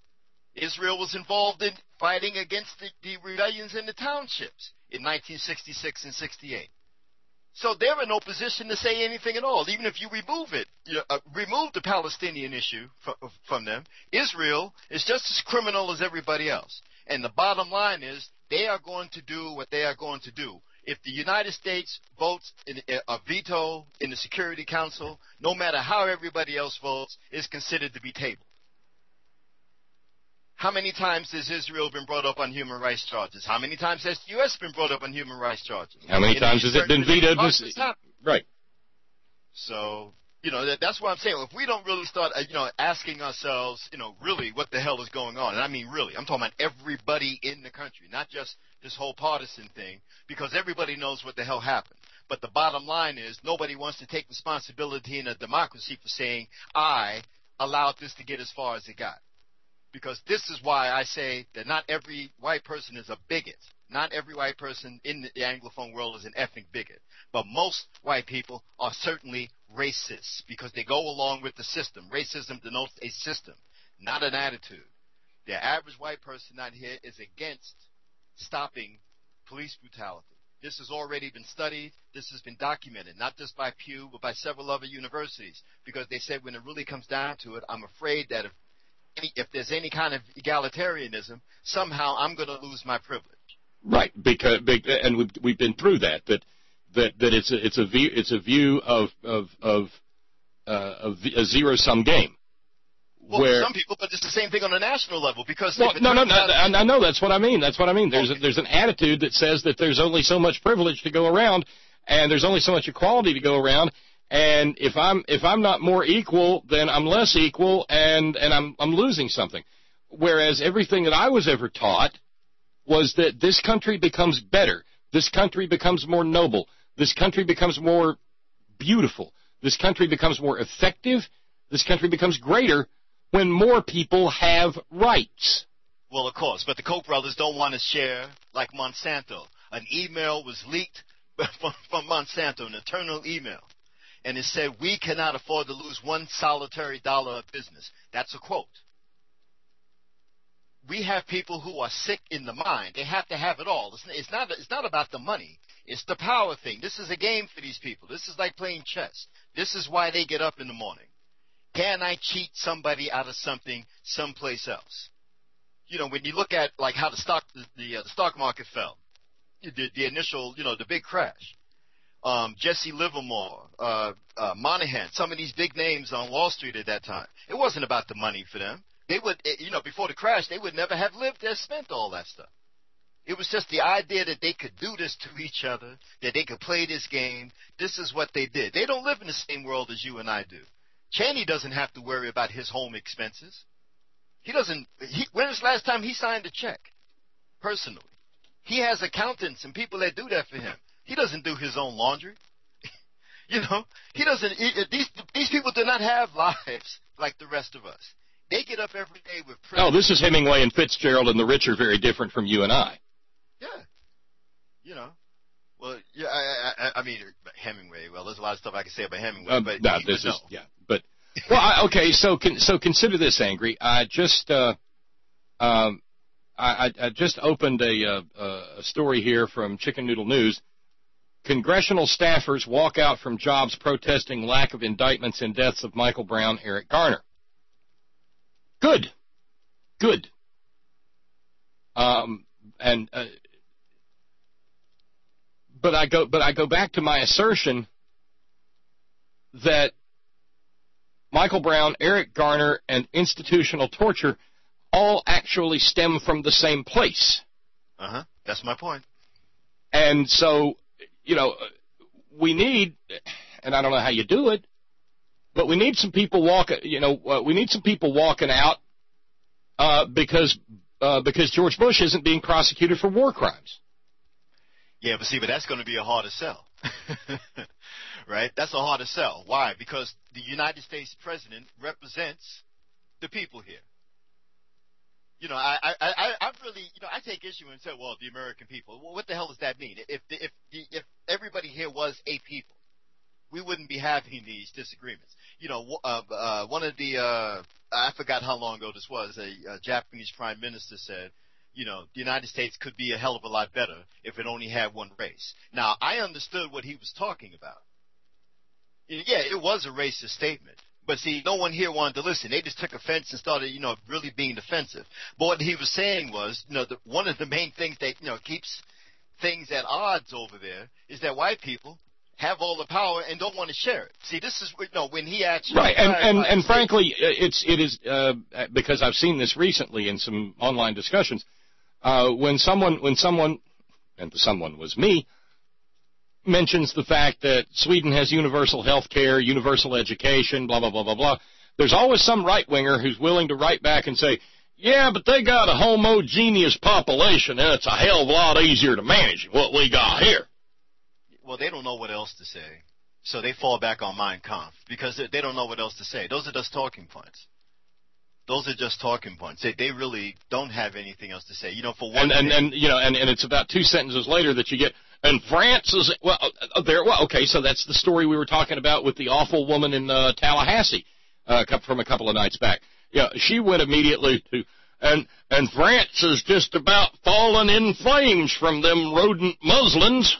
Israel was involved in fighting against the rebellions in the townships in 1966 and 68. So they're in no position to say anything at all. Even if you remove it, remove the Palestinian issue from them, Israel is just as criminal as everybody else. And the bottom line is they are going to do what they are going to do. If the United States votes a veto in the Security Council, no matter how everybody else votes, is considered to be tabled. How many times has Israel been brought up on human rights charges? How many times has the U.S. been brought up on human rights charges? How many times has it been vetoed? Right. So, you know, that's what I'm saying. If we don't really start, asking ourselves, really what the hell is going on, and I mean really, I'm talking about everybody in the country, not just this whole partisan thing, because everybody knows what the hell happened. But the bottom line is nobody wants to take responsibility in a democracy for saying, I allowed this to get as far as it got. Because this is why I say that not every white person is a bigot. Not every white person in the Anglophone world is an ethnic bigot. But most white people are certainly racist because they go along with the system. Racism denotes a system, not an attitude. The average white person out here is against stopping police brutality. This has already been studied. This has been documented, not just by Pew, but by several other universities. Because they said when it really comes down to it, I'm afraid that if there's any kind of egalitarianism, somehow I'm going to lose my privilege. Right, and we've been through that it's a view of a zero-sum game. Well, for some people, but it's the same thing on a national level because no, I know that's what I mean. There's an attitude that says that there's only so much privilege to go around, and there's only so much equality to go around. And if I'm not more equal, then I'm less equal, and I'm losing something. Whereas everything that I was ever taught was that this country becomes better, this country becomes more noble, this country becomes more beautiful, this country becomes more effective, this country becomes greater when more people have rights. Well, of course, but the Koch brothers don't want to share like Monsanto. An email was leaked from Monsanto, an internal email. And it said, we cannot afford to lose one solitary dollar of business. That's a quote. We have people who are sick in the mind. They have to have it all. It's not about the money. It's the power thing. This is a game for these people. This is like playing chess. This is why they get up in the morning. Can I cheat somebody out of something someplace else? You know, when you look at like how the stock market fell, the initial, the big crash. Jesse Livermore, Monahan, some of these big names on Wall Street at that time. It wasn't about the money for them. They would, before the crash, they would never have lived there, spent all that stuff. It was just the idea that they could do this to each other, that they could play this game. This is what they did. They don't live in the same world as you and I do. Cheney doesn't have to worry about his home expenses. When was the last time he signed a check? Personally. He has accountants and people that do that for him. He doesn't do his own laundry. He doesn't. These people do not have lives like the rest of us. They get up every day with. Oh, this is Hemingway and Fitzgerald, and the rich are very different from you and I. Yeah. Well, yeah. I mean, Hemingway. Well, there's a lot of stuff I can say about Hemingway, but no, this is yeah. But well, okay. So consider this, Angry. I just opened a story here from Chicken Noodle News. Congressional staffers walk out from jobs protesting lack of indictments in deaths of Michael Brown, Eric Garner. Good. But I go back to my assertion that Michael Brown, Eric Garner, and institutional torture all actually stem from the same place. That's my point. And so, we need, and I don't know how you do it, but we need some people walking out because George Bush isn't being prosecuted for war crimes. Yeah, but that's going to be a harder sell. Right? That's a harder sell. Why? Because the United States president represents the people here. I really, I take issue and say, well, the American people. Well, what the hell does that mean? If everybody here was a people, we wouldn't be having these disagreements. One of the, I forgot how long ago this was, a Japanese prime minister said, the United States could be a hell of a lot better if it only had one race. Now, I understood what he was talking about. Yeah, it was a racist statement. But see, no one here wanted to listen. They just took offense and started, really being defensive. But what he was saying was, one of the main things that, keeps things at odds over there is that white people have all the power and don't want to share it. See, this is, when he actually... Right, and frankly, it is because I've seen this recently in some online discussions, when someone, and the someone was me, mentions the fact that Sweden has universal health care, universal education, blah, blah, blah, blah, blah. There's always some right-winger who's willing to write back and say, yeah, but they got a homogeneous population, and it's a hell of a lot easier to manage than what we got here. Well, they don't know what else to say, so they fall back on Mein Kampf because they don't know what else to say. Those are just talking points. They really don't have anything else to say. For one thing, and it's about two sentences later that you get, and France is, okay, so that's the story we were talking about with the awful woman in Tallahassee from a couple of nights back. Yeah, she went immediately to, and France is just about fallen in flames from them rodent muslins.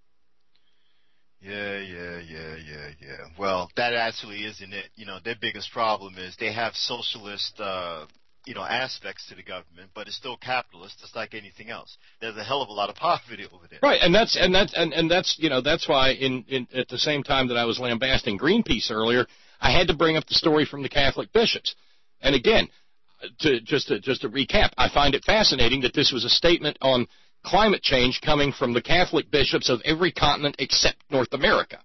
Yeah. Well, that actually isn't it. Their biggest problem is they have socialist, aspects to the government, but it's still capitalist, just like anything else. There's a hell of a lot of poverty over there. Right, and that's why at the same time that I was lambasting Greenpeace earlier, I had to bring up the story from the Catholic bishops. And again, just to recap, I find it fascinating that this was a statement on climate change coming from the Catholic bishops of every continent except North America.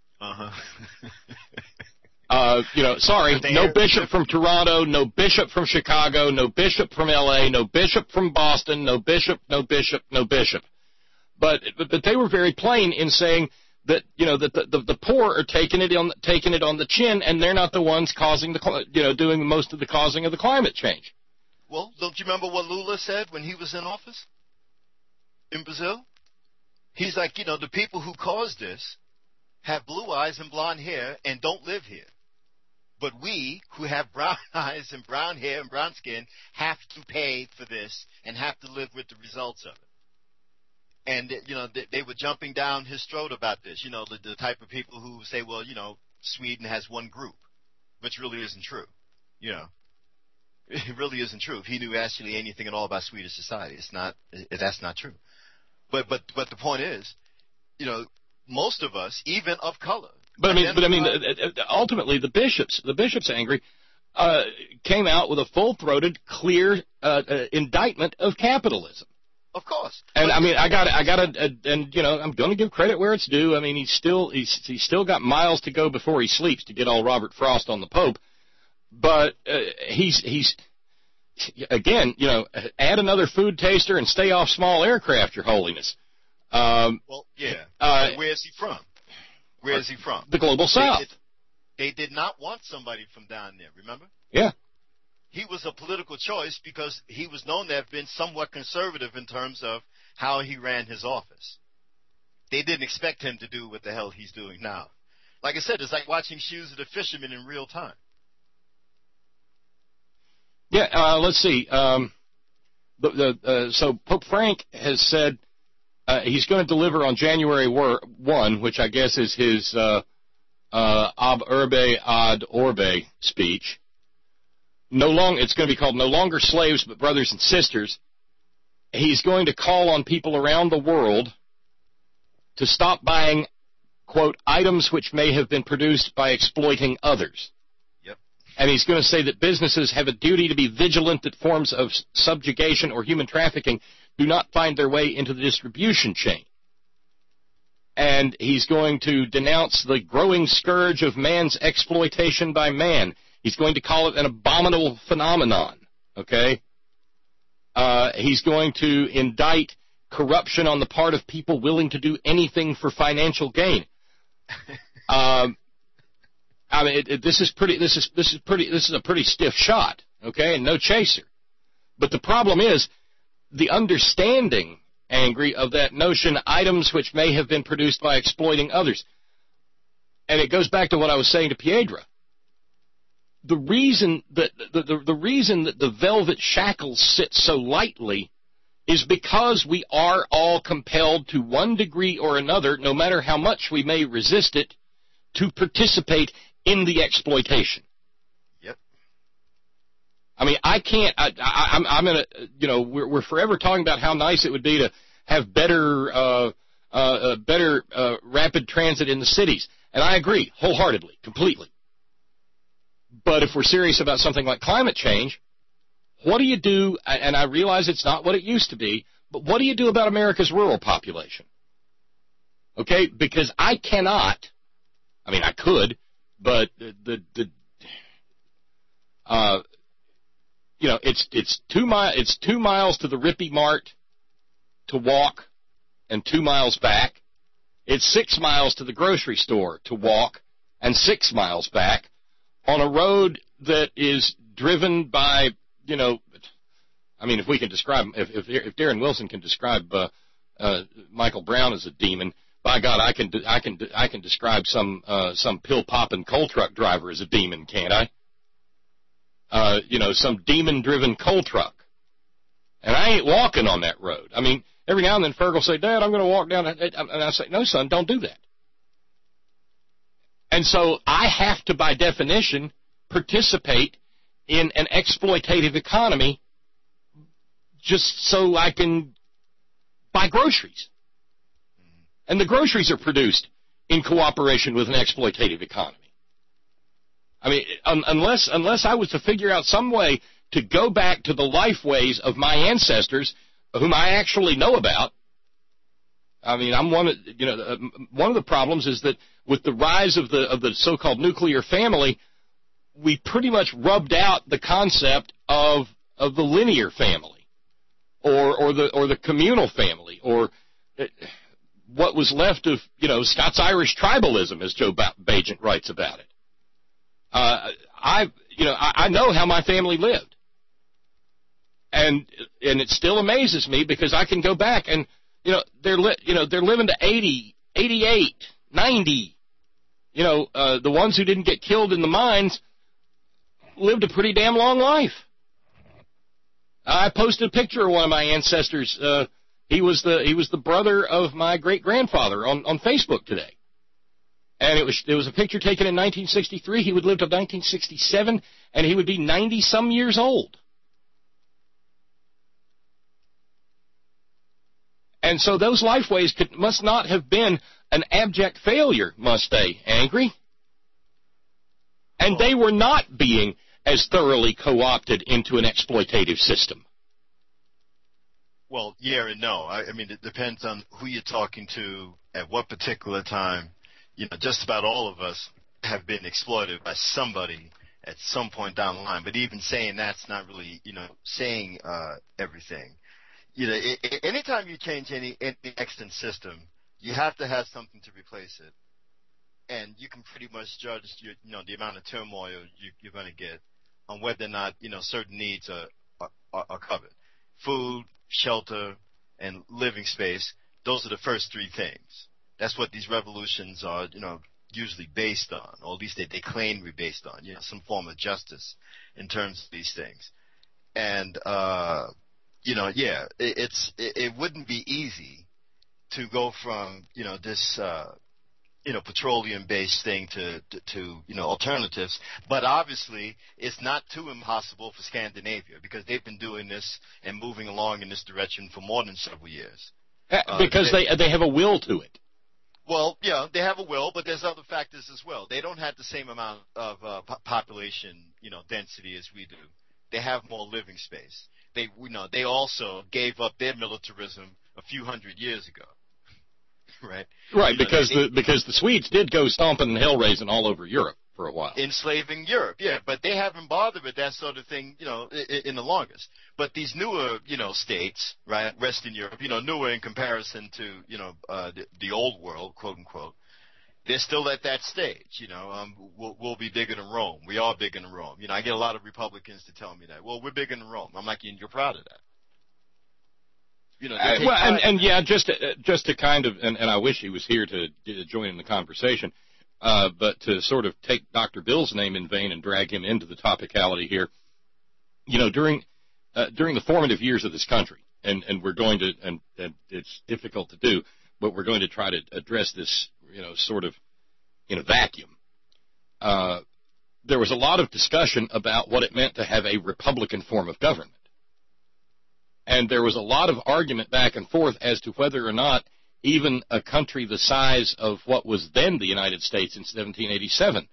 No bishop from Toronto, no bishop from Chicago, no bishop from LA, no bishop from Boston, no bishop. But they were very plain in saying that the poor are taking it on the chin, and they're not the ones causing doing most of the causing of the climate change. Well, don't you remember what Lula said when he was in office in Brazil? He's like, the people who caused this have blue eyes and blonde hair and don't live here. But we, who have brown eyes and brown hair and brown skin, have to pay for this and have to live with the results of it. And, they were jumping down his throat about this, the type of people who say, well, Sweden has one group, which really isn't true. It really isn't true. If he knew actually anything at all about Swedish society, that's not true. But the point is, most of us, even of color. But I mean, ultimately, the bishops angry, came out with a full-throated, clear indictment of capitalism. Of course. And I mean, I got and you know, I'm going to give credit where it's due. I mean, he's still got miles to go before he sleeps to get all Robert Frost on the Pope. But he's again, you know, add another food taster and stay off small aircraft, Your Holiness. Well, yeah. Where is he from? Where is he from? The global South. They did not want somebody from down there, remember? Yeah. He was a political choice because he was known to have been somewhat conservative in terms of how he ran his office. They didn't expect him to do what the hell he's doing now. Like I said, it's like watching Shoes of the Fisherman in real time. Yeah, let's see. So Pope Frank has said he's going to deliver on January 1, which I guess is his ab urbe ad orbe speech. It's going to be called No Longer Slaves but Brothers and Sisters. He's going to call on people around the world to stop buying, quote, items which may have been produced by exploiting others. Yep. And he's going to say that businesses have a duty to be vigilant that forms of subjugation or human trafficking do not find their way into the distribution chain. And he's going to denounce the growing scourge of man's exploitation by man. He's going to call it an abominable phenomenon, okay? He's going to indict corruption on the part of people willing to do anything for financial gain. I mean, this is a pretty stiff shot, okay, and no chaser. But the problem is the understanding, angry, of that notion, items which may have been produced by exploiting others. And it goes back to what I was saying to Piedra. The reason that the velvet shackles sit so lightly is because we are all compelled to one degree or another, no matter how much we may resist it, to participate in the exploitation. Yep. I mean, I can't. I'm gonna. You know, we're forever talking about how nice it would be to have better rapid transit in the cities, and I agree wholeheartedly, completely. But if we're serious about something like climate change, what do you do, and I realize it's not what it used to be, but what do you do about America's rural population? Okay, because I cannot, I mean I could, but you know, it's 2 miles to the Rippy Mart to walk and 2 miles back. It's 6 miles to the grocery store to walk and 6 miles back, on a road that is driven by, you know, I mean, if we can describe, if Darren Wilson can describe Michael Brown as a demon, by God, I can describe some pill popping coal truck driver as a demon, can't I? You know, some demon driven coal truck, and I ain't walking on that road. I mean, every now and then Ferg will say, "Dad, I'm going to walk down," and I say, "No, son, don't do that." And so I have to, by definition, participate in an exploitative economy just so I can buy groceries. And the groceries are produced in cooperation with an exploitative economy. I mean, unless I was to figure out some way to go back to the life ways of my ancestors, whom I actually know about. I mean, one of the problems is that with the rise of the so-called nuclear family, we pretty much rubbed out the concept of the linear family, or the communal family, or what was left of, you know, Scots-Irish tribalism, as Joe Bagent writes about it. I know how my family lived, and it still amazes me because I can go back and, you know, they're living to 80, 88, 90. You know, the ones who didn't get killed in the mines lived a pretty damn long life. I posted a picture of one of my ancestors. He was the brother of my great grandfather on Facebook today, and it was a picture taken in 1963. He would live to 1967, and he would be 90 some years old. And so those lifeways must not have been an abject failure, must they, Angry? And they were not being as thoroughly co-opted into an exploitative system. Well, yeah and no. I mean, it depends on who you're talking to at what particular time. You know, just about all of us have been exploited by somebody at some point down the line. But even saying that's not really, saying everything. Anytime you change any extant system, you have to have something to replace it. And you can pretty much judge the amount of turmoil you're going to get on whether or not, certain needs are covered. Food, shelter, and living space, those are the first three things. That's what these revolutions are, usually based on, or at least they claim to be based on, some form of justice in terms of these things. And, it wouldn't be easy to go from, this, petroleum-based thing to alternatives. But obviously, it's not too impossible for Scandinavia because they've been doing this and moving along in this direction for more than several years. Because they have a will to it. Well, yeah, they have a will, but there's other factors as well. They don't have the same amount of population, density as we do. They have more living space. They also gave up their militarism a few hundred years ago. Right. Right, because the Swedes did go stomping and hell raising all over Europe for a while. Enslaving Europe, yeah, but they haven't bothered with that sort of thing, in the longest. But these newer, states, right, Western Europe, newer in comparison to, the old world, quote unquote, they're still at that stage, we'll be bigger than Rome. We are bigger than Rome. I get a lot of Republicans to tell me that. Well, we're bigger than Rome. I'm like, you're proud of that. Just to kind of, and I wish he was here to join in the conversation, but to sort of take Dr. Bill's name in vain and drag him into the topicality here, during the formative years of this country, and we're going to, and it's difficult to do, but we're going to try to address this, sort of in a vacuum. There was a lot of discussion about what it meant to have a Republican form of government. And there was a lot of argument back and forth as to whether or not even a country the size of what was then the United States in 1787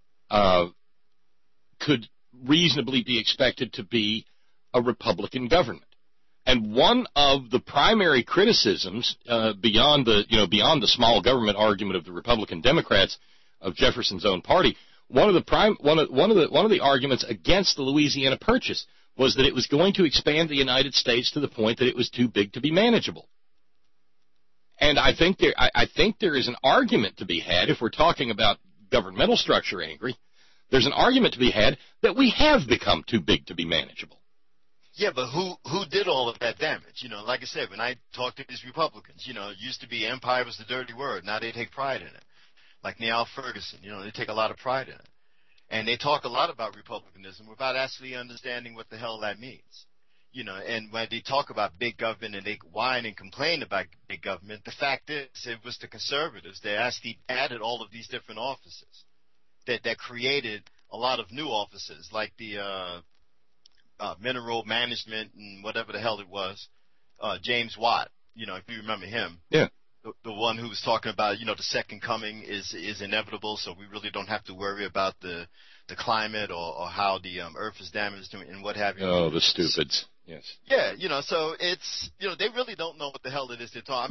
could reasonably be expected to be a Republican government. And one of the primary criticisms, beyond the small government argument of the Republican Democrats of Jefferson's own party, one of the arguments against the Louisiana Purchase was that it was going to expand the United States to the point that it was too big to be manageable. And I think there is an argument to be had, if we're talking about governmental structure, Angry, there's an argument to be had that we have become too big to be manageable. Yeah, but who did all of that damage? Like I said, when I talk to these Republicans, it used to be empire was the dirty word. Now they take pride in it. Like Niall Ferguson, they take a lot of pride in it. And they talk a lot about republicanism without actually understanding what the hell that means. And when they talk about big government and they whine and complain about big government, the fact is it was the conservatives that actually added all of these different offices that created a lot of new offices like the mineral management and whatever the hell it was. James Watt, if you remember him. Yeah. The one who was talking about, the second coming is inevitable, so we really don't have to worry about the climate or how the earth is damaged and what have you. Oh, the stupids. Yes. Yeah, so it's, they really don't know what the hell it is they're talking.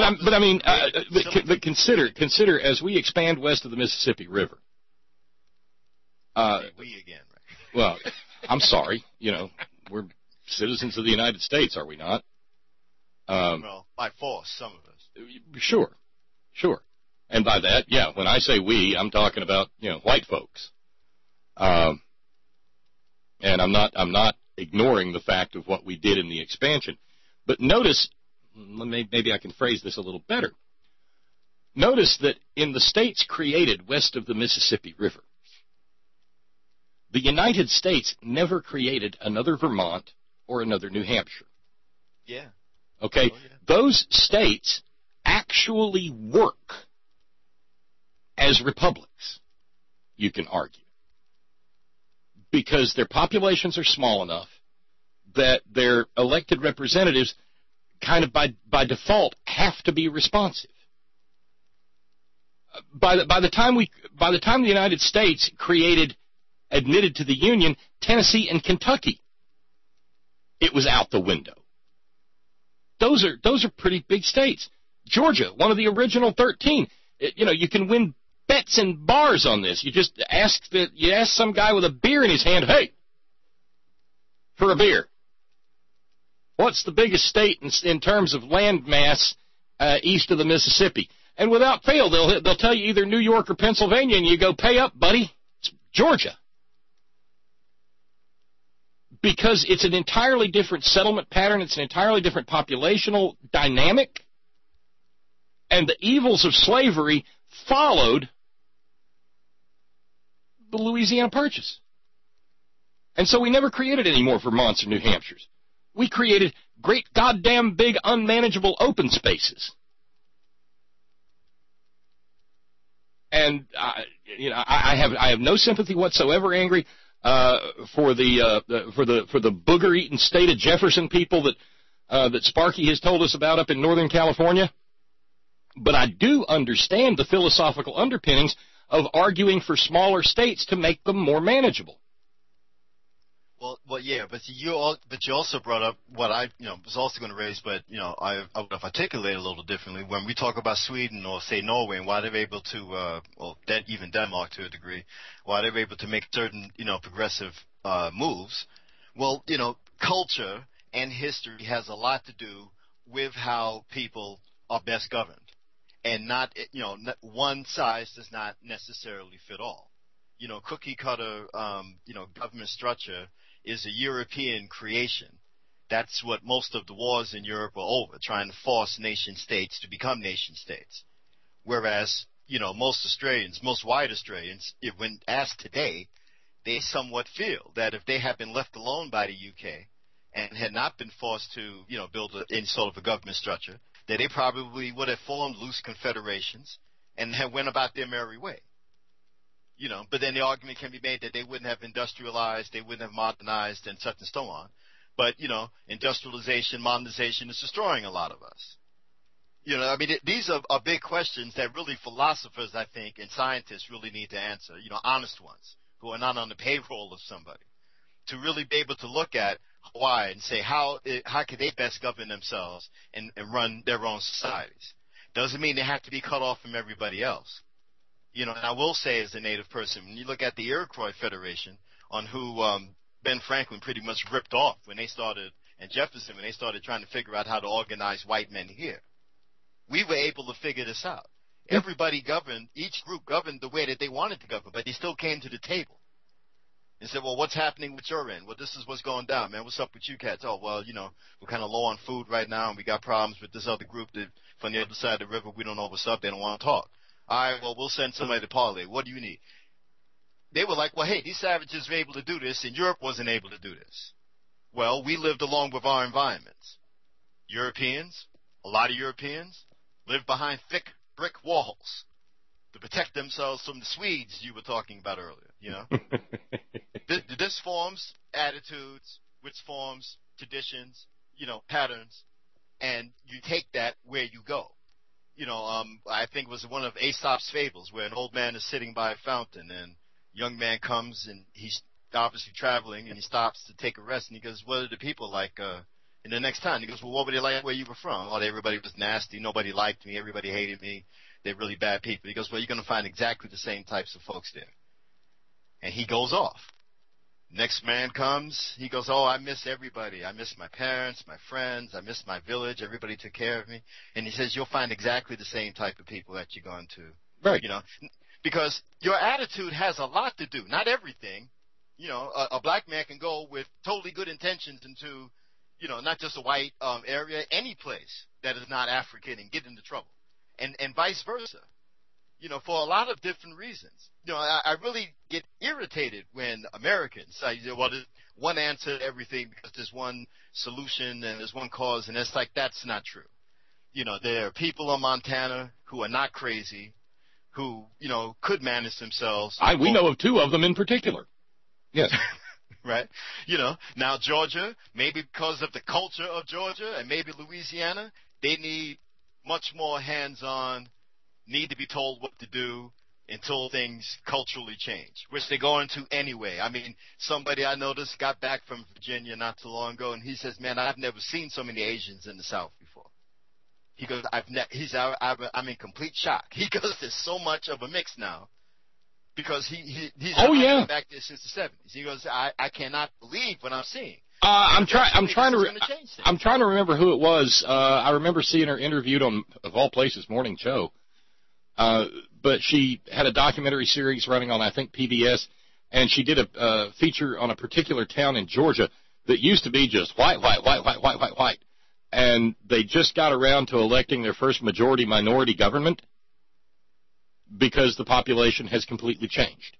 But consider as we expand west of the Mississippi River. We again, right? Well, I'm sorry, we're citizens of the United States, are we not? Well, by force, some of us. Sure. And by that, yeah, when I say we, I'm talking about, white folks. And I'm not ignoring the fact of what we did in the expansion. But notice, maybe I can phrase this a little better. Notice that in the states created west of the Mississippi River, the United States never created another Vermont or another New Hampshire. Yeah. Okay? Oh, yeah. Those states actually work as republics, you can argue, because their populations are small enough that their elected representatives kind of by default have to be responsive. By the time the United States admitted to the Union, Tennessee and Kentucky, it was out the window. Those are pretty big states. Georgia, one of the original 13. You can win bets in bars on this. You just ask some guy with a beer in his hand, hey, for a beer, what's the biggest state in terms of land mass east of the Mississippi? And without fail, they'll tell you either New York or Pennsylvania, and you go, pay up, buddy. It's Georgia. Because it's an entirely different settlement pattern. It's an entirely different populational dynamic. And the evils of slavery followed the Louisiana Purchase. And so we never created any more Vermonts or New Hampshires. We created great goddamn big unmanageable open spaces. And I have no sympathy whatsoever, Angry, for the booger-eating state of Jefferson people that Sparky has told us about up in Northern California. But I do understand the philosophical underpinnings of arguing for smaller states to make them more manageable. Well, yeah, but you also brought up what I was also going to raise, but I would have articulated a little differently when we talk about Sweden or say Norway and why they're able to, even Denmark to a degree, why they're able to make certain progressive moves. Well, culture and history has a lot to do with how people are best governed, and not one size does not necessarily fit all. Cookie cutter government structure is a European creation. That's what most of the wars in Europe are over, trying to force nation states to become nation states. Whereas, most white Australians, when asked today, they somewhat feel that if they had been left alone by the UK and had not been forced to, build any sort of a government structure, that they probably would have formed loose confederations and have went about their merry way. But then the argument can be made that they wouldn't have industrialized, they wouldn't have modernized, and such and so on. But, industrialization, modernization is destroying a lot of us. These are big questions that really philosophers, I think, and scientists really need to answer, honest ones, who are not on the payroll of somebody, to really be able to look at Hawaii and say, how can they best govern themselves and run their own societies? Doesn't mean they have to be cut off from everybody else. And I will say as a Native person, when you look at the Iroquois Federation, on who Ben Franklin pretty much ripped off when they started, and Jefferson, when they started trying to figure out how to organize white men here, we were able to figure this out. Everybody governed, each group governed the way that they wanted to govern, but they still came to the table and said, well, what's happening with your end? Well, this is what's going down, man. What's up with you cats? Oh, well, we're kind of low on food right now, and we got problems with this other group that from the other side of the river. We don't know what's up. They don't want to talk. All right, well, we'll send somebody to parley. What do you need? They were like, well, hey, these savages were able to do this, and Europe wasn't able to do this. Well, we lived along with our environments. A lot of Europeans, lived behind thick brick walls to protect themselves from the Swedes you were talking about earlier, This forms attitudes, which forms traditions, patterns, and you take that where you go. I think it was one of Aesop's fables where an old man is sitting by a fountain and a young man comes and he's obviously traveling and he stops to take a rest and he goes, what are the people like in the next town? He goes, well, what were they like where you were from? Oh, everybody was nasty. Nobody liked me. Everybody hated me. They're really bad people. He goes, well, you're going to find exactly the same types of folks there. And he goes off. Next man comes, he goes, oh, I miss everybody. I miss my parents, my friends. I miss my village. Everybody took care of me. And he says, you'll find exactly the same type of people that you're going to. Right. Because your attitude has a lot to do. Not everything. A black man can go with totally good intentions into, not just a white area, any place that is not African and get into trouble. And vice versa. For a lot of different reasons. I really get irritated when Americans say, well, there's one answer to everything because there's one solution and there's one cause, and it's like, that's not true. There are people in Montana who are not crazy, who, could manage themselves. We know of two of them in particular. Yes. right? Now Georgia, maybe because of the culture of Georgia, and maybe Louisiana, they need much more hands-on, need to be told what to do until things culturally change, which they're going to anyway. I mean, somebody I noticed got back from Virginia not too long ago, and he says, man, I've never seen so many Asians in the South before. He goes, I'm in complete shock. He goes, there's so much of a mix now. Because he's been back there since the 70s. He goes, I cannot believe what I'm seeing. I'm trying to remember who it was. I remember seeing her interviewed on, of all places, Morning Joe. But she had a documentary series running on, I think, PBS, and she did a feature on a particular town in Georgia that used to be just white. And they just got around to electing their first majority-minority government because the population has completely changed.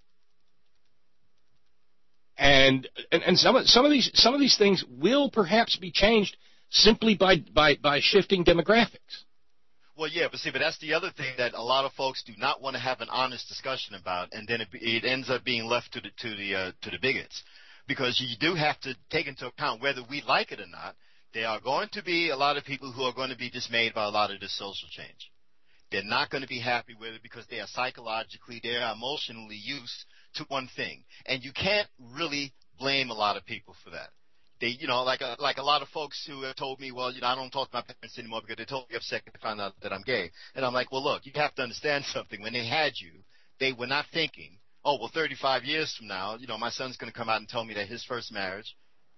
And some of these things will perhaps be changed simply by shifting demographics. Well, yeah, but that's the other thing that a lot of folks do not want to have an honest discussion about, and then it ends up being left to the bigots, because you do have to take into account whether we like it or not. There are going to be a lot of people who are going to be dismayed by a lot of this social change. They're not going to be happy with it because they are psychologically, they are emotionally used to one thing, and you can't really blame a lot of people for that. They, like a lot of folks who have told me, well, I don't talk to my parents anymore because they totally upset when they found out that I'm gay. And I'm like, well, look, you have to understand something. When they had you, they were not thinking, oh, well, 35 years from now, my son's going to come out and tell me that his first marriage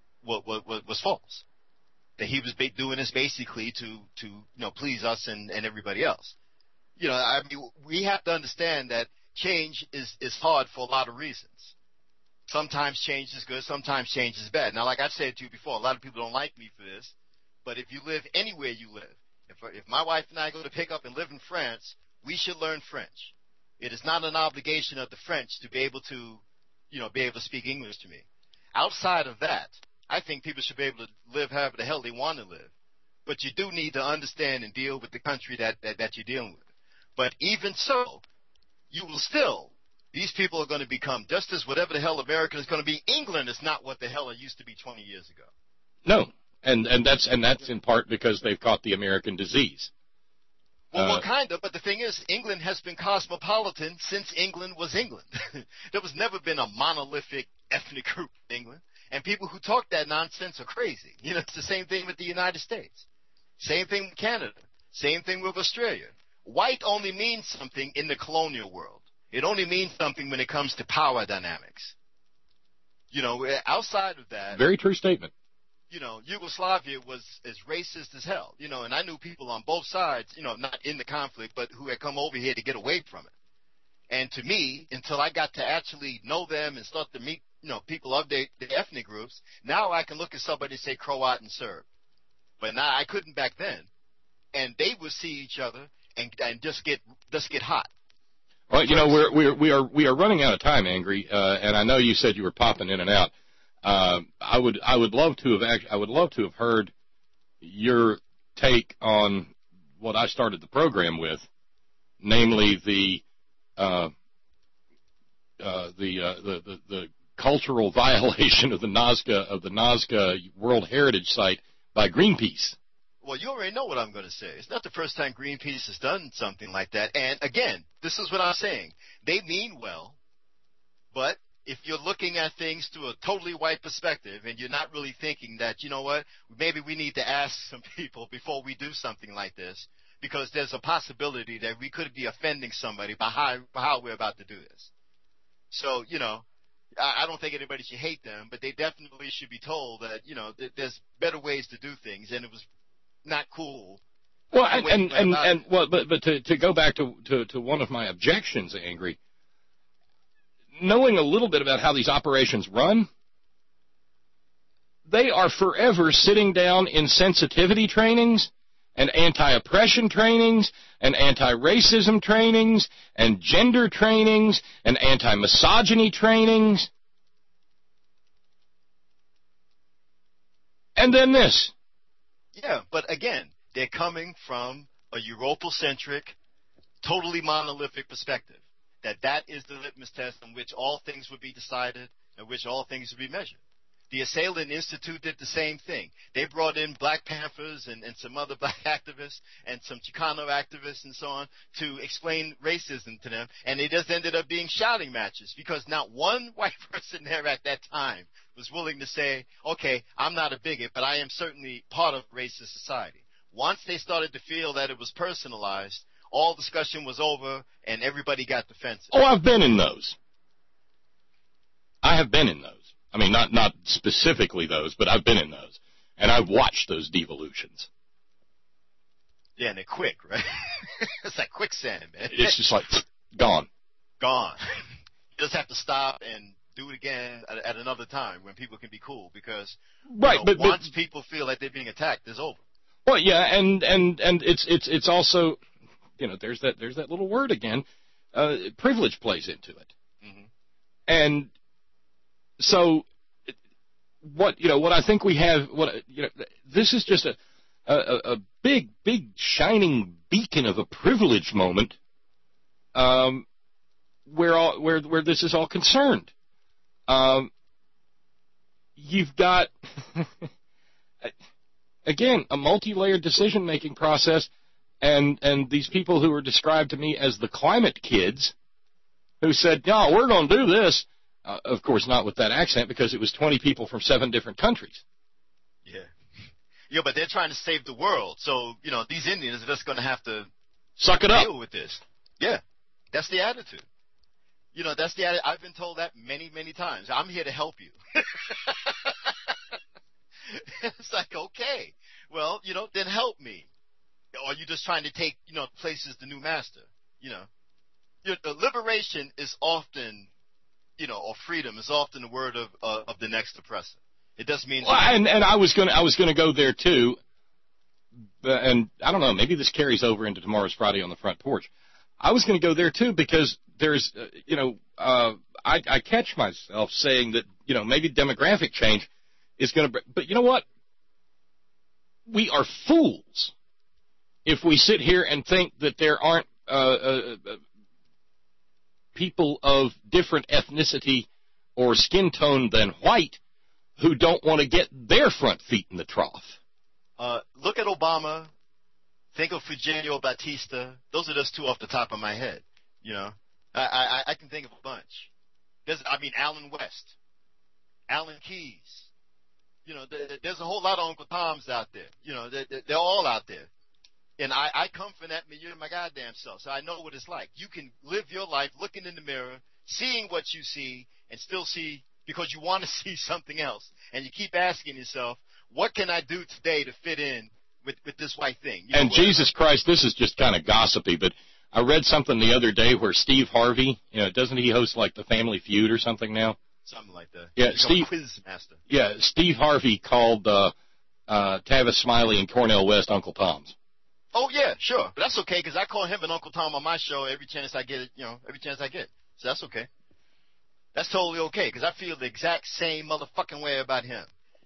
was false, that he was doing this basically to please us and everybody else. I mean, we have to understand that change is hard for a lot of reasons. Sometimes change is good, sometimes change is bad. Now, like I've said to you before, a lot of people don't like me for this, but if you live anywhere you live, if my wife and I go to pick up and live in France, we should learn French. It is not an obligation of the French to be able to, speak English to me. Outside of that, I think people should be able to live however the hell they want to live. But you do need to understand and deal with the country that you're dealing with. But even so, you will still, these people are going to become just as whatever the hell America is going to be. England is not what the hell it used to be 20 years ago. No, and that's in part because they've caught the American disease. Well, kind of, but the thing is, England has been cosmopolitan since England was England. There was never been a monolithic ethnic group in England, and people who talk that nonsense are crazy. It's the same thing with the United States. Same thing with Canada. Same thing with Australia. White only means something in the colonial world. It only means something when it comes to power dynamics. Outside of that... Very true statement. Yugoslavia was as racist as hell, and I knew people on both sides, not in the conflict, but who had come over here to get away from it. And to me, until I got to actually know them and start to meet, people of the ethnic groups, now I can look at somebody and say Croat and Serb. But now I couldn't back then. And they would see each other and just get hot. Well, we are running out of time, Angry, and I know you said you were popping in and out. I would love to have heard your take on what I started the program with, namely the cultural violation of the Nazca World Heritage Site by Greenpeace. Well, you already know what I'm going to say. It's not the first time Greenpeace has done something like that. And again, this is what I'm saying. They mean well, but if you're looking at things through a totally white perspective and you're not really thinking that, maybe we need to ask some people before we do something like this, because there's a possibility that we could be offending somebody by how we're about to do this. So, I don't think anybody should hate them, but they definitely should be told that, there's better ways to do things, and it was not cool. Well, but to go back to one of my objections, Angry, knowing a little bit about how these operations run, they are forever sitting down in sensitivity trainings and anti-oppression trainings and anti-racism trainings and gender trainings and anti-misogyny trainings. And then this. Yeah, but again, they're coming from a Europocentric, totally monolithic perspective. That is the litmus test on which all things would be decided at which all things will be measured. The Assailant Institute did the same thing. They brought in Black Panthers and some other black activists and some Chicano activists and so on to explain racism to them, and it just ended up being shouting matches because not one white person there at that time was willing to say, okay, I'm not a bigot, but I am certainly part of racist society. Once they started to feel that it was personalized, all discussion was over and everybody got defensive. Oh, I've been in those. I have been in those. I mean, not specifically those, but I've been in those. And I've watched those devolutions. Yeah, and they're quick, right? It's like quicksand, man. It's just like, gone. Gone. You just have to stop and do it again at another time when people can be cool because once people feel like they're being attacked, it's over. Well, yeah, and it's also, there's that little word again, privilege plays into it. Mm-hmm. And so, what I think we have, this is just a big shining beacon of a privilege moment, where this is all concerned. You've got again a multi-layered decision-making process, and these people who are described to me as the climate kids, who said, "No, we're going to do this." Of course, not with that accent, because it was 20 people from 7 different countries. Yeah. Yeah, but they're trying to save the world. So, these Indians are just going to have to suck it up. Deal with this. Yeah. That's the attitude. That's the attitude. I've been told that many, many times. I'm here to help you. It's like, okay. Well, then help me. Or are you just trying to take, places the new master? Liberation is often... or freedom is often the word of the next oppressor. It doesn't mean. Well, and I was going to go there too, and I don't know. Maybe this carries over into tomorrow's Friday on the Front Porch. I was going to go there too because there's, I catch myself saying that maybe demographic change is going to. But you know what? We are fools if we sit here and think that there aren't. People of different ethnicity or skin tone than white who don't want to get their front feet in the trough. Look at Obama. Think of Eugenio Batista. Those are just 2 off the top of my head. I can think of a bunch. Alan West, Alan Keyes. There's a whole lot of Uncle Toms out there. They're all out there. And I come from that milieu my goddamn self, so I know what it's like. You can live your life looking in the mirror, seeing what you see, and still see because you want to see something else. And you keep asking yourself, what can I do today to fit in with this white thing? And Jesus Christ, this is just kind of gossipy, but I read something the other day where Steve Harvey, doesn't he host like the Family Feud or something now? Something like that. Yeah, Quizmaster. Yeah, Steve Harvey called Tavis Smiley and Cornel West Uncle Toms. Oh, yeah, sure. But that's okay, because I call him an Uncle Tom on my show every chance I get it, every chance I get. So that's okay. That's totally okay, because I feel the exact same motherfucking way about him,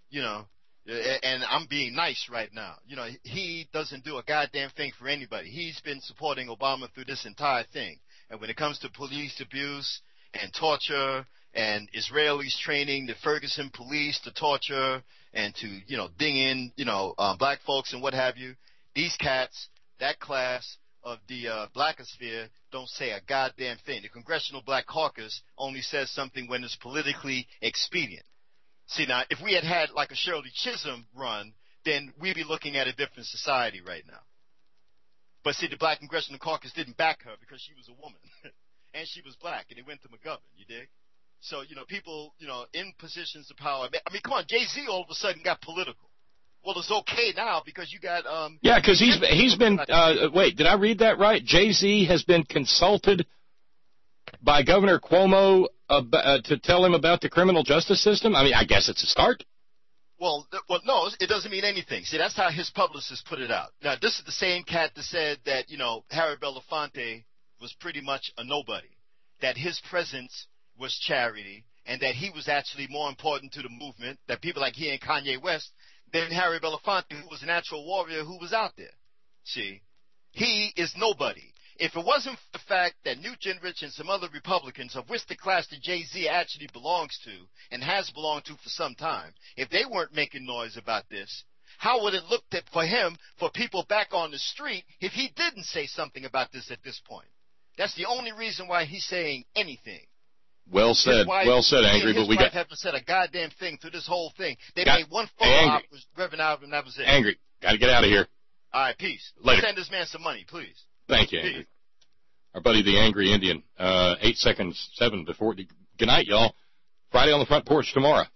and I'm being nice right now. He doesn't do a goddamn thing for anybody. He's been supporting Obama through this entire thing. And when it comes to police abuse and torture and Israelis training the Ferguson police to torture and to, ding in, black folks and what have you, these cats, that class of the blackosphere, don't say a goddamn thing. The Congressional Black Caucus only says something when it's politically expedient. See, now, if we had like a Shirley Chisholm run, then we'd be looking at a different society right now. But see, the Black Congressional Caucus didn't back her because she was a woman. And she was black, and they went to McGovern, you dig? So, people, in positions of power. Come on, Jay-Z all of a sudden got political. Well, it's okay now because you got yeah, because he's been wait, did I read that right? Jay-Z has been consulted by Governor Cuomo to tell him about the criminal justice system. I guess it's a start. Well, no, it doesn't mean anything. See, that's how his publicist put it out. Now, this is the same cat that said that Harry Belafonte was pretty much a nobody, that his presence was charity, and that he was actually more important to the movement, that people like he and Kanye West, than Harry Belafonte, who was a natural warrior who was out there. See, he is nobody. If it wasn't for the fact that Newt Gingrich and some other Republicans, of which the class that Jay-Z actually belongs to and has belonged to for some time, if they weren't making noise about this, how would it look for him, for people back on the street, if he didn't say something about this at this point? That's the only reason why he's saying anything. Well said, Angry. But we haven't said a goddamn thing through this whole thing. They made one photo op with Reverend Alvin, and that was it. Angry, got to get out of here. All right, peace. Later. Send this man some money, please. Thank you, Angry. Our buddy, the Angry Indian. 8 seconds, 7 before. Good night, y'all. Friday on the Front Porch tomorrow.